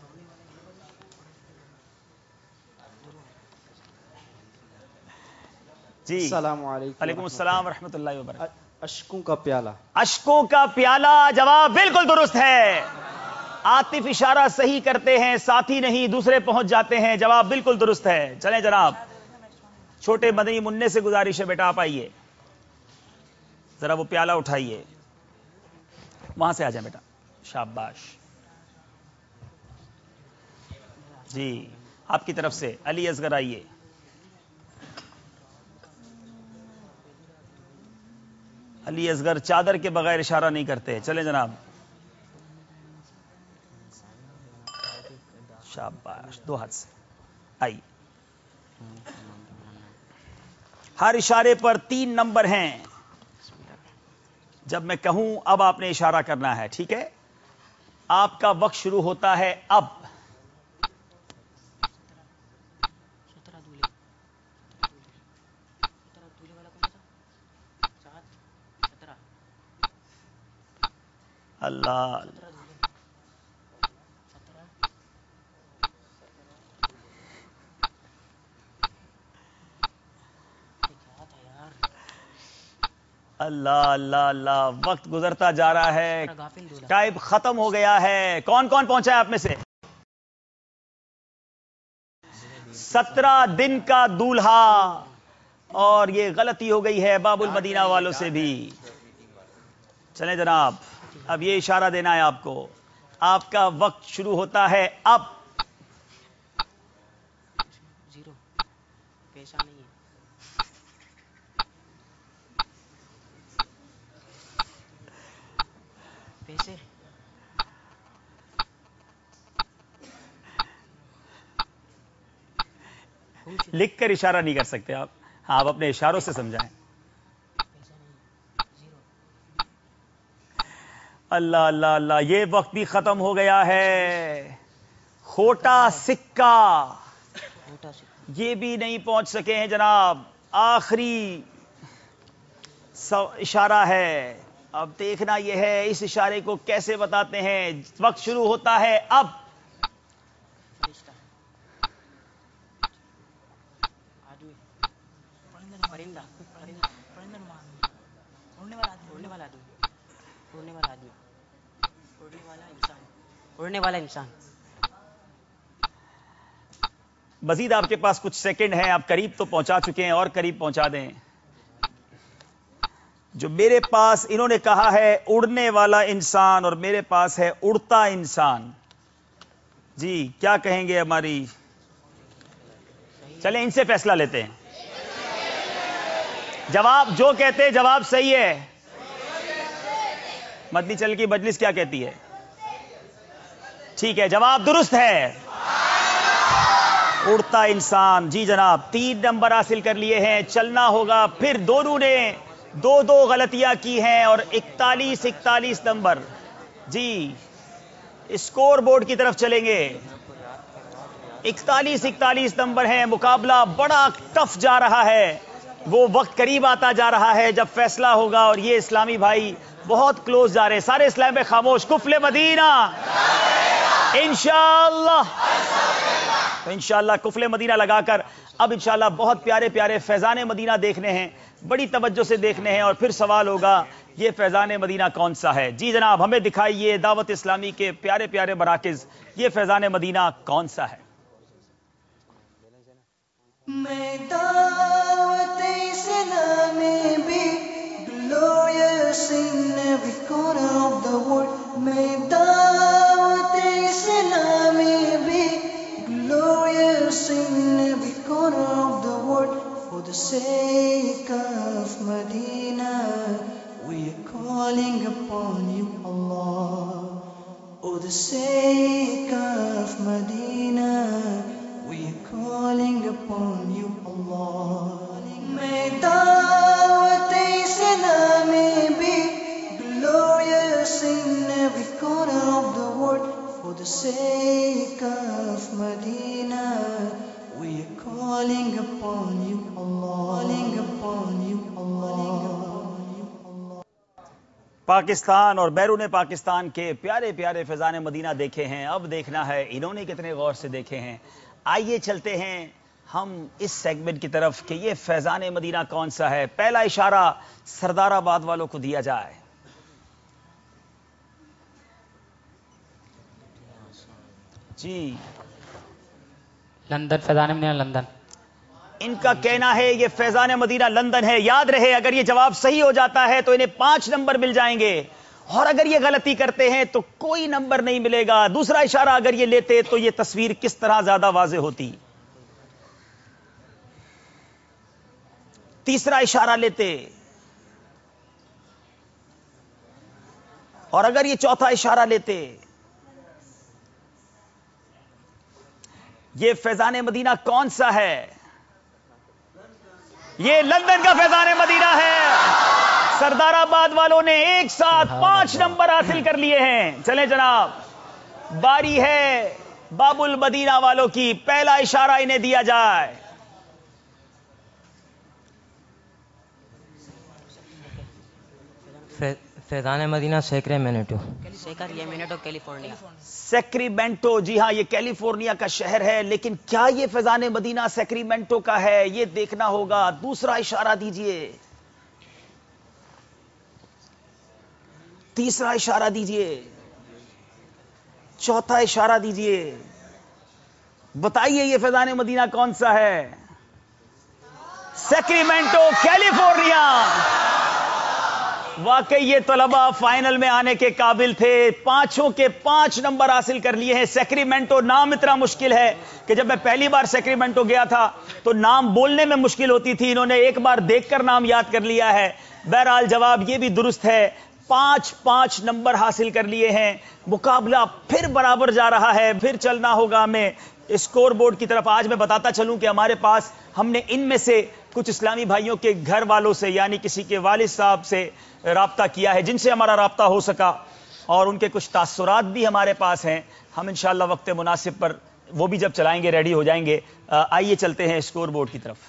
جی السلام علیکم. وعلیکم السلام ورحمۃ اللہ وبرکاتہ. اشکوں کا پیالہ. اشکوں کا پیالہ جواب بالکل درست ہے. عاطف اشارہ صحیح کرتے ہیں ساتھی نہیں دوسرے پہنچ جاتے ہیں. جواب بالکل درست ہے. چلیں جناب چھوٹے مدنی منع سے گزارش ہے بیٹا آپ آئیے ذرا وہ پیالہ اٹھائیے. وہاں سے آ جائیں بیٹا. شاباش. جی آپ کی طرف سے علی اصغر آئیے. علی اصغر چادر کے بغیر اشارہ نہیں کرتے. چلیں جناب. شاباش. دو ہاتھ سے آئیے. ہر اشارے پر تین نمبر ہیں. جب میں کہوں اب آپ نے اشارہ کرنا ہے. ٹھیک ہے آپ کا وقت شروع ہوتا ہے اب. اللہ اللہ اللہ اللہ. وقت گزرتا جا رہا ہے. ٹائم ختم ہو گیا ہے. کون کون پہنچا ہے آپ میں سے؟ سترہ دن کا دولہا. اور یہ غلطی ہو گئی ہے باب المدینہ والوں سے بھی. چلیں جناب اب یہ اشارہ دینا ہے آپ کو. آپ کا وقت شروع ہوتا ہے اب. زیرو پیسہ نہیں ہے. پیسے لکھ کر اشارہ نہیں کر سکتے آپ. ہاں آپ اپنے اشاروں سے سمجھائیں. اللہ اللہ اللہ. یہ وقت بھی ختم ہو گیا ہے. کھوٹا سکہ یہ بھی نہیں پہنچ سکے ہیں جناب. آخری اشارہ ہے. اب دیکھنا یہ ہے اس اشارے کو کیسے بتاتے ہیں. وقت شروع ہوتا ہے اب. اڑنے والا انسان. مزید آپ کے پاس کچھ سیکنڈ ہیں. آپ قریب تو پہنچا چکے ہیں اور قریب پہنچا دیں. جو میرے پاس انہوں نے کہا ہے اڑنے والا انسان اور میرے پاس ہے اڑتا انسان. جی کیا کہیں گے ہماری. چلیں ان سے فیصلہ لیتے ہیں. جواب جو کہتے جواب صحیح ہے. مدنی چینل کی مجلس کیا کہتی ہے؟ ٹھیک ہے جواب درست ہے. اڑتا انسان. جی جناب تین نمبر حاصل کر لیے ہیں. چلنا ہوگا. پھر دونوں نے دو دو غلطیاں کی ہیں اور اکتالیس اکتالیس نمبر. جی اسکور بورڈ کی طرف چلیں گے. اکتالیس اکتالیس نمبر ہیں. مقابلہ بڑا ٹف جا رہا ہے. وہ وقت قریب آتا جا رہا ہے جب فیصلہ ہوگا اور یہ اسلامی بھائی بہت کلوز جا رہے ہیں. سارے اسلام میں خاموش. کفل مدینہ انشاءاللہ تو انشاءاللہ کفل مدینہ لگا کر اب انشاءاللہ بہت پیارے پیارے فیضان مدینہ دیکھنے ہیں، بڑی توجہ سے دیکھنے ہیں، اور پھر سوال ہوگا یہ فیضان مدینہ کون سا ہے؟ جی جناب ہمیں دکھائیے دعوت اسلامی کے پیارے پیارے مراکز، یہ فیضان مدینہ کون سا ہے؟ میں دعوت اسلامی بھی glorious in every corner of the world. میں دعوت اسلامی بھی glorious in every corner of the world. For the sake of Medina, we are calling upon you, Allah. For the sake of Medina, we are calling upon you, Allah. میں دعوت اسلامی بھی glorious in every corner of the world. For the sake of Medina, we are calling upon you, Allah. Calling upon you, Allah. Pakistan اور بیرون پاکستان کے پیارے پیارے فیضان مدینہ دیکھے ہیں، اب دیکھنا ہے انہوں نے کتنے غور سے دیکھے ہیں۔ آئیے چلتے ہیں ہم اس سیگمنٹ کی طرف کہ یہ فیضان مدینہ کون سا ہے۔ پہلا اشارہ سردار آباد والوں کو دیا جائے۔ جی لندن، فیضان مدینہ لندن۔ ان کا کہنا ہے یہ فیضان مدینہ لندن ہے۔ یاد رہے اگر یہ جواب صحیح ہو جاتا ہے تو انہیں پانچ نمبر مل جائیں گے، اور اگر یہ غلطی کرتے ہیں تو کوئی نمبر نہیں ملے گا۔ دوسرا اشارہ اگر یہ لیتے تو یہ تصویر کس طرح زیادہ واضح ہوتی۔ تیسرا اشارہ لیتے، اور اگر یہ چوتھا اشارہ لیتے۔ یہ فیضان مدینہ کون سا ہے؟ یہ لندن کا فیضان مدینہ ہے۔ سردار آباد والوں نے ایک ساتھ پانچ نمبر حاصل کر لیے ہیں۔ چلیں جناب، باری ہے باب المدینہ والوں کی، پہلا اشارہ انہیں دیا جائے۔ فیضان مدینہ سیکریمنٹو۔ سیکریمنٹو کیلیفورنیا۔ سیکریمنٹو، جی ہاں یہ کیلیفورنیا کا شہر ہے، لیکن کیا یہ فیضان مدینہ سیکریمنٹو کا ہے؟ یہ دیکھنا ہوگا۔ دوسرا اشارہ دیجئے، تیسرا اشارہ دیجئے، چوتھا اشارہ دیجئے، بتائیے یہ فیضان مدینہ کون سا ہے؟ Sacramento, California. واقعی یہ طلبہ فائنل میں آنے کے قابل تھے، پانچوں کے پانچ نمبر حاصل کر لیے ہیں۔ سیکریمنٹو نام اتنا مشکل ہے کہ جب میں پہلی بار سیکریمنٹو گیا تھا تو نام بولنے میں مشکل ہوتی تھی، انہوں نے ایک بار دیکھ کر نام یاد کر لیا ہے۔ بہرحال جواب یہ بھی درست ہے، پانچ پانچ نمبر حاصل کر لیے ہیں۔ مقابلہ پھر برابر جا رہا ہے، پھر چلنا ہوگا ہمیں اسکور بورڈ کی طرف۔ آج میں بتاتا چلوں کہ ہمارے پاس ہم نے ان میں سے کچھ اسلامی بھائیوں کے گھر والوں سے، یعنی کسی کے والد صاحب سے رابطہ کیا ہے جن سے ہمارا رابطہ ہو سکا، اور ان کے کچھ تاثرات بھی ہمارے پاس ہیں۔ ہم انشاءاللہ وقت مناسب پر وہ بھی جب چلائیں گے ریڈی ہو جائیں گے۔ آئیے چلتے ہیں اسکور بورڈ کی طرف۔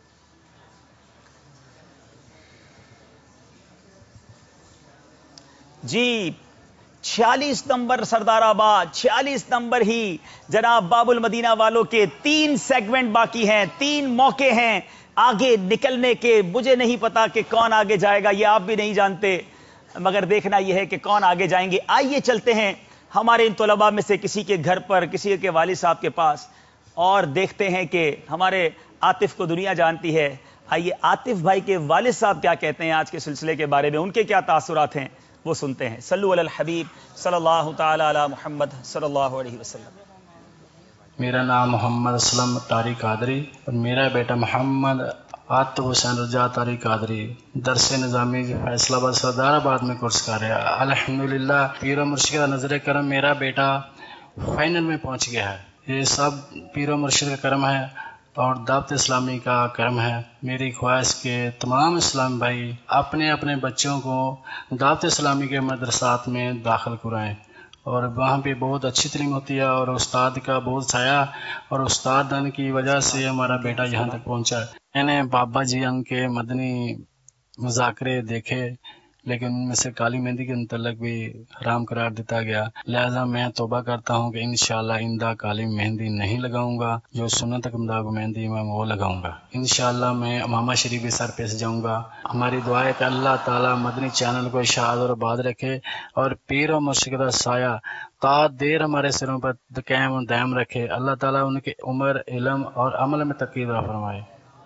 جی چھیالیس نمبر سردار آباد، چھیالیس نمبر ہی جناب باب المدینہ والوں کے۔ تین سیگمنٹ باقی ہیں، تین موقع ہیں آگے نکلنے کے۔ مجھے نہیں پتا کہ کون آگے جائے گا، یہ آپ بھی نہیں جانتے، مگر دیکھنا یہ ہے کہ کون آگے جائیں گے۔ آئیے چلتے ہیں ہمارے ان طلباء میں سے کسی کے گھر پر، کسی کے والد صاحب کے پاس، اور دیکھتے ہیں کہ ہمارے عاطف کو دنیا جانتی ہے۔ آئیے عاطف بھائی کے والد صاحب کیا کہتے ہیں آج کے سلسلے کے بارے میں، ان کے کیا تاثرات ہیں وہ سنتے ہیں۔ صلو علی الحبیب صلی اللہ تعالی علی محمد صلی اللہ علیہ وسلم۔ میرا نام محمد اسلم طارق قادری اور میرا بیٹا محمد عاطف حسین رجا طارق قادری درس نظامی فیصلہ آباد سردار آباد میں کورس کر رہا ہے۔ الحمدللہ پیر و مرشد کا نظر کرم میرا بیٹا فائنل میں پہنچ گیا ہے۔ یہ سب پیر و مرشد کا کرم ہے اور دعوت اسلامی کا کرم ہے۔ میری خواہش کہ تمام اسلام بھائی اپنے اپنے بچوں کو دعوت اسلامی کے مدرسات میں داخل کرائیں، اور وہاں پہ بہت اچھی تعلیم ہوتی ہے اور استاد کا بہت سایہ اور استاد کی وجہ سے ہمارا بیٹا یہاں تک پہنچا ہے۔ میں نے بابا جی ان کے مدنی مذاکرے دیکھے، لیکن ان میں سے کالی مہندی کے متعلق بھی حرام قرار دیتا گیا، لہذا میں توبہ کرتا ہوں کہ انشاءاللہ آئندہ کالی مہندی نہیں لگاؤں گا، جو سنت اقمدہ کو مہندی میں وہ لگاؤں گا۔ انشاءاللہ میں امامہ شریف بھی سر پہ سجاؤں گا۔ ہماری دعا ہے کہ اللہ تعالیٰ مدنی چینل کو شاد اور آباد رکھے اور پیر و مرشد کا سایہ تا دیر ہمارے سروں پر قائم و دائم رکھے۔ اللہ تعالیٰ ان کی عمر، علم اور عمل میں ترقی عطا فرمائے۔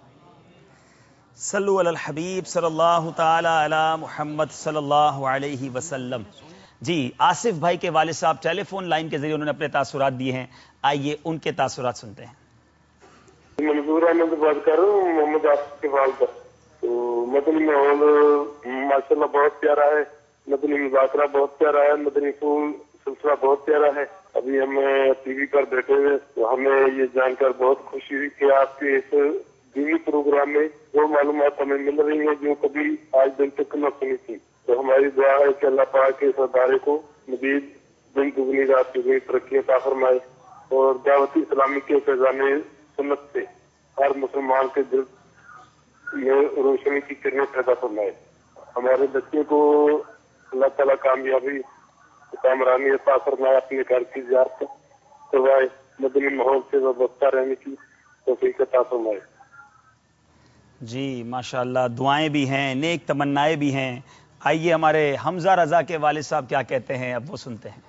صلو علی الحبیب صلی اللہ تعالی علی محمد صلی اللہ علیہ وسلم۔ جی آصف بھائی کے والد صاحب ٹیلی فون لائن کے ذریعے انہوں نے اپنے تاثرات دیے ہیں، آئیے ان کے تاثرات سنتے ہیں۔ منظور احمد بات کر رہا ہوں، محمد آصف کے والد۔ تو مدنی ماحول ماشاءاللہ بہت پیارا ہے، مدنی مذاکرہ بہت پیارا ہے، مدنی پھول سلسلہ بہت پیارا ہے۔ ابھی ہم ٹی وی پر بیٹھے ہوئے تو ہمیں یہ جان کر بہت خوشی ہوئی کہ آپ کے اس دینی پروگرام میں وہ معلومات ہمیں مل رہی ہیں جو کبھی آج دن تک نہ سنی تھی۔ تو ہماری دعا ہے کہ اللہ پاک کے اس ادارے کو مزید دن دگنی رات چگنی ترقی عطا فرمائے اور دعوت اسلامی کے فیضان سنت سے ہر مسلمان کے دل میں روشنی کی کرنیں پیدا فرمائے۔ ہمارے بچے کو اللہ تعالیٰ کامیابی کامرانی عطا فرمائے، اپنے گھر کی زیارت کروائے، مدنی ماحول سے وابستہ رہنے کی توفیق عطا فرمائے۔ جی ماشاءاللہ دعائیں بھی ہیں، نیک تمنائیں بھی ہیں۔ آئیے ہمارے حمزہ رضا کے والد صاحب کیا کہتے ہیں اب وہ سنتے ہیں۔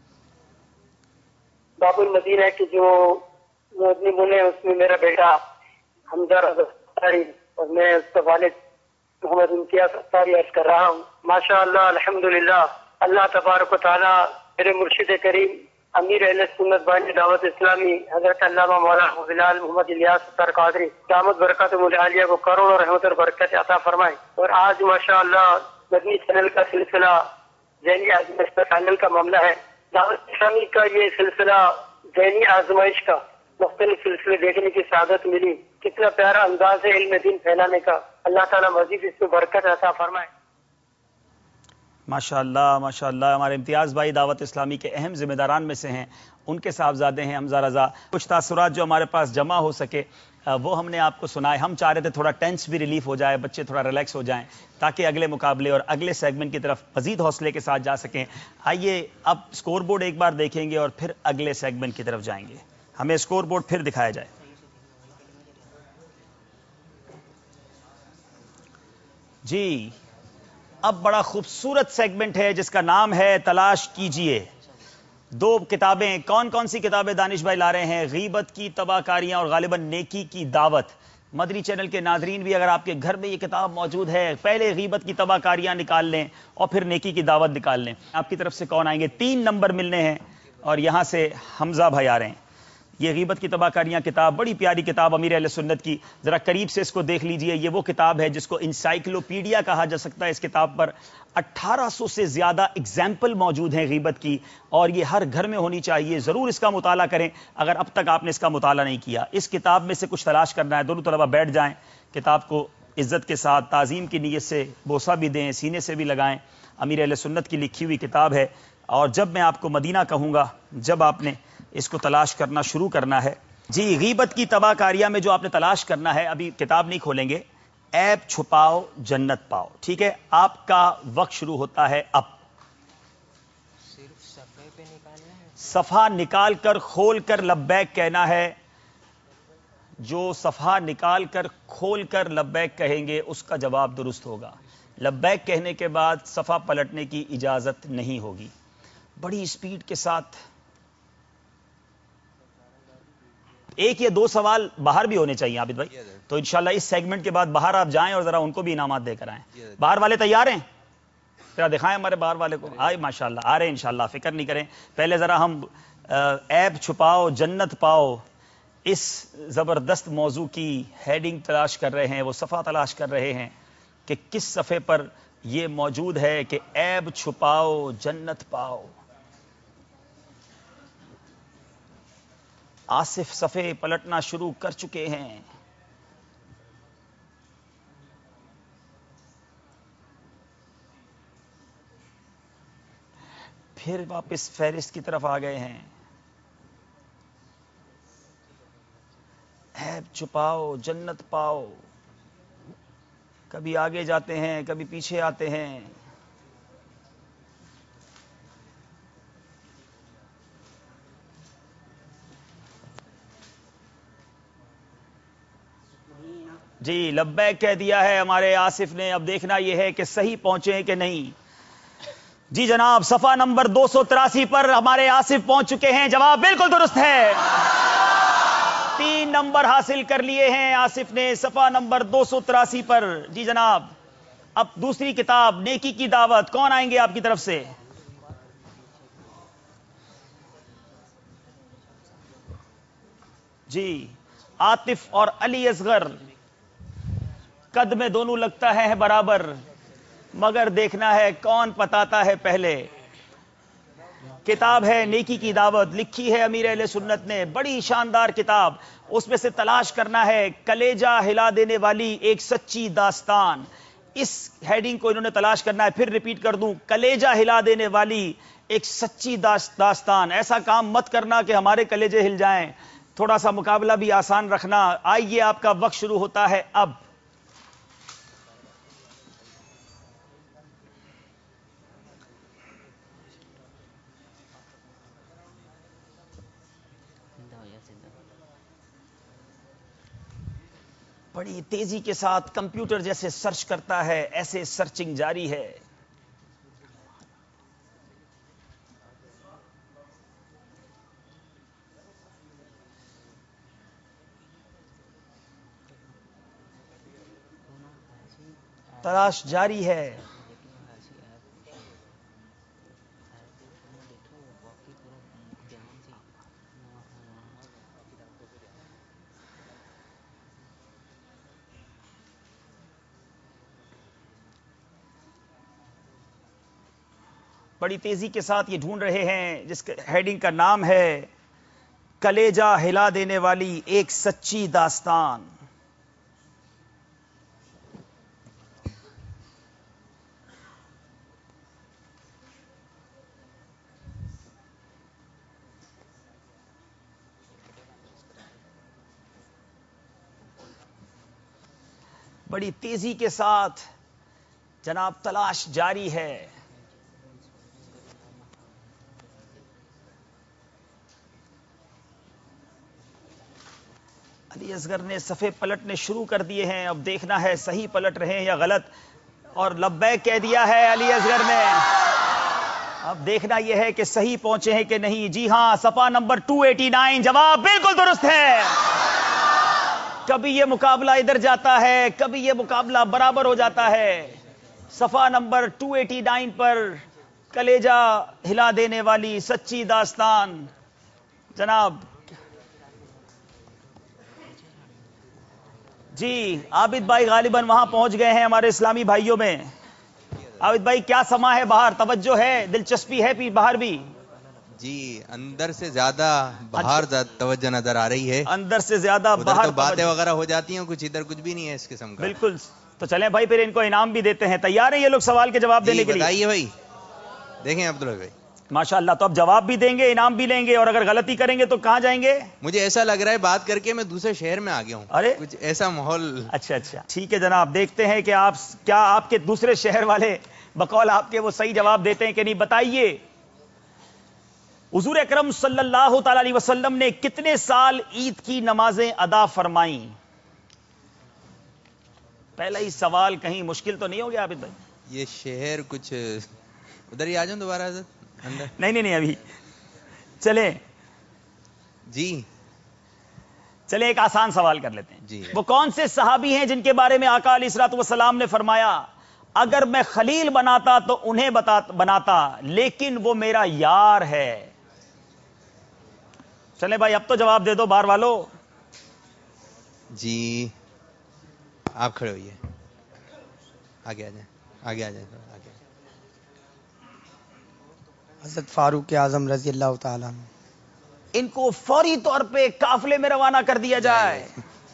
باب المدینہ کی جو مدنی ہے اس میں میرا بیٹا حمزہ رضا ستاری اور میں اس کا والد محمد امتیاز ستاری عرض کر رہا ہوں۔ ماشاءاللہ الحمدللہ اللہ تبارک و تعالی میرے مرشد کریم امیر اہل سنت بانی دعوت اسلامی حضرت علامہ مولانا بلال محمد الیاس ستار قادری دامت برکات ملیہ کو کروڑوں رحمت اور برکت عطا فرمائے۔ اور آج ماشاءاللہ مدنی چینل کا سلسلہ ذہنی آزمائش کا چینل کا معاملہ ہے۔ دعوت اسلامی کا یہ سلسلہ ذہنی آزمائش کا مختلف سلسلے دیکھنے کی سعادت ملی، کتنا پیارا انداز ہے علم دین پھیلانے کا۔ اللہ تعالیٰ مزید اس میں برکت عطا فرمائے۔ ماشاءاللہ ماشاءاللہ ہمارے امتیاز بھائی دعوت اسلامی کے اہم ذمہ داران میں سے ہیں، ان کے صاحبزادے ہیں حمزہ رضا۔ کچھ تاثرات جو ہمارے پاس جمع ہو سکے وہ ہم نے آپ کو سنائے۔ ہم چاہ رہے تھے تھوڑا ٹینس بھی ریلیف ہو جائے، بچے تھوڑا ریلیکس ہو جائیں تاکہ اگلے مقابلے اور اگلے سیگمنٹ کی طرف مزید حوصلے کے ساتھ جا سکیں۔ آئیے اب سکور بورڈ ایک بار دیکھیں گے اور پھر اگلے سیگمنٹ کی طرف جائیں گے۔ ہمیں سکور بورڈ پھر دکھایا جائے۔ جی اب بڑا خوبصورت سیگمنٹ ہے جس کا نام ہے تلاش کیجئے۔ دو کتابیں، کون کون سی کتابیں دانش بھائی لا رہے ہیں؟ غیبت کی تباہ کاریاں اور غالباً نیکی کی دعوت۔ مدنی چینل کے ناظرین بھی اگر آپ کے گھر میں یہ کتاب موجود ہے، پہلے غیبت کی تباہ کاریاں نکال لیں اور پھر نیکی کی دعوت نکال لیں۔ آپ کی طرف سے کون آئیں گے؟ تین نمبر ملنے ہیں اور یہاں سے حمزہ بھائی آ رہے ہیں۔ یہ غیبت کی تباہ کاریاں کتاب بڑی پیاری کتاب امیر اہل سنت کی، ذرا قریب سے اس کو دیکھ لیجئے۔ یہ وہ کتاب ہے جس کو انسائکلوپیڈیا کہا جا سکتا ہے۔ اس کتاب پر اٹھارہ سو سے زیادہ اگزامپل موجود ہیں غیبت کی، اور یہ ہر گھر میں ہونی چاہیے۔ ضرور اس کا مطالعہ کریں اگر اب تک آپ نے اس کا مطالعہ نہیں کیا۔ اس کتاب میں سے کچھ تلاش کرنا ہے۔ دونوں طلبہ بیٹھ جائیں، کتاب کو عزت کے ساتھ تعظیم کی نیت سے بوسہ بھی دیں، سینے سے بھی لگائیں۔ امیر اہل سنت کی لکھی ہوئی کتاب ہے، اور جب میں آپ کو مدینہ کہوں گا جب آپ نے اس کو تلاش کرنا شروع کرنا ہے۔ جی غیبت کی تباہ کاریاں میں جو آپ نے تلاش کرنا ہے، ابھی کتاب نہیں کھولیں گے، عیب چھپاؤ جنت پاؤ۔ ٹھیک ہے، آپ کا وقت شروع ہوتا ہے اب۔ صفحہ نکال کر کھول کر لبیک کہنا ہے۔ جو صفحہ نکال کر کھول کر لبیک کہیں گے اس کا جواب درست ہوگا۔ لبیک کہنے کے بعد صفحہ پلٹنے کی اجازت نہیں ہوگی۔ بڑی سپیڈ کے ساتھ ایک یا دو سوال باہر بھی ہونے چاہیے عابد بھائی، تو انشاءاللہ اس سیگمنٹ کے بعد باہر آپ جائیں اور ذرا ان کو بھی انعامات دے کر آئیں۔ باہر والے تیار ہیں؟ ذرا دکھائیں ہمارے باہر والے کو۔ آئے ماشاءاللہ آ رہے ہیں انشاءاللہ، فکر نہیں کریں۔ پہلے ذرا ہم عیب چھپاؤ جنت پاؤ اس زبردست موضوع کی ہیڈنگ تلاش کر رہے ہیں، وہ صفحہ تلاش کر رہے ہیں کہ کس صفحے پر یہ موجود ہے کہ عیب چھپاؤ جنت پاؤ۔ آصف صفحے پلٹنا شروع کر چکے ہیں۔ پھر واپس فہرست کی طرف آ گئے ہیں۔ عیب چھپاؤ جنت پاؤ، کبھی آگے جاتے ہیں کبھی پیچھے آتے ہیں۔ جی لبیک کہہ دیا ہے ہمارے آصف نے. اب دیکھنا یہ ہے کہ صحیح پہنچے ہیں کہ نہیں. جی جناب صفحہ نمبر دو سو تراسی پر ہمارے آصف پہنچ چکے ہیں. جواب بالکل درست ہے. تین نمبر حاصل کر لیے ہیں آصف نے صفحہ نمبر دو سو تراسی پر. جی جناب اب دوسری کتاب نیکی کی دعوت, کون آئیں گے آپ کی طرف سے؟ جی عاطف اور علی اصغر, قد میں دونوں لگتا ہے برابر, مگر دیکھنا ہے کون پتاتا ہے پہلے. کتاب ہے نیکی کی دعوت, لکھی ہے امیر اہل سنت نے, بڑی شاندار کتاب. اس میں سے تلاش کرنا ہے کلیجہ ہلا دینے والی ایک سچی داستان. اس ہیڈنگ کو انہوں نے تلاش کرنا ہے. پھر ریپیٹ کر دوں, کلیجہ ہلا دینے والی ایک سچی داستان. ایسا کام مت کرنا کہ ہمارے کلیجے ہل جائیں. تھوڑا سا مقابلہ بھی آسان رکھنا. آئیے آپ کا وقت شروع ہوتا ہے اب. بڑی تیزی کے ساتھ کمپیوٹر جیسے سرچ کرتا ہے, ایسے سرچنگ جاری ہے. تلاش جاری ہے. بڑی تیزی کے ساتھ یہ ڈھونڈ رہے ہیں جس کے ہیڈنگ کا نام ہے کلیجہ ہلا دینے والی ایک سچی داستان. بڑی تیزی کے ساتھ جناب تلاش جاری ہے. علی اصغر نے صفحے پلٹنے شروع کر دیے ہیں. اب دیکھنا ہے صحیح پلٹ رہے ہیں یا غلط. اور لبیک کہہ دیا ہے علی اصغر نے. اب دیکھنا یہ ہے کہ صحیح پہنچے ہیں کہ نہیں. جی ہاں صفحہ نمبر دو سو نناسی, جواب بالکل درست ہے. کبھی یہ مقابلہ ادھر جاتا ہے, کبھی یہ مقابلہ برابر ہو جاتا ہے. صفحہ نمبر دو سو نناسی پر کلیجہ ہلا دینے والی سچی داستان. جناب جی عابد بھائی غالباً وہاں پہنچ گئے ہیں ہمارے اسلامی بھائیوں میں. عابد بھائی کیا سما ہے باہر, توجہ ہے, دلچسپی ہے بھی باہر بھی؟ جی اندر سے زیادہ باہر توجہ نظر آ رہی ہے. اندر سے زیادہ باہر باتیں وغیرہ ہو جاتی ہیں, کچھ ادھر کچھ بھی نہیں ہے اس قسم کا. بالکل. تو چلیں بھائی پھر ان کو انعام بھی دیتے ہیں. تیار ہیں یہ لوگ سوال کے جواب دینے کے لیے؟ بتائیے بھائی. دیکھیں عبداللہ بھائی ماشاءاللہ, تو اب جواب بھی دیں گے, انعام بھی لیں گے, اور اگر غلطی کریں گے تو کہاں جائیں گے؟ مجھے ایسا لگ رہا ہے بات کر کے میں دوسرے شہر میں آ گیا ہوں. ارے کچھ ایسا ماحول. اچھا اچھا ٹھیک ہے جناب, دیکھتے ہیں کہ آپ کیا آپ کے دوسرے شہر والے بقول آپ کے وہ صحیح جواب دیتے ہیں کہ نہیں. بتائیے حضور اکرم صلی اللہ تعالی علیہ وسلم نے کتنے سال عید کی نمازیں ادا فرمائیں؟ پہلا ہی سوال کہیں مشکل تو نہیں ہو گیا عابد بھائی؟ یہ شہر کچھ ادھر ہی آ جاؤں دوبارہ اندر. نہیں نہیں نہیں ابھی چلیں. جی چلیں ایک آسان سوال کر لیتے ہیں. جی وہ کون سے صحابی ہیں جن کے بارے میں آقا علیہ الصلوۃ والسلام نے فرمایا اگر میں خلیل بناتا تو انہیں بناتا, لیکن وہ میرا یار ہے؟ چلیں بھائی اب تو جواب دے دو باہر والو. جی آپ کھڑے ہوئیے, آگے آ جائیں, آگے آ جائیں, آگے. حضرت فاروق اعظم رضی اللہ تعالیٰ عنہ. ان کو فوری طور پہ قافلے میں روانہ کر دیا جائے.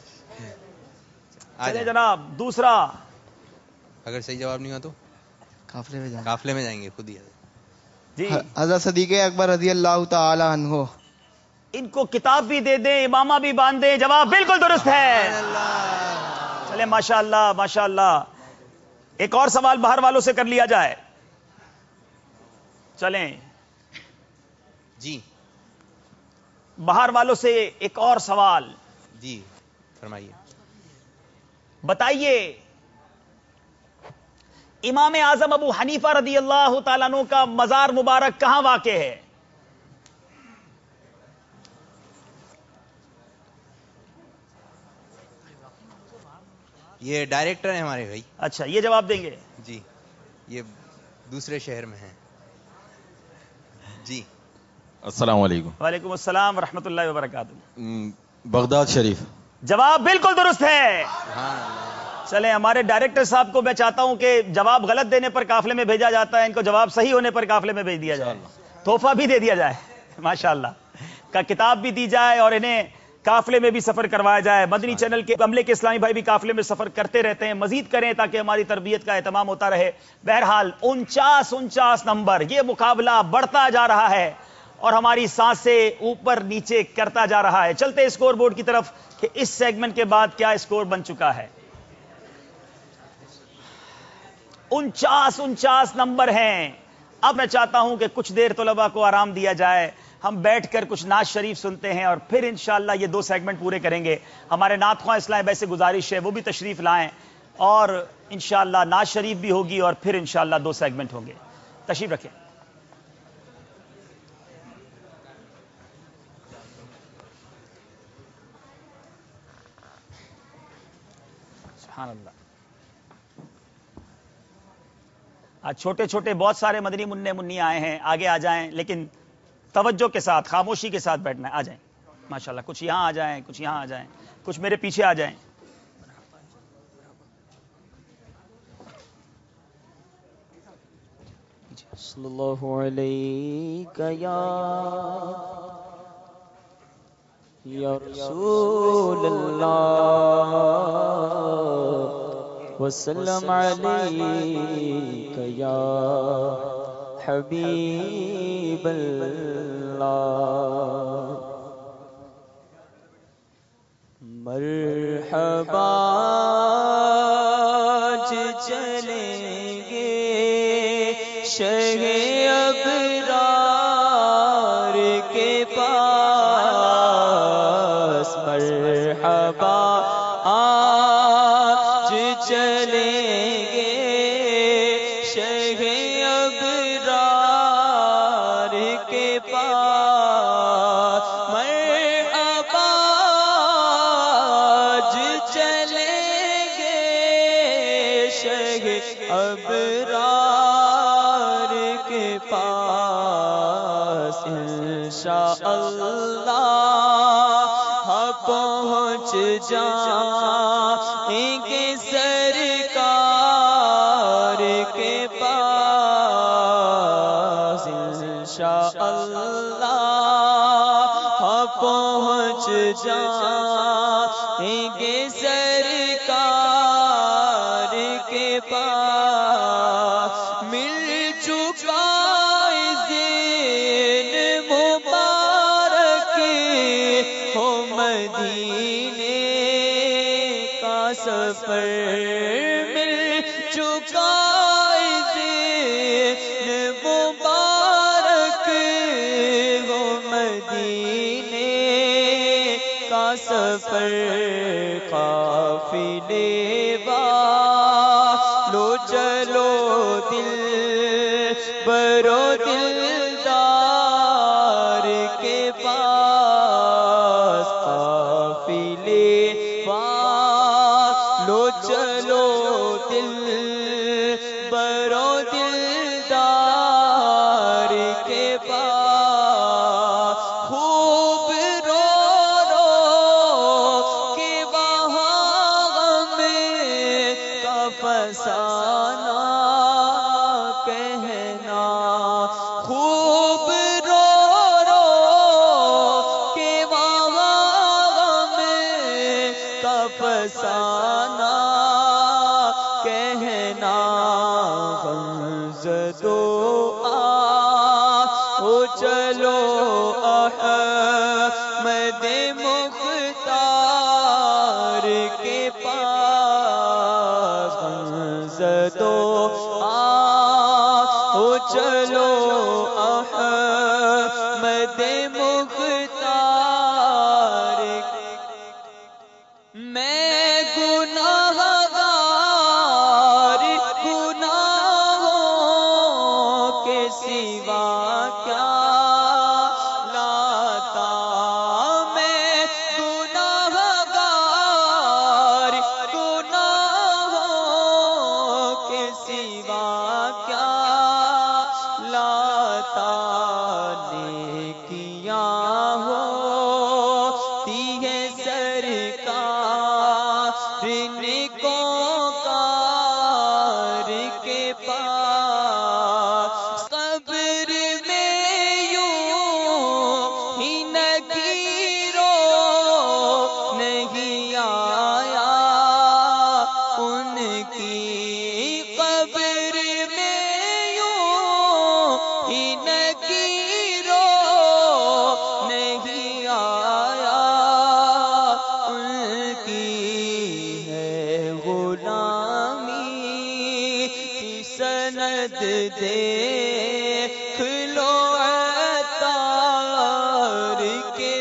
چلے جناب دوسرا. اگر صحیح جواب نہیں ہوا تو قافلے میں جائیں, قافلے میں جائیں گے خود ہی. جی حضرت صدیق اکبر رضی اللہ تعالیٰ عنہ. ان کو کتاب بھی دے دیں, امامہ بھی باندھ دیں. جواب بالکل درست ہے. چلے ماشاءاللہ ماشاءاللہ. ایک اور سوال باہر والوں سے کر لیا جائے. چلیں جی باہر والوں سے ایک اور سوال. جی فرمائیے. بتائیے امام اعظم ابو حنیفہ رضی اللہ تعالیٰ عنہ کا مزار مبارک کہاں واقع ہے؟ یہ ڈائریکٹر ہیں ہمارے بھائی. اچھا یہ جواب دیں گے؟ جی یہ دوسرے شہر میں ہیں. جی السلام علیکم. وعلیکم السلام ورحمۃ اللہ وبرکاتہ. بغداد شریف. جواب بالکل درست ہے. چلیں ہمارے ڈائریکٹر صاحب کو میں چاہتا ہوں کہ جواب غلط دینے پر قافلے میں بھیجا جاتا ہے، ان کو جواب صحیح ہونے پر قافلے میں بھیج دیا جائے، تحفہ بھی دے دیا جائے ماشاءاللہ کا کتاب بھی دی جائے اور انہیں قافلے میں بھی سفر کروایا جائے. مدنی چینل کے عملے کے اسلامی بھائی بھی قافلے میں سفر کرتے رہتے ہیں، مزید کریں تاکہ ہماری تربیت کا اہتمام ہوتا رہے. بہرحال انچاس انچاس نمبر، یہ مقابلہ بڑھتا جا رہا ہے اور ہماری سانسیں اوپر نیچے کرتا جا رہا ہے. چلتے اسکور بورڈ کی طرف کہ اس سیگمنٹ کے بعد کیا اسکور بن چکا ہے. انچاس انچاس نمبر ہیں. اب میں چاہتا ہوں کہ کچھ دیر طلباء کو آرام دیا جائے، ہم بیٹھ کر کچھ نعت شریف سنتے ہیں اور پھر انشاءاللہ یہ دو سیگمنٹ پورے کریں گے. ہمارے نعت خواں اسلام بھائی سے گزارش ہے وہ بھی تشریف لائیں اور انشاءاللہ نعت شریف بھی ہوگی اور پھر انشاءاللہ دو سیگمنٹ ہوں گے. تشریف رکھیں. سبحان اللہ. آج چھوٹے چھوٹے بہت سارے مدنی منع منی آئے ہیں، آگے آ جائیں لیکن توجہ کے ساتھ خاموشی کے ساتھ بیٹھنا ہے. آ جائیں ماشاءاللہ. کچھ یہاں آ جائیں، کچھ یہاں آ جائیں، کچھ میرے پیچھے آ جائیں. صلی اللہ علیہ یا رسول اللہ وسلم علیک یا حبیب اللہ. مرحبا چلیں گے شہ ابرار کے پاس. مرحبا آج چلیں گے شہ ابرار کے پاس. مرحبا آج چلیں گے شہ ابرار کے پاس. انشاءاللہ پہنچ جائیں گے سرکار کے پاس. انشاءاللہ پہنچ جائیں گے سرکار کے پاس. مل چکا دین مبارک ہو مدینے کا سفر. مل چکا دین مبارک ہو مدینے کا سفر. قافلے والو چلو دل برو دلدار کے پاس. قافلے والو چلو دل برو دلدار کے پاس. خوب رو رو کے وہاں غم کا فسانہ کہنا. خوب رو رو کے وہاں غم کا فسانہ کہنا. غمزدو آؤ چلو احمد مختار کے پاس. غمزدو آؤ چلو احمد مختار. میں گناہ دیکھ لو عطار کے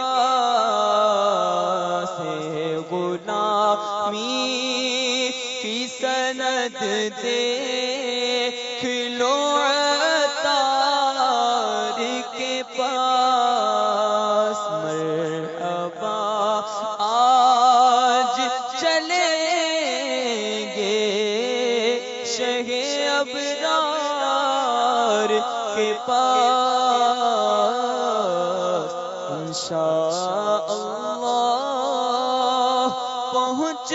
پاس ہے غلامی کی سند دیکھ لو عطار کے پاس مرحبا آج چلیں گے شہ ابرار کے پاس انشاءاللہ پہنچ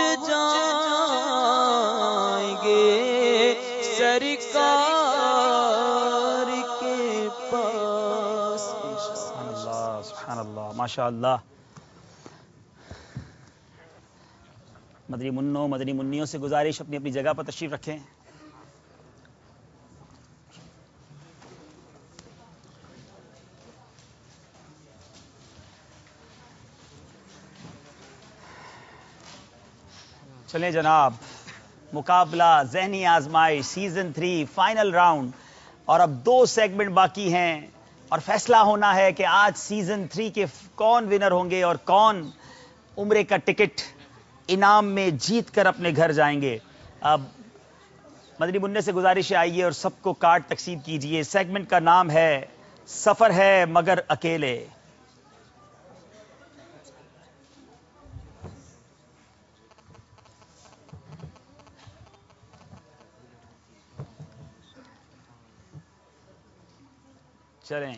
جائیں گے سرکار کے پاس. سبحان اللہ سبحان اللہ ماشاء اللہ. مدنی منوں مدنی منیوں سے گزارش اپنی اپنی جگہ پر تشریف رکھیں. چلیں جناب، مقابلہ ذہنی آزمائش سیزن تھری فائنل راؤنڈ، اور اب دو سیگمنٹ باقی ہیں اور فیصلہ ہونا ہے کہ آج سیزن تھری کے کون ونر ہوں گے اور کون عمرے کا ٹکٹ انعام میں جیت کر اپنے گھر جائیں گے. اب مدنی منع سے گزارش ہے آئیے اور سب کو کارڈ تقسیم کیجئے. سیگمنٹ کا نام ہے سفر ہے مگر اکیلے. چلیں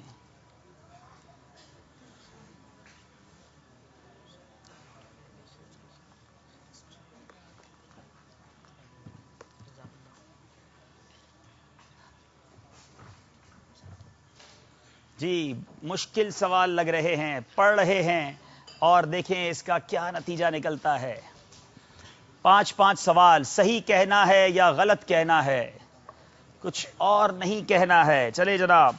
جی، مشکل سوال لگ رہے ہیں، پڑھ رہے ہیں اور دیکھیں اس کا کیا نتیجہ نکلتا ہے. پانچ پانچ سوال، صحیح کہنا ہے یا غلط کہنا ہے، کچھ اور نہیں کہنا ہے. چلے جناب.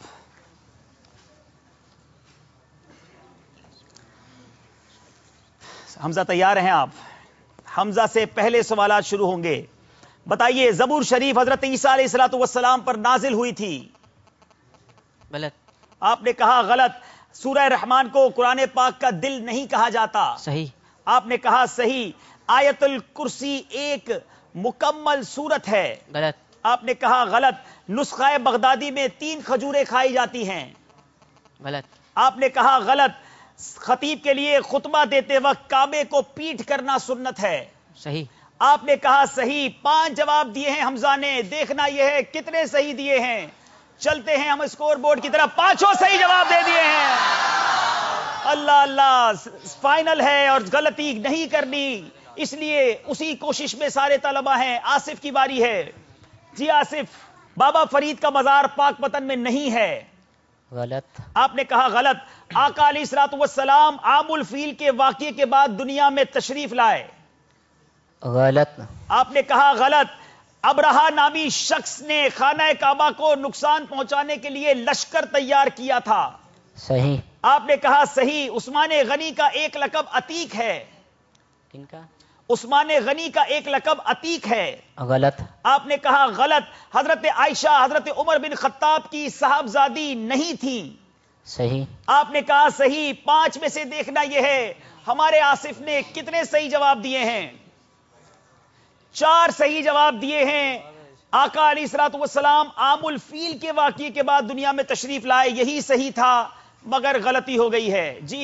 حمزہ تیار ہیں آپ؟ حمزہ سے پہلے سوالات شروع ہوں گے. بتائیے زبور شریف حضرت عیسیٰ علیہ الصلوۃ والسلام پر نازل ہوئی تھی. غلط. آپ نے کہا غلط. سورہ رحمان کو قرآن پاک کا دل نہیں کہا جاتا. صحیح. آپ نے کہا صحیح. آیت الکرسی ایک مکمل سورت ہے. غلط. آپ نے کہا غلط. نسخہ بغدادی میں تین کھجوریں کھائی جاتی ہیں. غلط. آپ نے کہا غلط. خطیب کے لیے خطبہ دیتے وقت کعبے کو پیٹ کرنا سنت ہے. صحیح. آپ نے کہا صحیح. پانچ جواب دیے ہیں حمزہ نے، دیکھنا یہ ہے کتنے صحیح دیے ہیں. چلتے ہیں ہم اسکور بورڈ کی طرف. پانچوں صحیح جواب دے دیے ہیں. اللہ اللہ، فائنل ہے اور غلطی نہیں کرنی، اس لیے اسی کوشش میں سارے طلبہ ہیں. آصف کی باری ہے. جی آصف، بابا فرید کا مزار پاک پتن میں نہیں ہے. غلط. آپ نے کہا غلط. آقا علیہ الصلوۃ والسلام عام الفیل کے واقعے کے بعد دنیا میں تشریف لائے. غلط. آپ نے کہا غلط. ابرہا نامی شخص نے خانہ کعبہ کو نقصان پہنچانے کے لیے لشکر تیار کیا تھا. صحیح. آپ نے کہا صحیح. عثمان غنی کا ایک لقب عتیق ہے. کن کا؟ عثمان غنی کا ایک لقب عتیق ہے. غلط. آپ نے کہا غلط. حضرت عائشہ حضرت عمر بن خطاب کی صاحبزادی نہیں تھی. صحیح. آپ نے کہا صحیح. پانچ میں سے دیکھنا یہ ہے ہمارے آصف نے کتنے صحیح جواب دیے ہیں. چار صحیح جواب دیے ہیں. آقا علیہ الصلوۃ والسلام عام الفیل کے واقعے کے بعد دنیا میں تشریف لائے، یہی صحیح تھا مگر غلطی ہو گئی ہے. جی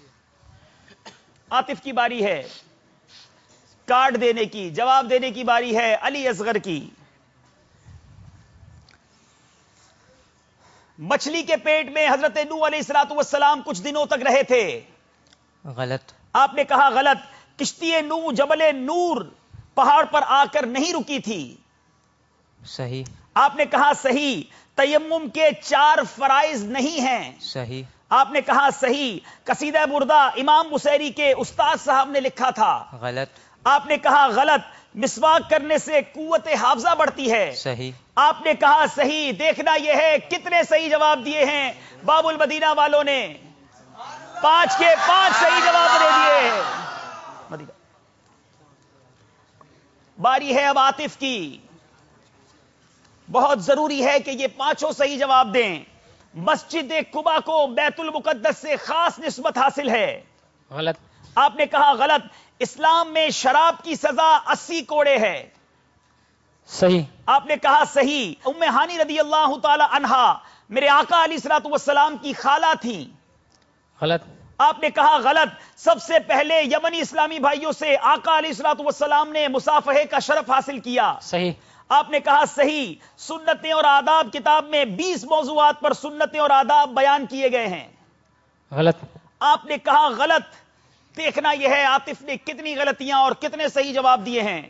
عاطف کی باری ہے کارڈ دینے کی، جواب دینے کی باری ہے علی اصغر کی. مچھلی کے پیٹ میں حضرت نوح علیہ الصلوۃ والسلام کچھ دنوں تک رہے تھے. غلط. آپ نے کہا غلط. کشتی نوح جبل نور پہاڑ پر آ کر نہیں رکی تھی. صحیح. آپ نے کہا صحیح. تیمم کے چار فرائض نہیں ہیں. صحیح. آپ نے کہا صحیح. قصیدہ بردہ امام بصیری کے استاد صاحب نے لکھا تھا. غلط. آپ نے کہا غلط. مسواک کرنے سے قوت حافظہ بڑھتی ہے. صحیح. آپ نے کہا صحیح. دیکھنا یہ ہے کتنے صحیح جواب دیے ہیں باب المدینہ والوں نے. پانچ کے پانچ صحیح جواب دے دیے ہیں. باری ہے اب عاطف کی. بہت ضروری ہے کہ یہ پانچوں صحیح جواب دیں. مسجد قباء کو بیت المقدس سے خاص نسبت حاصل ہے. غلط. آپ نے کہا غلط. اسلام میں شراب کی سزا اسی کوڑے ہے. صحیح. آپ نے کہا صحیح. ام ہانی رضی اللہ تعالی عنہا میرے آقا علیہ الصلوۃ والسلام کی خالہ تھیں. غلط. آپ نے کہا غلط. سب سے پہلے یمنی اسلامی بھائیوں سے آقا علیہ الصلوۃ والسلام نے مصافحے کا شرف حاصل کیا. صحیح. آپ نے کہا صحیح. سنتیں اور آداب کتاب میں بیس موضوعات پر سنتیں اور آداب بیان کیے گئے ہیں. غلط. آپ نے کہا غلط. دیکھنا یہ ہے عاطف نے کتنی غلطیاں اور کتنے صحیح جواب دیے ہیں.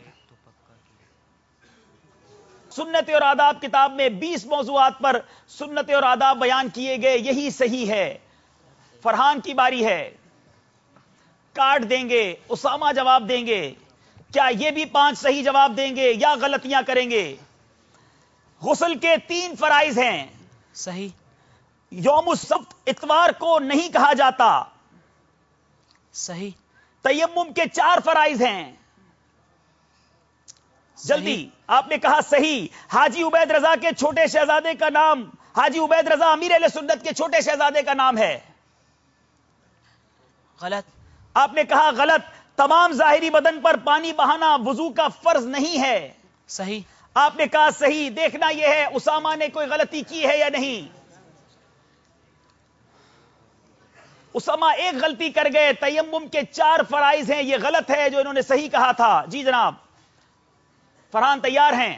سنتیں اور آداب کتاب میں بیس موضوعات پر سنتیں اور آداب بیان کیے گئے, یہی صحیح ہے. فرحان کی باری ہے. کاٹ دیں گے. اسامہ جواب دیں گے. کیا یہ بھی پانچ صحیح جواب دیں گے یا غلطیاں کریں گے؟ غسل کے تین فرائض ہیں. صحیح. یوم السبت اتوار کو نہیں کہا جاتا. صحیح. تیمم کے چار فرائض ہیں. جلدی. آپ نے کہا صحیح. حاجی عبید رضا کے چھوٹے شہزادے کا نام حاجی عبید رضا امیر اہل سنت کے چھوٹے شہزادے کا نام ہے. غلط. آپ نے کہا غلط. تمام ظاہری بدن پر پانی بہانا وضو کا فرض نہیں ہے. صحیح. آپ نے کہا صحیح. دیکھنا یہ ہے اسامہ نے کوئی غلطی کی ہے یا نہیں. اسامہ ایک غلطی کر گئے. تیمم کے چار فرائض ہیں, یہ غلط ہے جو انہوں نے صحیح کہا تھا. جی جناب فرحان تیار ہیں؟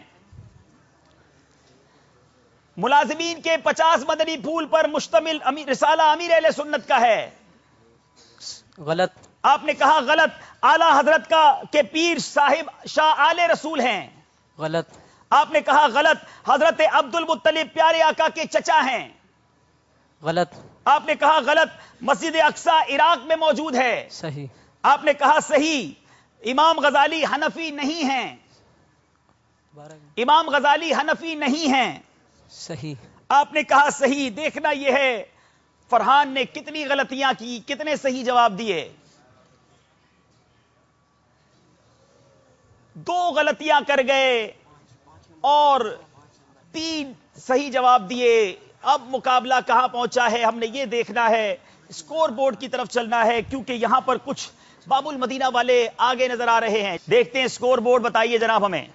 ملازمین کے پچاس مدنی پھول پر مشتمل رسالہ امیر اہل سنت کا ہے. غلط. آپ نے کہا غلط. اعلی حضرت کا کے پیر صاحب شاہ آل رسول ہیں. غلط. آپ نے کہا غلط. حضرت عبد المطلب پیارے آقا کے چچا ہیں. غلط. آپ نے کہا غلط. مسجد اقصی عراق میں موجود ہے. صحیح. آپ نے کہا صحیح. امام غزالی حنفی نہیں ہیں. امام غزالی حنفی نہیں ہیں. صحیح. آپ نے کہا صحیح. دیکھنا یہ ہے فرحان نے کتنی غلطیاں کی, کتنے صحیح جواب دیے. دو غلطیاں کر گئے اور تین صحیح جواب دیے. اب مقابلہ کہاں پہنچا ہے ہم نے یہ دیکھنا ہے. اسکور بورڈ کی طرف چلنا ہے کیونکہ یہاں پر کچھ باب المدینہ والے آگے نظر آ رہے ہیں. دیکھتے ہیں اسکور بورڈ, بتائیے جناب ہمیں.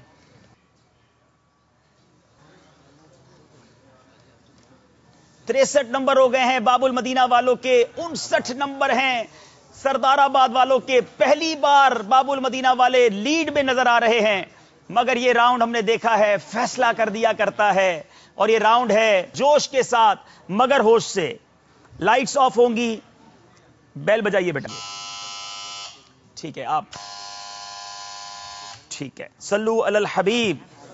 تریسٹھ نمبر ہو گئے ہیں باب المدینہ والوں کے, انسٹھ نمبر ہیں سردار آباد والوں کے. پہلی بار باب المدینہ والے لیڈ میں نظر آ رہے ہیں, مگر یہ راؤنڈ ہم نے دیکھا ہے فیصلہ کر دیا کرتا ہے, اور یہ راؤنڈ ہے جوش کے ساتھ مگر ہوش سے. لائٹس آف ہوں گی, بیل بجائیے بیٹا. ٹھیک ہے آپ ٹھیک ہے. صلو علی الحبیب.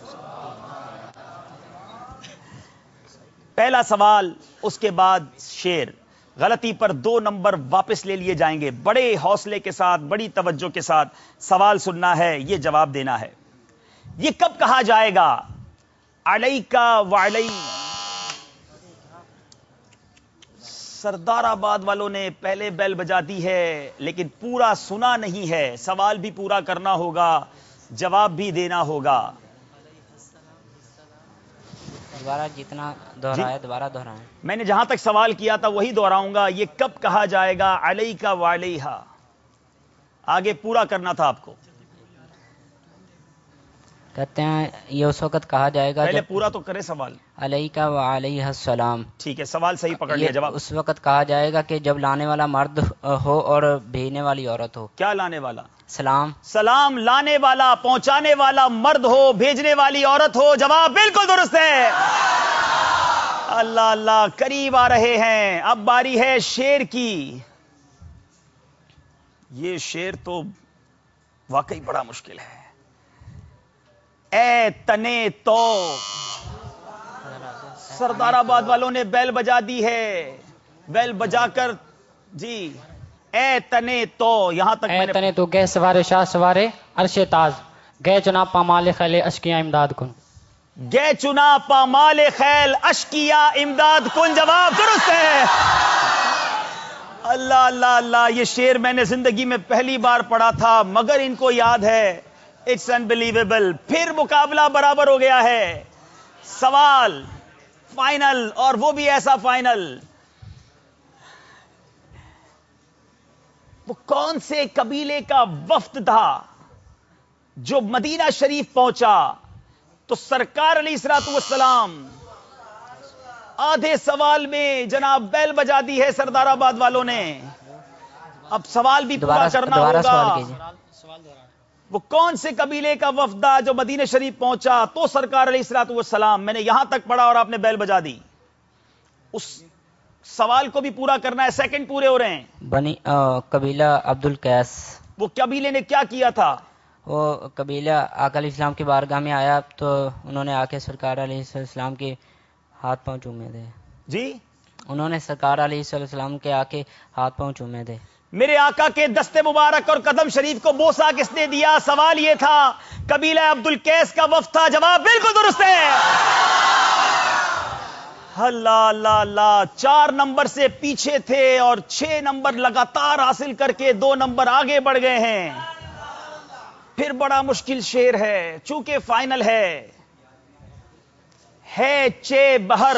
پہلا سوال, اس کے بعد شیر. غلطی پر دو نمبر واپس لے لیے جائیں گے. بڑے حوصلے کے ساتھ, بڑی توجہ کے ساتھ سوال سننا ہے, یہ جواب دینا ہے. یہ کب کہا جائے گا؟ علیکا وعلی. سردار آباد والوں نے پہلے بیل بجا دی ہے لیکن پورا سنا نہیں ہے. سوال بھی پورا کرنا ہوگا, جواب بھی دینا ہوگا. دوبارہ جتنا دہرایا دوبارہ دہرائیں. میں نے جہاں تک سوال کیا تھا وہی دہراؤں گا. یہ کب کہا جائے گا؟ علیکا وعلیہا. آگے پورا کرنا تھا آپ کو. کہتے ہیں یہ اس وقت کہا جائے گا پہلے جب پورا تو کرے سوال. علیکا وعلیہ السلام. ٹھیک ہے, سوال صحیح پکڑ لیا. یہ جواب اس وقت کہا جائے گا کہ جب لانے والا مرد ہو اور بھیجنے والی عورت ہو. کیا لانے والا؟ سلام. سلام لانے والا, پہنچانے والا مرد ہو, بھیجنے والی عورت ہو. جواب بالکل درست ہے. اللہ اللہ, قریب آ رہے ہیں. اب باری ہے شیر کی. یہ شیر تو واقعی بڑا مشکل ہے. اے تنے تو. سردار آباد والوں نے بیل بجا دی ہے, بیل بجا کر جی. اے تنے تو, یہاں تک اے تنے تو گئے سوارے شاہ سوارے عرش تاز, گئے چنا پامال خیل اشکیاں امداد کن. گئے چنا پامال خیل اشکیا امداد کن. جواب درست ہے. اللہ اللہ اللہ, یہ شعر میں نے زندگی میں پہلی بار پڑھا تھا مگر ان کو یاد ہے. It's unbelievable. پھر مقابلہ برابر ہو گیا ہے. سوال فائنل، اور وہ بھی ایسا فائنل، وہ کون سے قبیلے کا وفد تھا جو مدینہ شریف پہنچا تو سرکار علیہ الصلوۃ والسلام آدھے سوال میں جناب بیل بجا دی ہے سردار آباد والوں نے. اب سوال بھی پورا کرنا ہوگا. وہ کون سے قبیلے کا وفد تھا جو مدینہ شریف پہنچا تو سرکار علیہ الصلوۃ والسلام، میں نے یہاں تک پڑھا اور آپ نے بیل بجا دی. اس سوال کو بھی پورا کرنا ہے، سیکنڈ پورے ہو رہے ہیں. بنی قبیلہ عبد القیس. وہ قبیلے نے کیا کیا تھا؟ وہ قبیلہ آقا علیہ السلام کی بارگاہ میں آیا تو انہوں نے آ کے سرکار علیہ السلام کے ہاتھ پاؤں چومے تھے. جی انہوں نے سرکار علیہ السلام کے آ کے ہاتھ پاؤں چومے تھے. میرے آقا کے دستے مبارک اور قدم شریف کو بوسا کس نے دیا؟ سوال یہ تھا. قبیلہ عبد القیس کا وفد تھا. جواب بالکل درست ہے. اللہ اللہ اللہ، چار نمبر سے پیچھے تھے اور چھ نمبر لگاتار حاصل کر کے دو نمبر آگے بڑھ گئے ہیں. پھر بڑا مشکل شعر ہے چونکہ فائنل ہے. ہے چے بہر،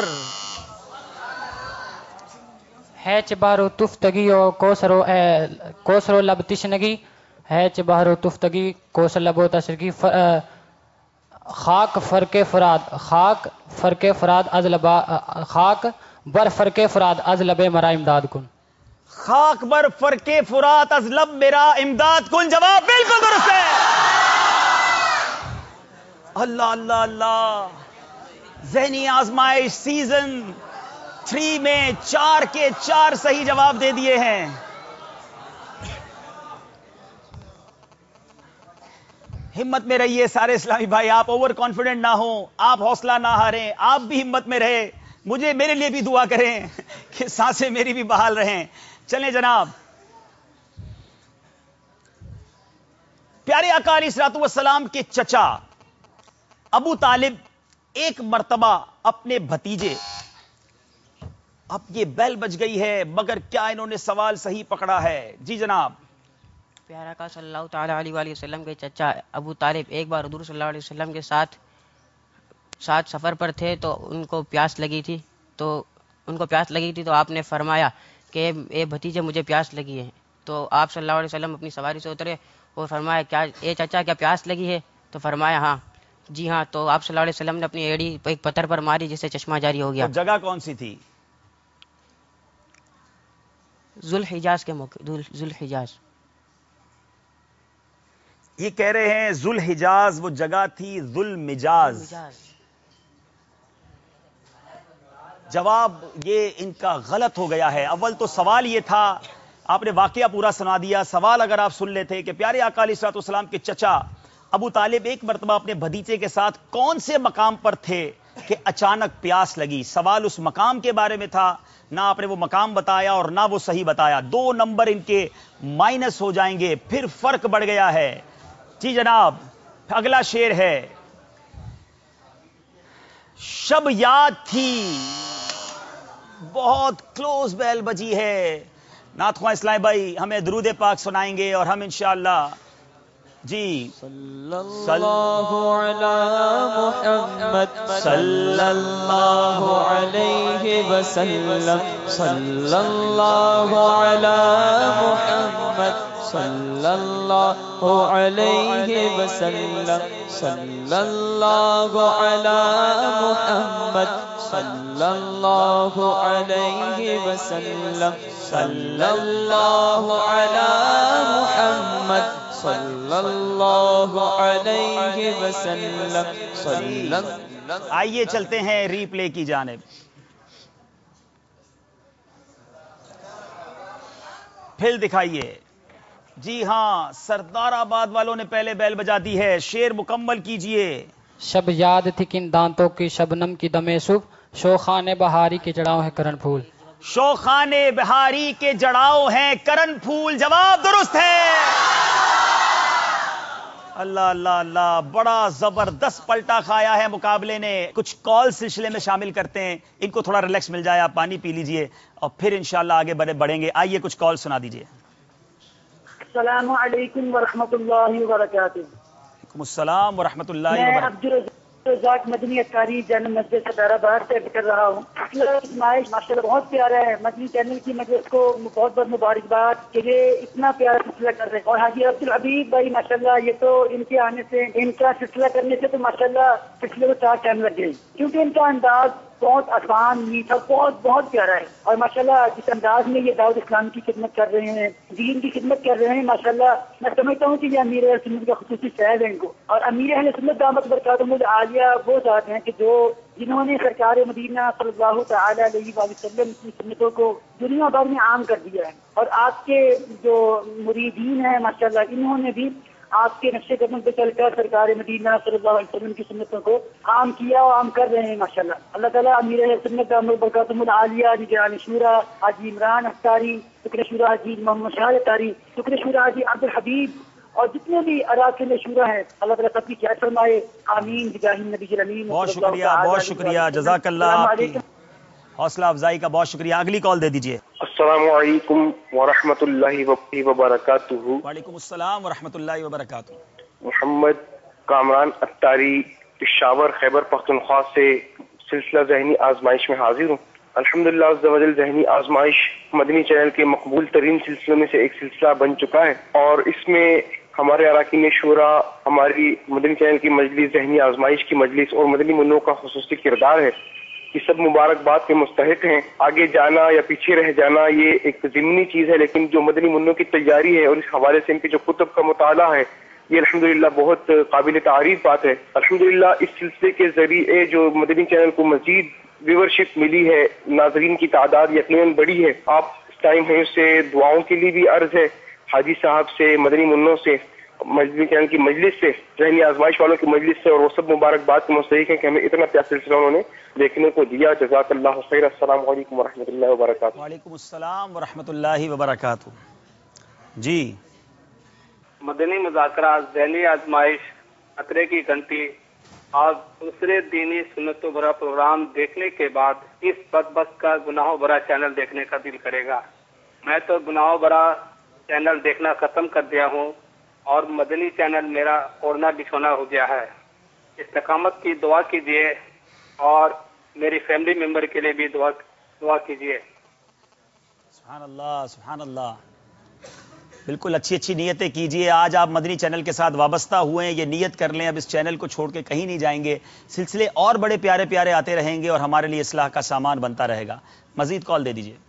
ہے چے بہر و تفتگی و کوسر و کوسر و لب تشنگی، ہے چے بہر و تفتگی کوسر لب و تشنگی. خاک فرق فراد، خاک فرق فراد از لبا، خاک بر فرق فراد از لب مرا امداد کن. خاک بر فرق فرات از لب میرا امداد کن. جواب بالکل درست ہے. اللہ اللہ اللہ، ذہنی آزمائش سیزن تھری میں چار کے چار صحیح جواب دے دیے ہیں. ہمت میں رہیے سارے اسلامی بھائی، آپ اوور کانفیڈنٹ نہ ہوں، آپ حوصلہ نہ ہاریں، آپ بھی ہمت میں رہے. مجھے میرے لیے بھی دعا کریں کہ سانسیں میری بھی بحال رہیں. چلیں جناب، پیارے آقا علیہ الصلوۃ والسلام کے چچا ابو طالب ایک مرتبہ اپنے بھتیجے، اب یہ بیل بج گئی ہے مگر کیا انہوں نے سوال صحیح پکڑا ہے؟ جی جناب. پیارا کا صلی اللہ تعالیٰ علیہ وآلہ وسلم کے چچا ابو طالب ایک بار حضور صلی اللہ علیہ وسلم کے ساتھ ساتھ سفر پر تھے تو ان کو پیاس لگی تھی تو ان کو پیاس لگی تھی تو آپ نے فرمایا کہ اے بھتیجے مجھے پیاس لگی ہے. تو آپ صلی اللہ علیہ وسلم اپنی سواری سے اترے اور فرمایا کیا اے چچا کیا پیاس لگی ہے؟ تو فرمایا ہاں. جی ہاں. تو آپ صلی اللہ علیہ وسلم نے اپنی ایڑی ایک پتھر پر ماری جس سے چشمہ جاری ہو گیا. جگہ کون سی تھی؟ ذوالحجاز کے موقع. ذوالحجاز یہ کہہ رہے ہیں ذوالحجاز وہ جگہ تھی ذوالمجاز. جواب یہ ان کا غلط ہو گیا ہے. اول تو سوال یہ تھا، آپ نے واقعہ پورا سنا دیا. سوال اگر آپ سن لیتے کہ پیارے آقا علیہ الصلوۃ والسلام کے چچا ابو طالب ایک مرتبہ اپنے بھتیجے کے ساتھ کون سے مقام پر تھے کہ اچانک پیاس لگی. سوال اس مقام کے بارے میں تھا، نہ آپ نے وہ مقام بتایا اور نہ وہ صحیح بتایا. دو نمبر ان کے مائنس ہو جائیں گے، پھر فرق بڑھ گیا ہے. جی جناب، اگلا شعر ہے. شب یاد تھی، بہت کلوز بیل بجی ہے. نعت خواہ اسلام بھائی ہمیں درود پاک سنائیں گے اور ہم انشاءاللہ جی صلی اللہ علی محمد صلی اللہ علیہ وسلم، صلی اللہ علی محمد صلی اللہ علیہ وسلم، صلی اللہ علی محمد صلی اللہ علیہ وسلم، صلی اللہ علی محمد صلی اللہ علیہ وسلم، صلی اللہ. آئیے چلتے ہیں ری پلے کی جانب. پھر دکھائیے. جی ہاں، سردار آباد والوں نے پہلے بیل بجا دی ہے. شعر مکمل کیجئے. شب یاد تھی کن دانتوں کی شبنم کی دمے صبح، شوخانے بہاری کے جڑاؤ ہیں کرن پھول. شوخانے بہاری کے جڑاؤ ہیں کرن پھول. جواب درست ہے. اللہ اللہ اللہ، بڑا زبردست پلٹا کھایا ہے مقابلے نے. کچھ کال سلسلے میں شامل کرتے ہیں، ان کو تھوڑا ریلیکس مل جائے. آپ پانی پی لیجئے اور پھر انشاءاللہ آگے بڑھے بڑھیں گے. آئیے کچھ کال سنا دیجئے. السلام علیکم ورحمۃ اللہ وبرکاتہ. وعلیکم السلام ورحمۃ اللہ میں وبرکاتہ. عبدالرزاق ذات مدنی اطاری جن مسجد صدر آباد سے کر رہا ہوں. اسماعیل ماشاء اللہ بہت پیارا ہے. مدنی چینل کی مجلس کو بہت بہت مبارکباد کہ یہ اتنا پیارا سلسلہ کر رہے ہیں. اور حاجی عبدالحبیب بھائی ماشاء اللہ یہ تو ان کے آنے سے ان کا سلسلہ کرنے سے تو ماشاء اللہ سلسلے کو چار ٹائم لگ گئی, کیونکہ ان کا انداز بہت آسان میٹھا بہت بہت پیارا ہے. اور ماشاءاللہ جس انداز میں یہ دعوت اسلام کی خدمت کر رہے ہیں, دین کی خدمت کر رہے ہیں, ماشاءاللہ میں سمجھتا ہوں کہ یہ امیر اہل سنت کا خصوصی فیض ہے ان کو. اور امیر اہل سنت دامت برکاتہم العالیہ وہ ذات ہیں کہ جو جنہوں نے سرکار مدینہ صلی اللہ تعالی علیہ وآلہ وسلم کی سنتوں کو دنیا بھر میں عام کر دیا ہے. اور آپ کے جو مریدین ہیں ماشاءاللہ انہوں نے بھی آپ کے نقش قدم پہ چل کر سرکار مدینہ صلی اللہ علیہ وسلم کی سنتوں کو عام کیا اور عام کر رہے ہیں ماشاءاللہ. اللہ تعالیٰ امیر اہل سنت دامت برکاتہم العالیہ نگران شورا حاجی عمران اختاری, شکر شورا حاجی محمد شاہ اختاری, شکر شورا حاجی عبدالحبیب اور جتنے بھی اراکین شورا ہیں, اللہ تعالیٰ سب کی خیر فرمائے. آمین بجاہ النبی الامین. بہت شکریہ, بہت شکریہ, جزاک اللہ. آپ کی حوصلہ افزائی کا بہت شکریہ. اگلی کال دے دیجیے. السلام علیکم ورحمۃ اللہ وبرکاتہ. وعلیکم السلام ورحمۃ اللہ وبرکاتہ. محمد کامران اختاری پشاور خیبر پختونخوا سے سلسلہ ذہنی آزمائش میں حاضر ہوں. الحمدللہ عز و جل ذہنی آزمائش مدنی چینل کے مقبول ترین سلسلوں میں سے ایک سلسلہ بن چکا ہے, اور اس میں ہمارے اراکین شورا, ہماری مدنی چینل کی مجلس ذہنی آزمائش کی مجلس اور مدنی منوں کا خصوصی کردار ہے. یہ سب مبارکباد کے مستحق ہیں. آگے جانا یا پیچھے رہ جانا یہ ایک ضمنی چیز ہے, لیکن جو مدنی منوں کی تیاری ہے اور اس حوالے سے ان کے جو کتب کا مطالعہ ہے یہ الحمدللہ بہت قابل تعریف بات ہے. الحمدللہ اس سلسلے کے ذریعے جو مدنی چینل کو مزید ویورشپ ملی ہے, ناظرین کی تعداد یقیناً بڑی ہے. آپ اس ٹائم ہیں اس سے دعاؤں کے لیے بھی عرض ہے حاجی صاحب سے, مدنی منوں سے, مدنی چینل کی مجلس سے, ذہنی آزمائش والوں کی مجلس سے, اور وہ سب مبارکباد کے مستحق ہیں کہ ہمیں اتنا پیارا سلسلہ انہوں نے دیکھنے کو دیا. جزاک اللہ خیر. السلام علیکم ورحمۃ اللہ وبرکاتہ. وعلیکم السلام ورحمۃ اللہ وبرکاتہ. جی مدنی مذاکرات ذہنی آزمائش خطرے کی گھنٹی اور دوسرے دینی سنتوں بھرا پروگرام دیکھنے کے بعد اس بدبخت کا گناہوں بھرا چینل دیکھنے کا دل کرے گا. میں تو گناہوں بھرا چینل دیکھنا ختم کر دیا ہوں اور مدنی چینل میرا اوڑھنا بچھونا ہو گیا ہے. استقامت کی دعا کیجیے اور میری فیملی ممبر کے لیے بھی دعا دعا کیجیے. سبحان اللہ, سبحان اللہ. بالکل اچھی اچھی نیتیں کیجئے. آج آپ مدنی چینل کے ساتھ وابستہ ہوئے ہیں, یہ نیت کر لیں اب اس چینل کو چھوڑ کے کہیں نہیں جائیں گے. سلسلے اور بڑے پیارے پیارے آتے رہیں گے اور ہمارے لیے اصلاح کا سامان بنتا رہے گا. مزید کال دے دیجئے.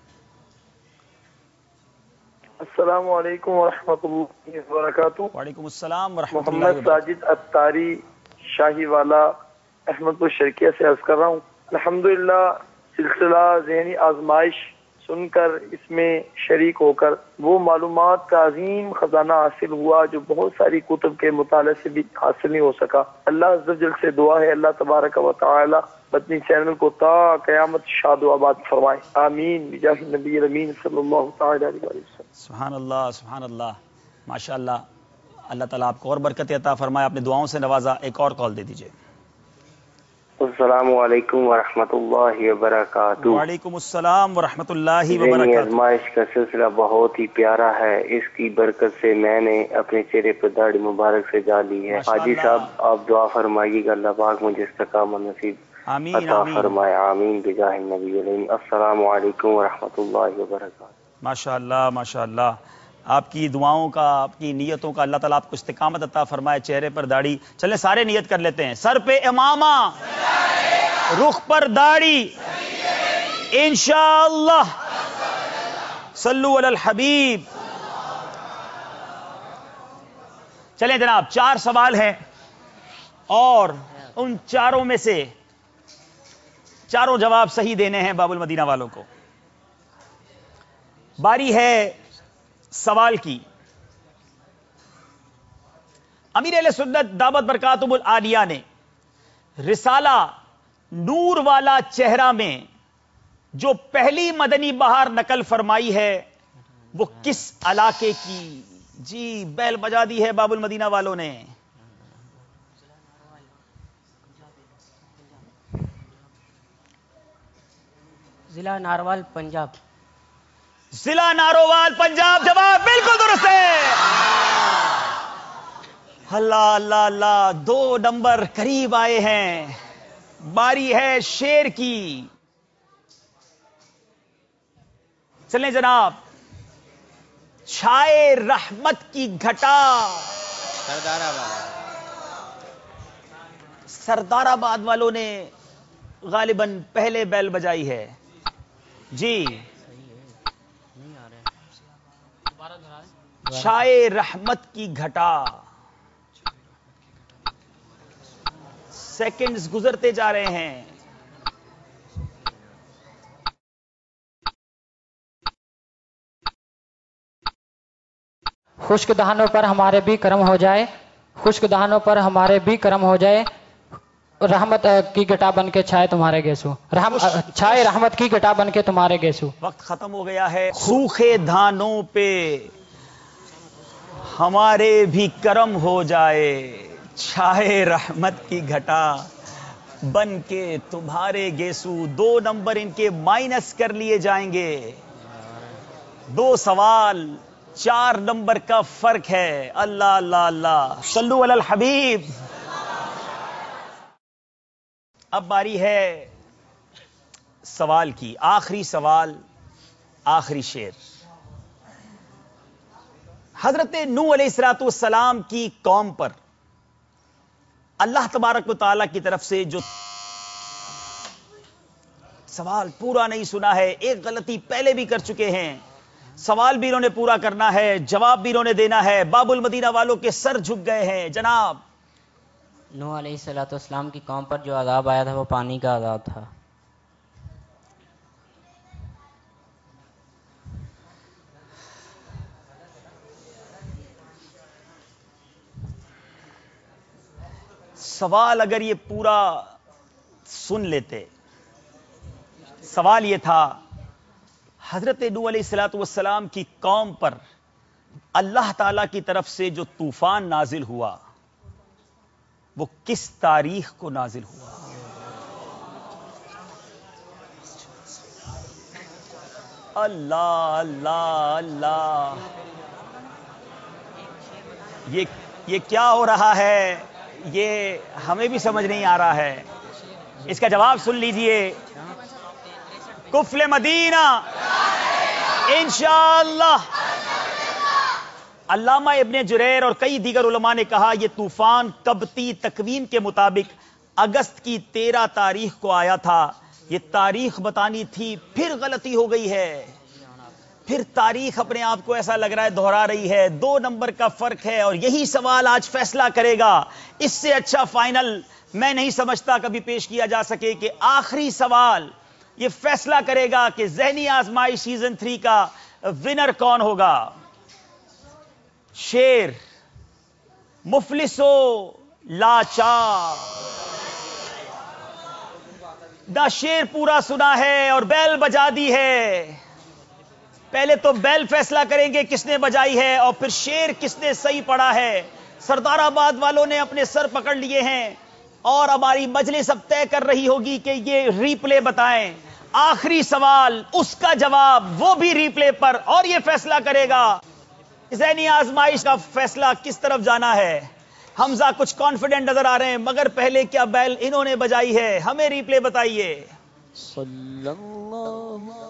السلام علیکم ورحمۃ اللہ وبرکاتہ. وعلیکم السلام ورحمۃ اللہ محمد ساجد اختاری شاہی والا احمد پور شرکیہ سے عرض کر رہا ہوں. الحمدللہ سلسلہ ذہنی آزمائش سن کر اس میں شریک ہو کر وہ معلومات کا عظیم خزانہ حاصل ہوا جو بہت ساری کتب کے مطالعے سے بھی حاصل نہیں ہو سکا. اللہ عز و جل سے دعا ہے اللہ تبارک و تعالی مدنی چینل کو تا قیامت شاد و آباد فرمائے. آمین بجاہ نبی الامین صلی اللہ تعالی علیہ وسلم. سبحان اللہ, سبحان اللہ, ماشاء اللہ. اللہ تعالیٰ آپ کو اور برکت عطا فرمائے. آپ نے دعاؤں سے نوازا. ایک اور کال دے دیجئے. السلام علیکم ورحمۃ اللہ وبرکاتہ. وعلیکم السلام ورحمۃ اللہ ذہنی وبرکاتہ. آزمائش کا سلسلہ بہت ہی پیارا ہے. اس کی برکت سے میں نے اپنے چہرے پر داڑھی مبارک سے ڈالی ہے. حاجی صاحب آپ دعا فرمائیے گا اللہ پاک مجھے استقامت نصیب آمین عطا آمین. فرمائے. آمین بجاہ النبی الامین. السلام علیکم ورحمۃ اللہ وبرکاتہ. ماشاء اللہ, ماشاء اللہ. آپ کی دعاؤں کا, آپ کی نیتوں کا اللہ تعالیٰ آپ کو استقامت عطا فرمائے. چہرے پر داڑھی, چلیں سارے نیت کر لیتے ہیں. سر پہ امامہ, رخ پر داڑھی, انشاءاللہ. صلو علی الحبیب. چلیں جناب, چار سوال ہیں اور ان چاروں میں سے چاروں جواب صحیح دینے ہیں باب المدینہ والوں کو. باری ہے سوال کی. امیر اہل سنت دعوت برکاتہم العالیہ نے رسالہ نور والا چہرہ میں جو پہلی مدنی بہار نقل فرمائی ہے وہ کس علاقے کی؟ جی بیل بجا دی ہے باب المدینہ والوں نے. ضلع ناروال پنجاب. ضلع ناروال پنجاب. جواب بالکل درست ہے. اللہ اللہ اللہ، دو نمبر قریب آئے ہیں. باری ہے شیر کی. چلیں جناب. چھائے رحمت کی گھٹا. سردار آباد سردار آباد والوں نے غالباً پہلے بیل بجائی ہے. جی چھائے رحمت کی گھٹا. سیکنڈز گزرتے جا رہے ہیں. خشک دہانوں پر ہمارے بھی کرم ہو جائے، خشک دہانوں پر ہمارے بھی کرم ہو جائے، رحمت کی گھٹا بن کے چھائے تمہارے گیسو، رحم چھائے رحمت کی گھٹا بن کے تمہارے گیسو. وقت ختم ہو گیا ہے. سوکھے دھانوں پہ ہمارے بھی کرم ہو جائے، چھائے رحمت کی گھٹا بن کے تمہارے گیسو. دو نمبر ان کے مائنس کر لیے جائیں گے. دو سوال چار نمبر کا فرق ہے. اللہ اللہ اللہ، صلو علی الحبیب. اب باری ہے سوال کی. آخری سوال، آخری شعر. حضرت نوح علیہ الصلوۃ والسلام کی قوم پر اللہ تبارک و تعالیٰ کی طرف سے جو سوال پورا نہیں سنا ہے، ایک غلطی پہلے بھی کر چکے ہیں، سوال بھی انہوں نے پورا کرنا ہے، جواب بھی انہوں نے دینا ہے. باب المدینہ والوں کے سر جھک گئے ہیں. جناب. نوح علیہ الصلوۃ والسلام کی قوم پر جو عذاب آیا تھا وہ پانی کا عذاب تھا. سوال اگر یہ پورا سن لیتے، سوال یہ تھا حضرت نوح علیہ الصلوۃ والسلام کی قوم پر اللہ تعالی کی طرف سے جو طوفان نازل ہوا وہ کس تاریخ کو نازل ہوا؟ اللہ اللہ اللہ، یہ یہ کیا ہو رہا ہے؟ یہ ہمیں بھی سمجھ نہیں آ رہا ہے. اس کا جواب سن لیجئے. کفل مدینہ انشاءاللہ. علامہ ابن جریر اور کئی دیگر علماء نے کہا یہ طوفان قبطی تقویم کے مطابق اگست کی تیرہ تاریخ کو آیا تھا. یہ تاریخ بتانی تھی، پھر غلطی ہو گئی ہے. پھر تاریخ اپنے آپ کو ایسا لگ رہا ہے دہرا رہی ہے. دو نمبر کا فرق ہے اور یہی سوال آج فیصلہ کرے گا. اس سے اچھا فائنل میں نہیں سمجھتا کبھی پیش کیا جا سکے کہ آخری سوال یہ فیصلہ کرے گا کہ ذہنی آزمائش سیزن تھری کا ونر کون ہوگا. شیر مفلسو لاچار. نہ شیر پورا سنا ہے اور بیل بجا دی ہے. پہلے تو بیل فیصلہ کریں گے کس نے بجائی ہے اور پھر شیر کس نے صحیح پڑھا ہے. سردار آباد والوں نے اپنے سر پکڑ لیے ہیں اور ہماری مجلس اب طے کر رہی ہوگی کہ یہ ری پلے بتائیں. آخری سوال، اس کا جواب وہ بھی ری پلے پر، اور یہ فیصلہ کرے گا ذہنی آزمائش کا فیصلہ کس طرف جانا ہے. حمزہ کچھ کانفیڈنٹ نظر آ رہے ہیں مگر پہلے کیا بیل انہوں نے بجائی ہے؟ ہمیں ری پلے بتائیے. صلی اللہ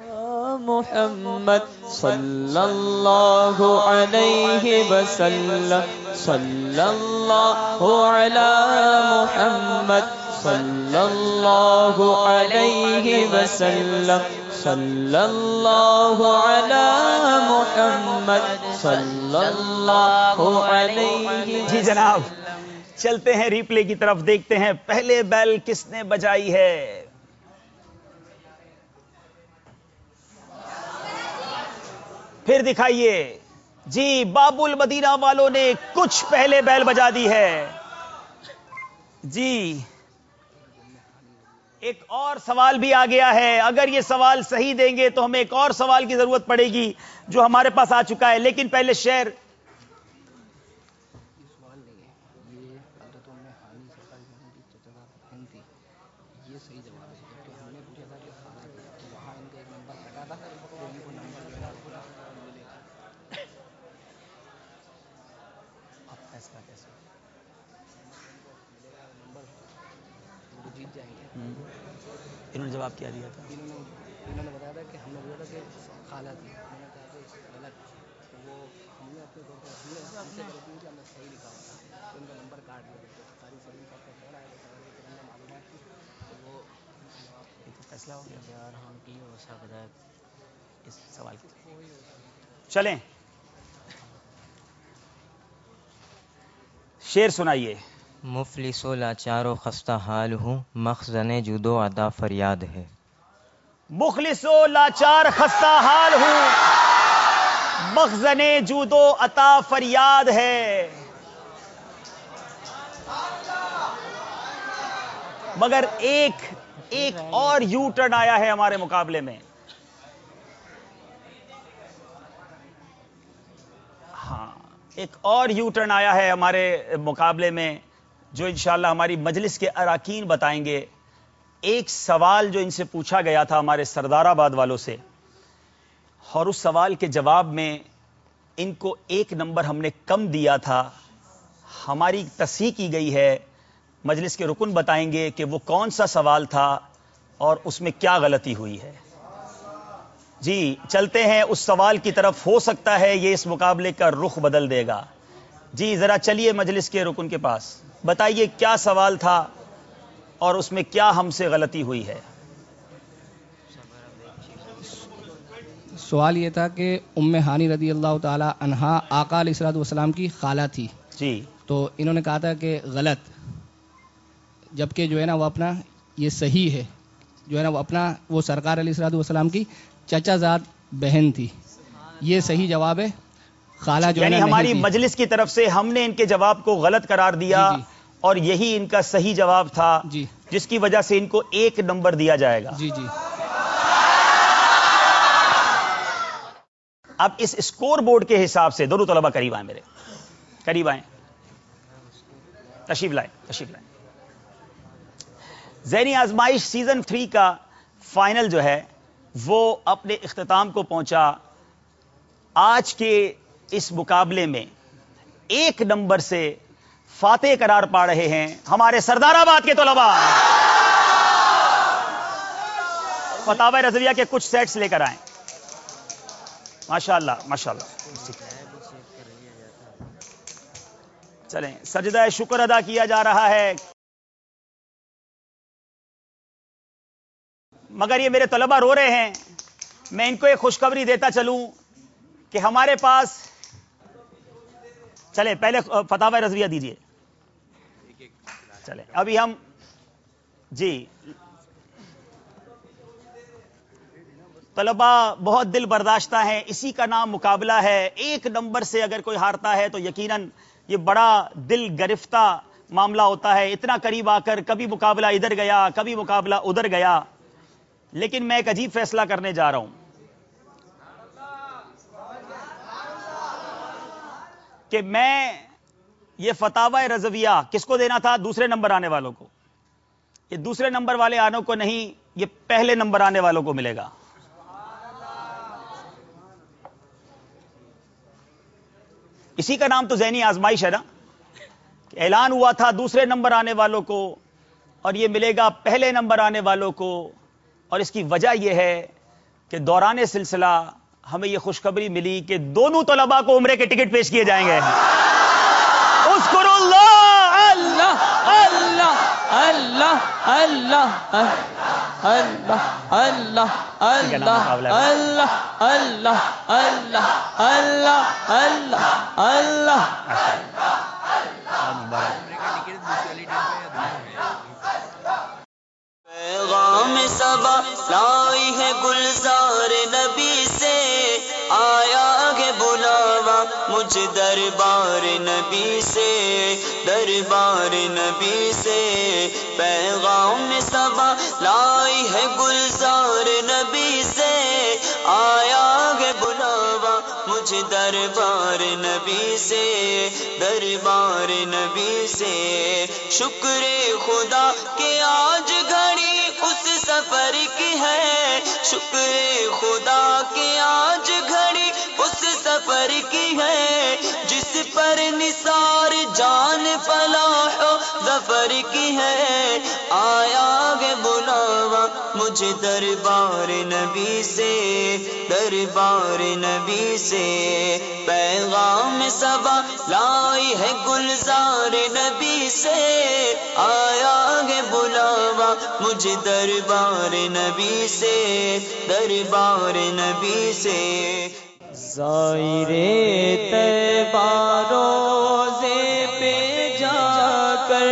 محمد صلی اللہ علیہ وسلم، صلی اللہ علی محمد صلی اللہ علیہ وسلم، صلی اللہ علی محمد صلی اللہ علیہ. جی جناب، چلتے ہیں ری پلے کی طرف، دیکھتے ہیں پہلے بیل کس نے بجائی ہے. پھر دکھائیے. جی باب المدینہ والوں نے کچھ پہلے بیل بجا دی ہے. جی ایک اور سوال بھی آ گیا ہے. اگر یہ سوال صحیح دیں گے تو ہمیں ایک اور سوال کی ضرورت پڑے گی جو ہمارے پاس آ چکا ہے. لیکن پہلے شعر. فیصلہ کیسے جیت جائیں گے. انہوں نے جواب کیا دیا تھا؟ انہوں نے انہوں نے بتایا تھا کہ ہم نے بولا تھا کہ خالہ تھی, میں نے کہا کہ غلط, تو وہ ہم نے اپنے طور پر ہم نے ہم سے غلطی ہوئی کہ ہم نے صحیح لکھا ہوتا, تو ان کا نمبر کاٹ دیا. تو قاری سلیم صاحب کا فون آیا تو ترنم معلومات کی تو وہ یہ تو فیصلہ ہو گیا یار ہم کی ہو سکتا ہے اس سوال کے. چلیں شعر سنائیے. مفلس و لاچار و خستہ حال ہوں, مخزن جودو عطا فریاد ہے. مخلص و لاچار خستہ حال ہوں, مخزن جودو عطا فریاد ہے. مگر ایک ایک اور یو ٹرن آیا ہے ہمارے مقابلے میں. ہاں ایک اور یو ٹرن آیا ہے ہمارے مقابلے میں جو انشاءاللہ ہماری مجلس کے اراکین بتائیں گے. ایک سوال جو ان سے پوچھا گیا تھا ہمارے سردار آباد والوں سے, اور اس سوال کے جواب میں ان کو ایک نمبر ہم نے کم دیا تھا. ہماری تصحیح کی گئی ہے, مجلس کے رکن بتائیں گے کہ وہ کون سا سوال تھا اور اس میں کیا غلطی ہوئی ہے. جی چلتے ہیں اس سوال کی طرف, ہو سکتا ہے یہ اس مقابلے کا رخ بدل دے گا. جی ذرا چلیے مجلس کے رکن کے پاس, بتائیے کیا سوال تھا اور اس میں کیا ہم سے غلطی ہوئی ہے. سوال یہ تھا کہ ام ہانی رضی اللہ تعالی عنہا آقا علیہ الصلوۃ والسلام کی خالہ تھی. جی تو انہوں نے کہا تھا کہ غلط, جبکہ جو ہے نا وہ اپنا یہ صحیح ہے, جو ہے نا وہ اپنا وہ سرکار علیہ الصلوۃ والسلام کی چچا زاد بہن تھی. یہ صحیح جواب ہے. خالہ جو ہے یعنی نا ہماری نہیں تھی. مجلس کی طرف سے ہم نے ان کے جواب کو غلط قرار دیا جی جی. اور یہی ان کا صحیح جواب تھا, جی جس کی وجہ سے ان کو ایک نمبر دیا جائے گا. جی جی. اب اس اسکور بورڈ کے حساب سے دونوں طلبہ قریب آئیں, میرے قریب آئیں, تشریف لائیں تشریف لائیں. ذہنی آزمائش سیزن تھری کا فائنل جو ہے وہ اپنے اختتام کو پہنچا. آج کے اس مقابلے میں ایک نمبر سے فاتح قرار پا رہے ہیں ہمارے سردار آباد کے طلباء. فتاوی رضویہ کے کچھ سیٹس لے کر آئیں. ماشاءاللہ ماشاءاللہ. چلیں سجدہ شکر ادا کیا جا رہا ہے. مگر یہ میرے طلبہ رو رہے ہیں, میں ان کو ایک خوشخبری دیتا چلوں کہ ہمارے پاس, چلے پہلے فتاوی رضویہ دیجئے. چلے ابھی ہم جی طلبہ بہت دل برداشتہ ہیں, اسی کا نام مقابلہ ہے. ایک نمبر سے اگر کوئی ہارتا ہے تو یقیناً یہ بڑا دل گرفتہ معاملہ ہوتا ہے. اتنا قریب آ کر کبھی مقابلہ ادھر گیا کبھی مقابلہ ادھر گیا, لیکن میں ایک عجیب فیصلہ کرنے جا رہا ہوں کہ میں یہ فتاوی رضویہ کس کو دینا تھا؟ دوسرے نمبر آنے والوں کو. یہ دوسرے نمبر والے آنے کو نہیں, یہ پہلے نمبر آنے والوں کو ملے گا. اسی کا نام تو ذہنی آزمائش ہے نا. اعلان ہوا تھا دوسرے نمبر آنے والوں کو اور یہ ملے گا پہلے نمبر آنے والوں کو. اور اس کی وجہ یہ ہے کہ دوران سلسلہ ہمیں یہ خوشخبری ملی کہ دونوں طلباء کو عمرے کے ٹکٹ پیش کیے جائیں گے. اذکر اللہ اللہ اللہ اللہ اللہ اللہ اللہ اللہ اللہ اللہ اللہ اللہ اللہ اللہ. پیغام صبا لائی ہے گلزار نبی سے, آیا ہے بلاوا مجھ دربار نبی سے, دربار نبی سے. پیغام صبا لائی ہے گلزار نبی سے, آیا ہے بلاوا مجھ دربار نبی سے, دربار نبی سے. شکر خدا کہ آج گھڑی اس سفر کی ہے, شکر خدا کہ آج گھڑی اس سفر کی ہے, جس پر نثار جان فلاح و ظفر کی ہے. آیا گے بلاوا مجھے دربار نبی سے، دربار نبی سے. پیغام صبا لائی ہے گلزار نبی سے. آیا گے بلاوا مجھے دربار نبی سے، دربار نبی سے. زائر طیبہ روزے پہ جا کر،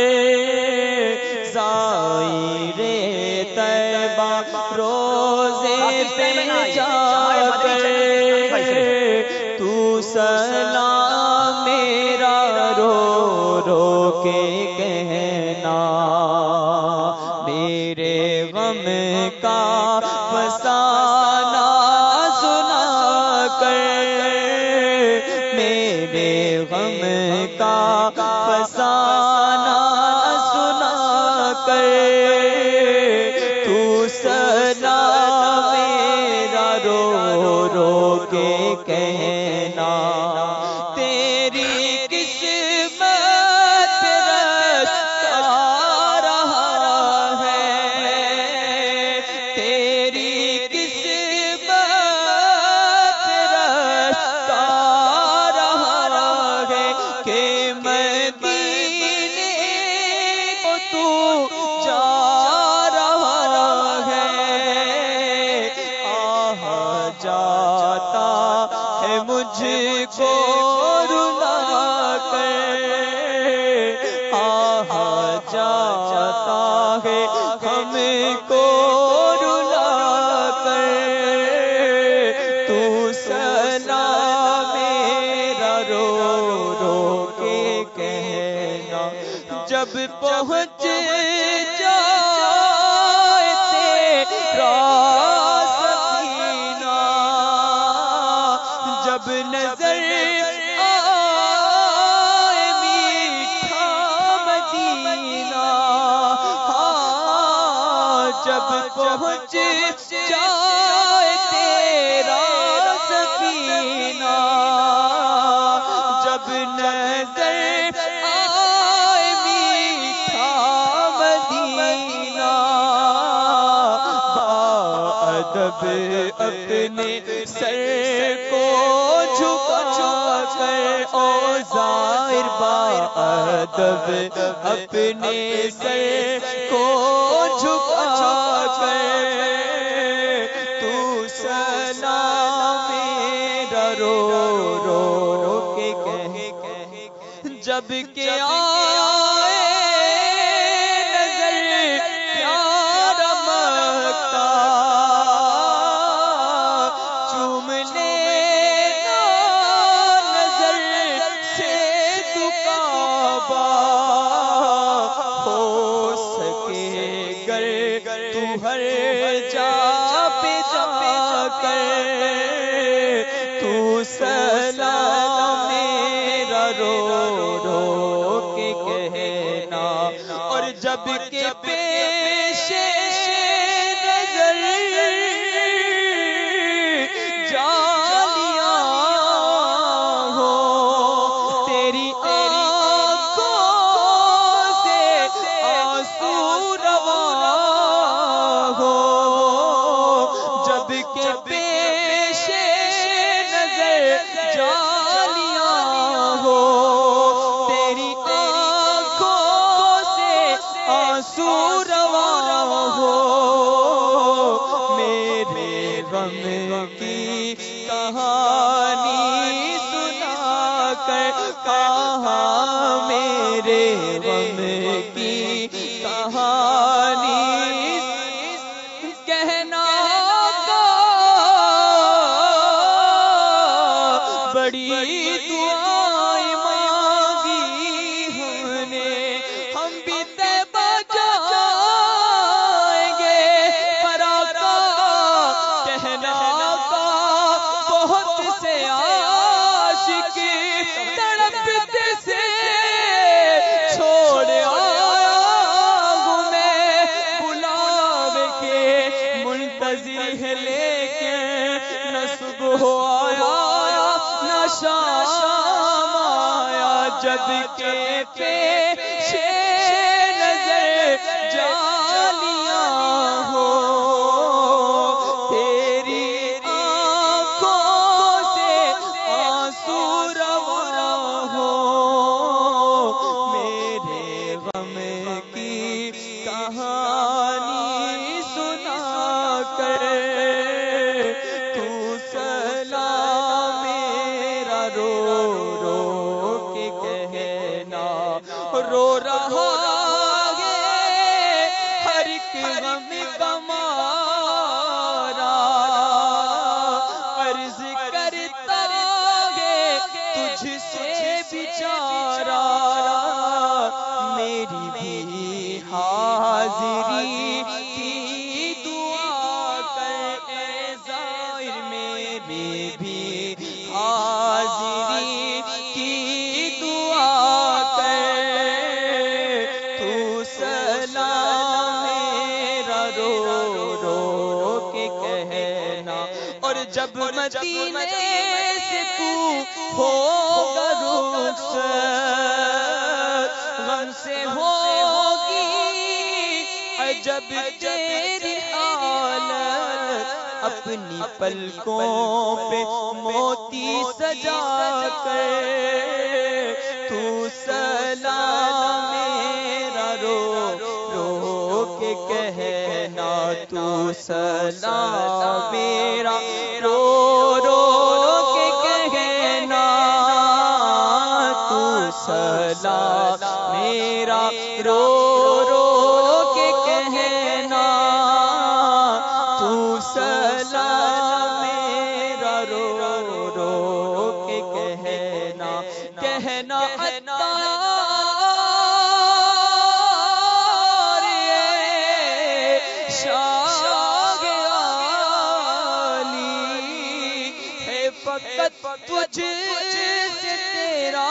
زائر طیبہ روزے پہ جا کر، تو سلام میرا رو رو کے کہنا، میرے غم کا فسانہ سنا کر، میرے غم کا فسانہ سنا کر، تو سلام میرا رو رو کے کہنا. تیری قسمت رستا رہا ہے، تیری قسمت رستا رہا ہے، کہ مدینے کو تو جا رہا ہے. آہ جاتا ہے مجھ کو رلا کر، آہ جاتا ہے ہم کو رلا کر، تو سلام میرا رو رو کے کہنا. جب پہنچ جائے تیرا سکینہ، جب نظر آئے میٹھا مدینہ، ہاں جب پہنچ جائے تیرا سکینہ، جب نظر آئے میٹھا مدینہ، باادب اپنے سر کو جھکا کر، او زائر باادب اپنے سر کو جھکا کر، تو سلام میرا رو رو کے کہے. جب کہ آئے نظر پیارا مکہ، چوم لینا نظر سے تو کعبہ، ہو سکے گر تو ہر جا پہ جا کر، تو سلام میرا رو رو کے کہنا. اور جب کہ پیش نظر جانیاں ہو، تیری آنکھوں سے آنسو رواں ہو، جب کہ پیش نظر جانیاں ہو، تیری آنکھوں سے آنسو رواں ہو، میرے غم کی کہانی سنا کر، کہاں میرے غم کی کہانی کہنا کا، بڑی دعائیں مانگی ہم نے، ہم بھی طیبہ جائیں گے، پر آقا کہنا کا بہت سے عاشق تڑپتے سے چھوڑ آیا جب کے پیش نظر جالیاں ہو تیری آنکھوں سے آنسو رواں ہو میرے غم کی کہانی سنا کر تو سلام میرا رو رو کے کہنا رو رہا ہے ہر ایک غم ہمارا عرض کرتا ہے تجھ سے بیچارہ میری بھی حاضری کی دعا کر اے ظاہر میری بھی حاضری کی دعا کر تو سلام میرا رو رو کے کہنا اور جب مدینے سے تو ہوگا رخصت غم سے ہوگی عجب تیری حالت اپنی پلکوں پہ موتی سجا کر تو سلام میرا رو رو کے کہنا تو سلام میرا رو رو کے کہنا تو سلام میرا رو رو کے کہنا تو سلام میرا رو رو کے کہنا کہنا فقط تجھ سے تیرا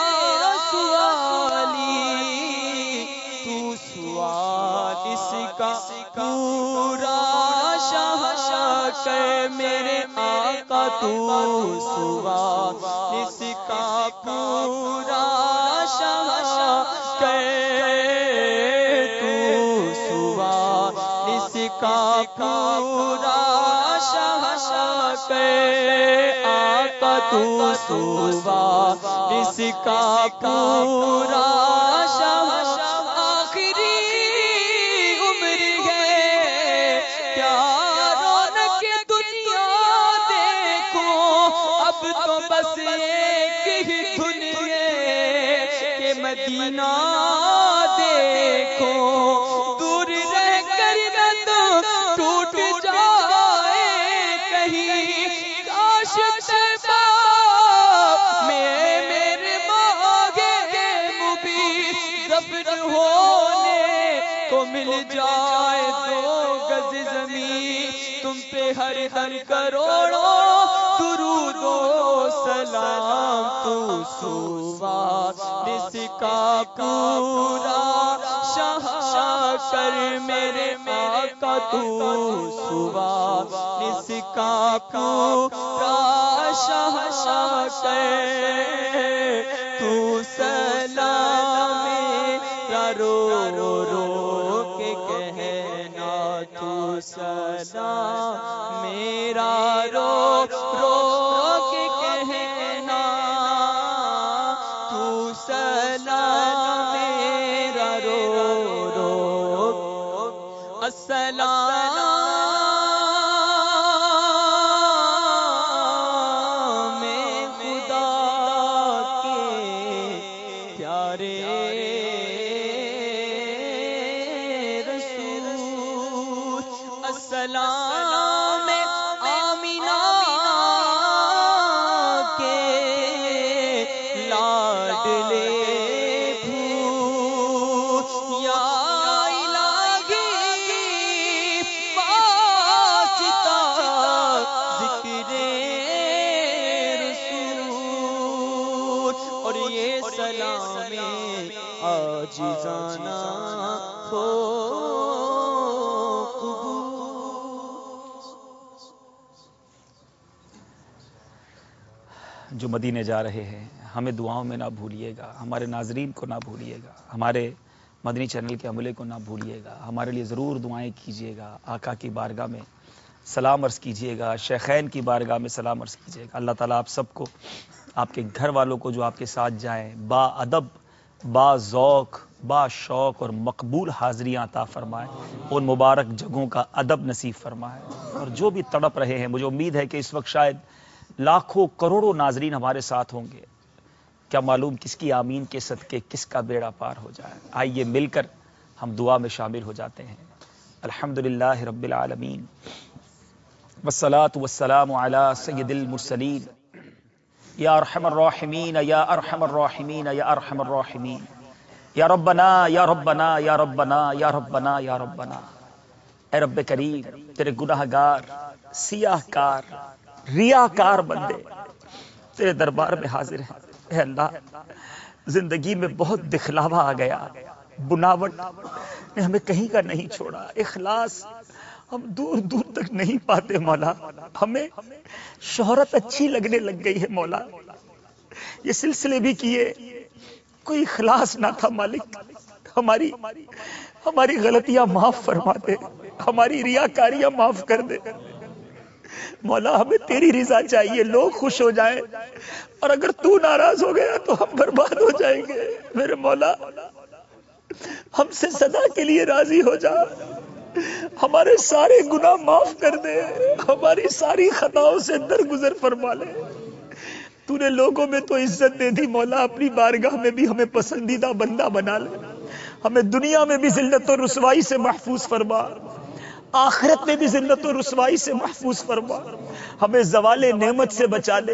سوالی تو سوال اس کا پورا شاہ کر میرے آقا تو سوال اس کا پورا شاہ کر تو سوال اس کا پورا شاہ کر آقا تو سوا اس کا پورا شاہ آخری عمر ہے کیا رونق دنیا دیکھو اب تو بس ایک ہی دھن ہے کہ مدینہ دیکھو دور رہ کر نہ تو ٹوٹ جائے کہیں کاش تبا میں میرے مانگے مبی دفن ہونے کو مل جائے دو گز زمین تم پہ ہر ہر کروڑوں درود و سلام تو سوا اس کا پورا شاہ کر میرے آقا تو سوا اس کا پورا شاہ کر تو سلام میرا رو رو کے کہنا تو سلام میرا رو رو کے کہنا تو سلام میرا رو رو السلام میں خدا کے پیارے رسول السلام آمینہ کے لاڈلے بھول یا الہی واسطہ ذکر رسول اور یہ سلام عاجزانہ ہو جو مدینے جا رہے ہیں ہمیں دعاؤں میں نہ بھولیے گا، ہمارے ناظرین کو نہ بھولیے گا، ہمارے مدنی چینل کے عملے کو نہ بھولیے گا، ہمارے لیے ضرور دعائیں کیجیے گا، آقا کی بارگاہ میں سلام عرض کیجیے گا، شیخین کی بارگاہ میں سلام عرض کیجیے گا۔ اللہ تعالیٰ آپ سب کو، آپ کے گھر والوں کو جو آپ کے ساتھ جائیں، با ادب، با ذوق، با شوق اور مقبول حاضریاں عطا فرمائے، ان مبارک جگہوں کا ادب نصیب فرمائے، اور جو بھی تڑپ رہے ہیں، مجھے امید ہے کہ اس وقت شاید لاکھوں کروڑوں ناظرین ہمارے ساتھ ہوں گے، کیا معلوم کس کی آمین کے صدقے کس کا بیڑا پار ہو جائے۔ آئیے مل کر ہم دعا میں شامل ہو جاتے ہیں۔ الحمدللہ رب العالمین والصلاة والسلام علی سید المرسلین یا ارحم الراحمین یا ارحم الراحمین یا ارحم الراحمین یا ربنا یا ربنا یا ربنا یا ربنا یا ربنا۔ اے رب کریم، تیرے گناہ گار، سیاہ کار، ریاکار بندے تیرے دربار میں حاضر ہیں۔ اے اللہ، زندگی میں بہت دکھلاوا آ گیا، بناوٹ نے ہمیں کہیں کا نہیں چھوڑا، اخلاص ہم دور دور تک نہیں پاتے مولا، ہمیں شہرت اچھی لگنے لگ گئی ہے مولا، یہ سلسلے بھی کیے، کوئی اخلاص نہ تھا مالک، ہماری ہماری غلطیاں معاف فرما دے، ہماری ریاکاریاں معاف کر دے مولا، ہمیں تیری رضا چاہیے، لوگ خوش ہو جائیں، اور اگر تو ناراض ہو گیا تو ہم برباد ہو جائیں گے۔ میرے مولا، ہم سے سدا کے لیے راضی ہو جا، ہمارے سارے گناہ معاف کر دے، ہماری ساری خطاؤں سے درگزر فرما لے۔ تو نے لوگوں میں تو عزت دے دی مولا، اپنی بارگاہ میں بھی ہمیں پسندیدہ بندہ بنا لے، ہمیں دنیا میں بھی ذلت و رسوائی سے محفوظ فرما، آخرت میں بھی ذلت و رسوائی سے محفوظ فرما، ہمیں زوال نعمت سے بچا لے۔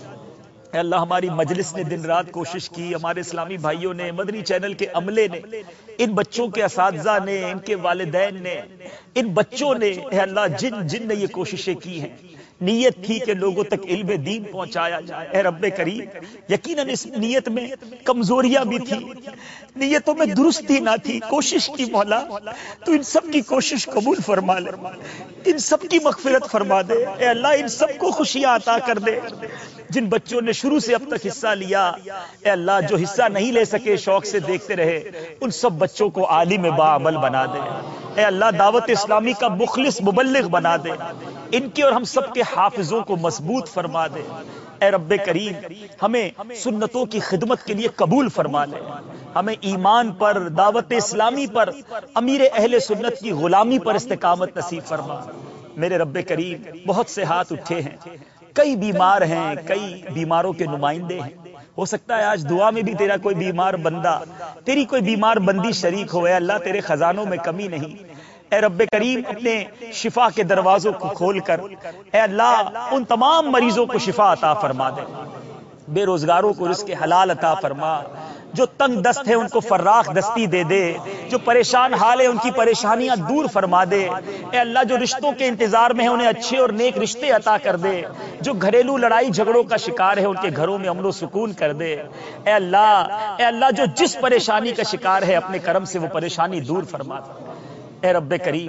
اے اللہ، ہماری مجلس نے دن رات کوشش کی، ہمارے اسلامی بھائیوں نے، مدنی چینل کے عملے نے، ان بچوں کے اساتذہ نے، ان کے والدین نے، ان بچوں نے، اے اللہ جن جن نے یہ کوششیں کی ہیں، نیت تھی کہ لوگوں تک علم دین پہنچایا جائے۔ اے رب کریم، یقیناً اس نیت میں کمزوریاں بھی تھی، نیتوں میں درستی نہ تھی، کوشش کی مولا، تو ان سب کی کوشش قبول فرما لے، ان سب کی مغفرت فرما دے۔ اے اللہ، ان سب کو خوشیاں عطا کر دے، جن بچوں نے شروع سے اب تک حصہ لیا، اے اللہ جو حصہ نہیں لے سکے، شوق سے دیکھتے رہے، ان سب بچوں کو عالم باعمل بنا دے۔ اے اللہ، دعوت اسلامی کا مخلص مبلغ بنا دے، ان کے اور ہم سب کے حافظوں کو مضبوط فرما دے۔ اے رب کریم، ہمیں سنتوں کی خدمت کے لیے قبول فرما لے، ہمیں ایمان پر، دعوت اسلامی پر، امیر اہل سنت کی غلامی پر استقامت نصیب فرما۔ میرے رب کریم، بہت سے ہاتھ اٹھے ہیں، کئی بیمار ہیں، کئی بیماروں کے نمائندے ہیں، ہو سکتا ہے آج دعا میں بھی تیرا کوئی بیمار بندہ، تیری کوئی بیمار بندی شریک ہو۔ اے اللہ، تیرے خزانوں میں کمی نہیں، اے رب کریم اپنے شفا کے دروازوں کو کھول کر، اے اللہ ان تمام مریضوں کو شفا عطا فرما دے، بے روزگاروں کو رزق حلال عطا فرما، جو تنگ دست ہے ان کو فراخ دستی دے دے، جو پریشان حال ہے ان کی پریشانیاں دور فرما دے۔ اے اللہ، جو رشتوں کے انتظار میں ہیں انہیں اچھے اور نیک رشتے عطا کر دے، جو گھریلو لڑائی جھگڑوں کا شکار ہے ان کے گھروں میں امن و سکون کر دے۔ اے اللہ اے اللہ جو جس پریشانی کا شکار ہے اپنے کرم سے وہ پریشانی دور فرما دے۔ اے رب کریم،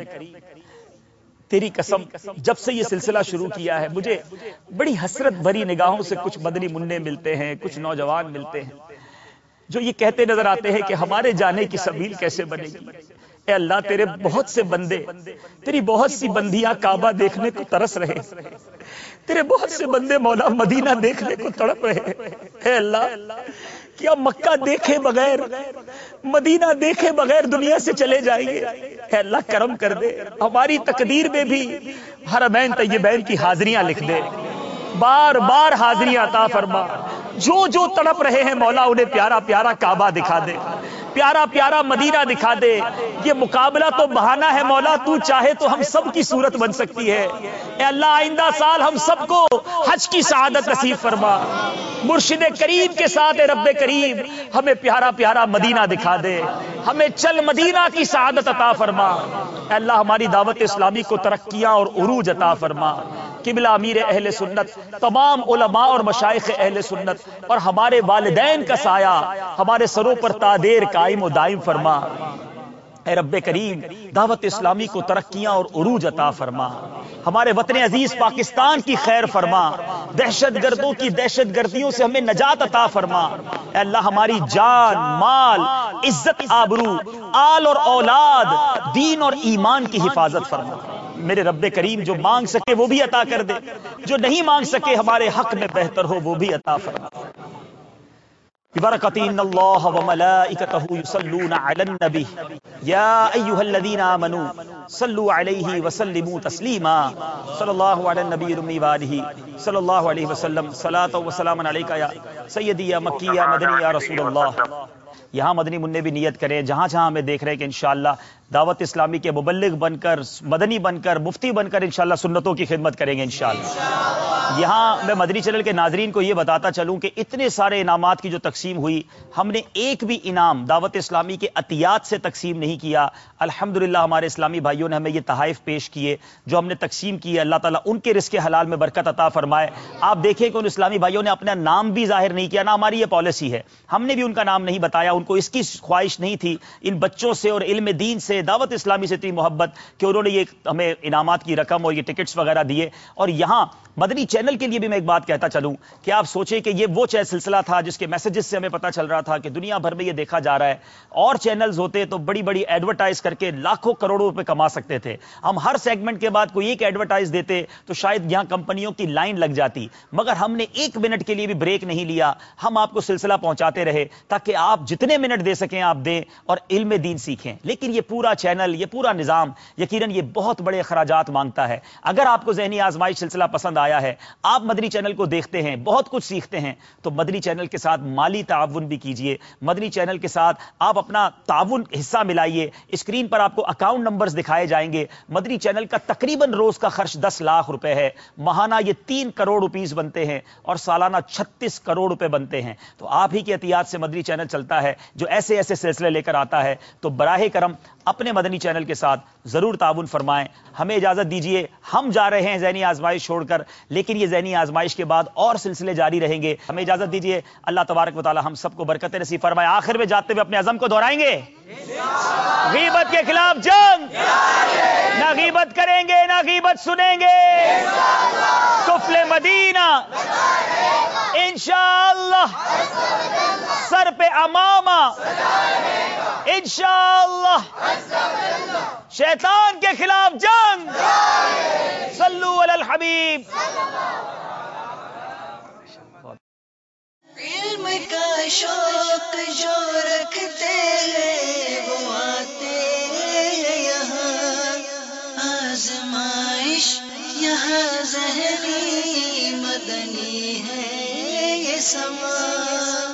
تیری قسم، جب سے یہ سلسلہ شروع کیا ہے مجھے بڑی حسرت بھری نگاہوں سے کچھ مدنی منع ملتے ہیں، کچھ نوجوان ملتے ہیں جو یہ کہتے نظر آتے ہیں کہ ہمارے جانے کی سبیل کیسے بنے گی۔ اے اللہ، تیرے بہت سے بندے، تیری بہت سی بندیاں کعبہ دیکھنے کو ترس رہے، تیرے بہت سے بندے مولا مدینہ دیکھنے کو تڑپ رہے۔ اے اللہ، کیا مکہ دیکھے بغیر، مدینہ دیکھے بغیر دنیا سے چلے جائیں گے؟ اے اللہ کرم کر دے، ہماری تقدیر میں بھی حرمین طیبین کی حاضریاں لکھ دے، بار بار حاضریاں عطا فرما۔ جو جو تڑپ رہے ہیں مولا انہیں پیارا پیارا کعبہ دکھا دے، پیارا پیارا مدینہ دکھا دے۔ یہ مقابلہ تو بہانہ ہے مولا، تو چاہے تو ہم سب کی صورت بن سکتی ہے۔ اے اللہ، آئندہ سال ہم سب کو حج کی سعادت نصیب فرما، مرشد کریم کے ساتھ اے رب کریم ہمیں پیارا پیارا مدینہ دکھا دے، ہمیں چل مدینہ کی سعادت عطا فرما۔ اے اللہ، ہماری دعوت اسلامی کو ترقیاں اور عروج عطا فرما۔ قبلہ امیر اہل سنت، تمام علماء اور مشائخ اہل سنت اور ہمارے والدین کا سایہ ہمارے سروں پر تادیر قائم و دائم فرما۔ اے رب کریم دعوت اسلامی کو ترقیاں اور عروج عطا فرما، ہمارے وطن عزیز پاکستان کی خیر فرما، دہشت گردوں کی دہشت گردیوں سے ہمیں نجات عطا فرما۔ اے اللہ ہماری جان، مال، عزت، آبرو، آل اور اولاد، دین اور ایمان کی حفاظت فرما۔ میرے رب کریم جو مانگ سکے وہ بھی عطا کر دے، جو نہیں مانگ سکے ہمارے حق میں بہتر ہو وہ بھی عطا فرما۔ ببرکۃ ان اللہ وملائکتہ یصلون علی النبی یا ایھا الذین آمنوا صلوا علیہ وسلموا تسلیما صلی اللہ علی النبی الامی وآلہ صلی اللہ علیہ وسلم صلاۃ و سلام علیک یا سیدی یا مکی یا مدنی یا رسول اللہ۔ یہاں مدنی منع بھی نیت کریں، جہاں جہاں ہمیں دیکھ رہے ہیں کہ انشاءاللہ دعوت اسلامی کے مبلغ بن کر، مدنی بن کر، مفتی بن کر انشاءاللہ سنتوں کی خدمت کریں گے انشاءاللہ۔ یہاں میں مدنی چینل کے ناظرین کو یہ بتاتا چلوں کہ اتنے سارے انعامات کی جو تقسیم ہوئی، ہم نے ایک بھی انعام دعوت اسلامی کے عطیات سے تقسیم نہیں کیا۔ الحمدللہ ہمارے اسلامی بھائیوں نے ہمیں یہ تحائف پیش کیے جو ہم نے تقسیم کیے، اللہ تعالیٰ ان کے رزق حلال میں برکت عطا فرمائے۔ آپ دیکھیں کہ ان اسلامی بھائیوں نے اپنا نام بھی ظاہر نہیں کیا، نہ ہماری یہ پالیسی ہے، ہم نے بھی ان کا نام نہیں بتایا، ان کو اس کی خواہش نہیں تھی۔ ان بچوں سے اور علم دین سے، دعوت اسلامی سے اتنی محبت کہ انہوں نے یہ ہمیں انعامات کی رقم اور یہ ٹکٹس وغیرہ دیے۔ اور یہاں مدنی چینل کے لیے بھی میں ایک بات کہتا چلوں کہ آپ سوچیں کہ یہ وہ سلسلہ تھا جس کے میسیجز سے ہمیں پتہ چل رہا تھا کہ دنیا بھر میں یہ دیکھا جا رہا ہے، اور چینلز ہوتے تو بڑی بڑی ایڈورٹائز کر کے لاکھوں کروڑوں روپے کما سکتے تھے۔ ہم ہر سیگمنٹ کے بعد کوئی ایک ایڈورٹائز دیتے تو شاید یہاں کمپنیوں کی لائن لگ جاتی، مگر ہم نے ایک منٹ کے لیے بھی بریک نہیں لیا، ہم آپ کو سلسلہ پہنچاتے رہے تاکہ آپ جتنے منٹ دے سکیں آپ دیں اور علم دین سیکھیں۔ لیکن یہ پورا چینل، یہ پورا نظام یقیناً یہ بہت بڑے اخراجات مانگتا ہے۔ اگر آپ کو ذہنی آزمائش سلسلہ پسند آیا ہے، آپ مدنی چینل کو دیکھتے ہیں، بہت کچھ سیکھتے ہیں، تو مدنی چینل کے ساتھ مالی تعاون بھی کیجئے، مدنی چینل کے ساتھ آپ اپنا تعاون حصہ ملائیے۔ اسکرین پر آپ کو اکاؤنٹ نمبرز دکھائے جائیں گے۔ مدنی چینل کا تقریباً روز کا خرچ دس لاکھ روپے ہے، ماہانہ یہ تین کروڑ روپیز بنتے ہیں اور سالانہ چھتیس کروڑ روپے بنتے ہیں۔ تو آپ ہی کے احتیاط سے مدنی چینل چلتا ہے جو ایسے ایسے سلسلے لے کر آتا ہے۔ تو براہ کرم اپنے مدنی چینل کے ساتھ ضرور تعاون فرمائیں۔ ہمیں اجازت دیجیے، ہم جا رہے ہیں ذہنی آزمائش چھوڑ کر، لیکن یہ ذہنی آزمائش کے بعد اور سلسلے جاری رہیں گے۔ ہمیں اجازت دیجیے، اللہ تبارک و تعالی ہم سب کو برکت نصیب فرمائے۔ آخر میں جاتے ہوئے اپنے عزم کو دہرائیں گے، غیبت کے خلاف جنگ، نہ غیبت کریں گے نہ غیبت سنیں گے، کفل مدینہ انشاءاللہ سر پہ امامہ انشاءاللہ، شیطان کے خلاف جنگ، صلو علی الحبیب۔ علم کا شوق جو رکھتے ہیں وہ آتے ہیں یہاں، آزمائش یہاں ذہنی مدنی ہے یہ سما۔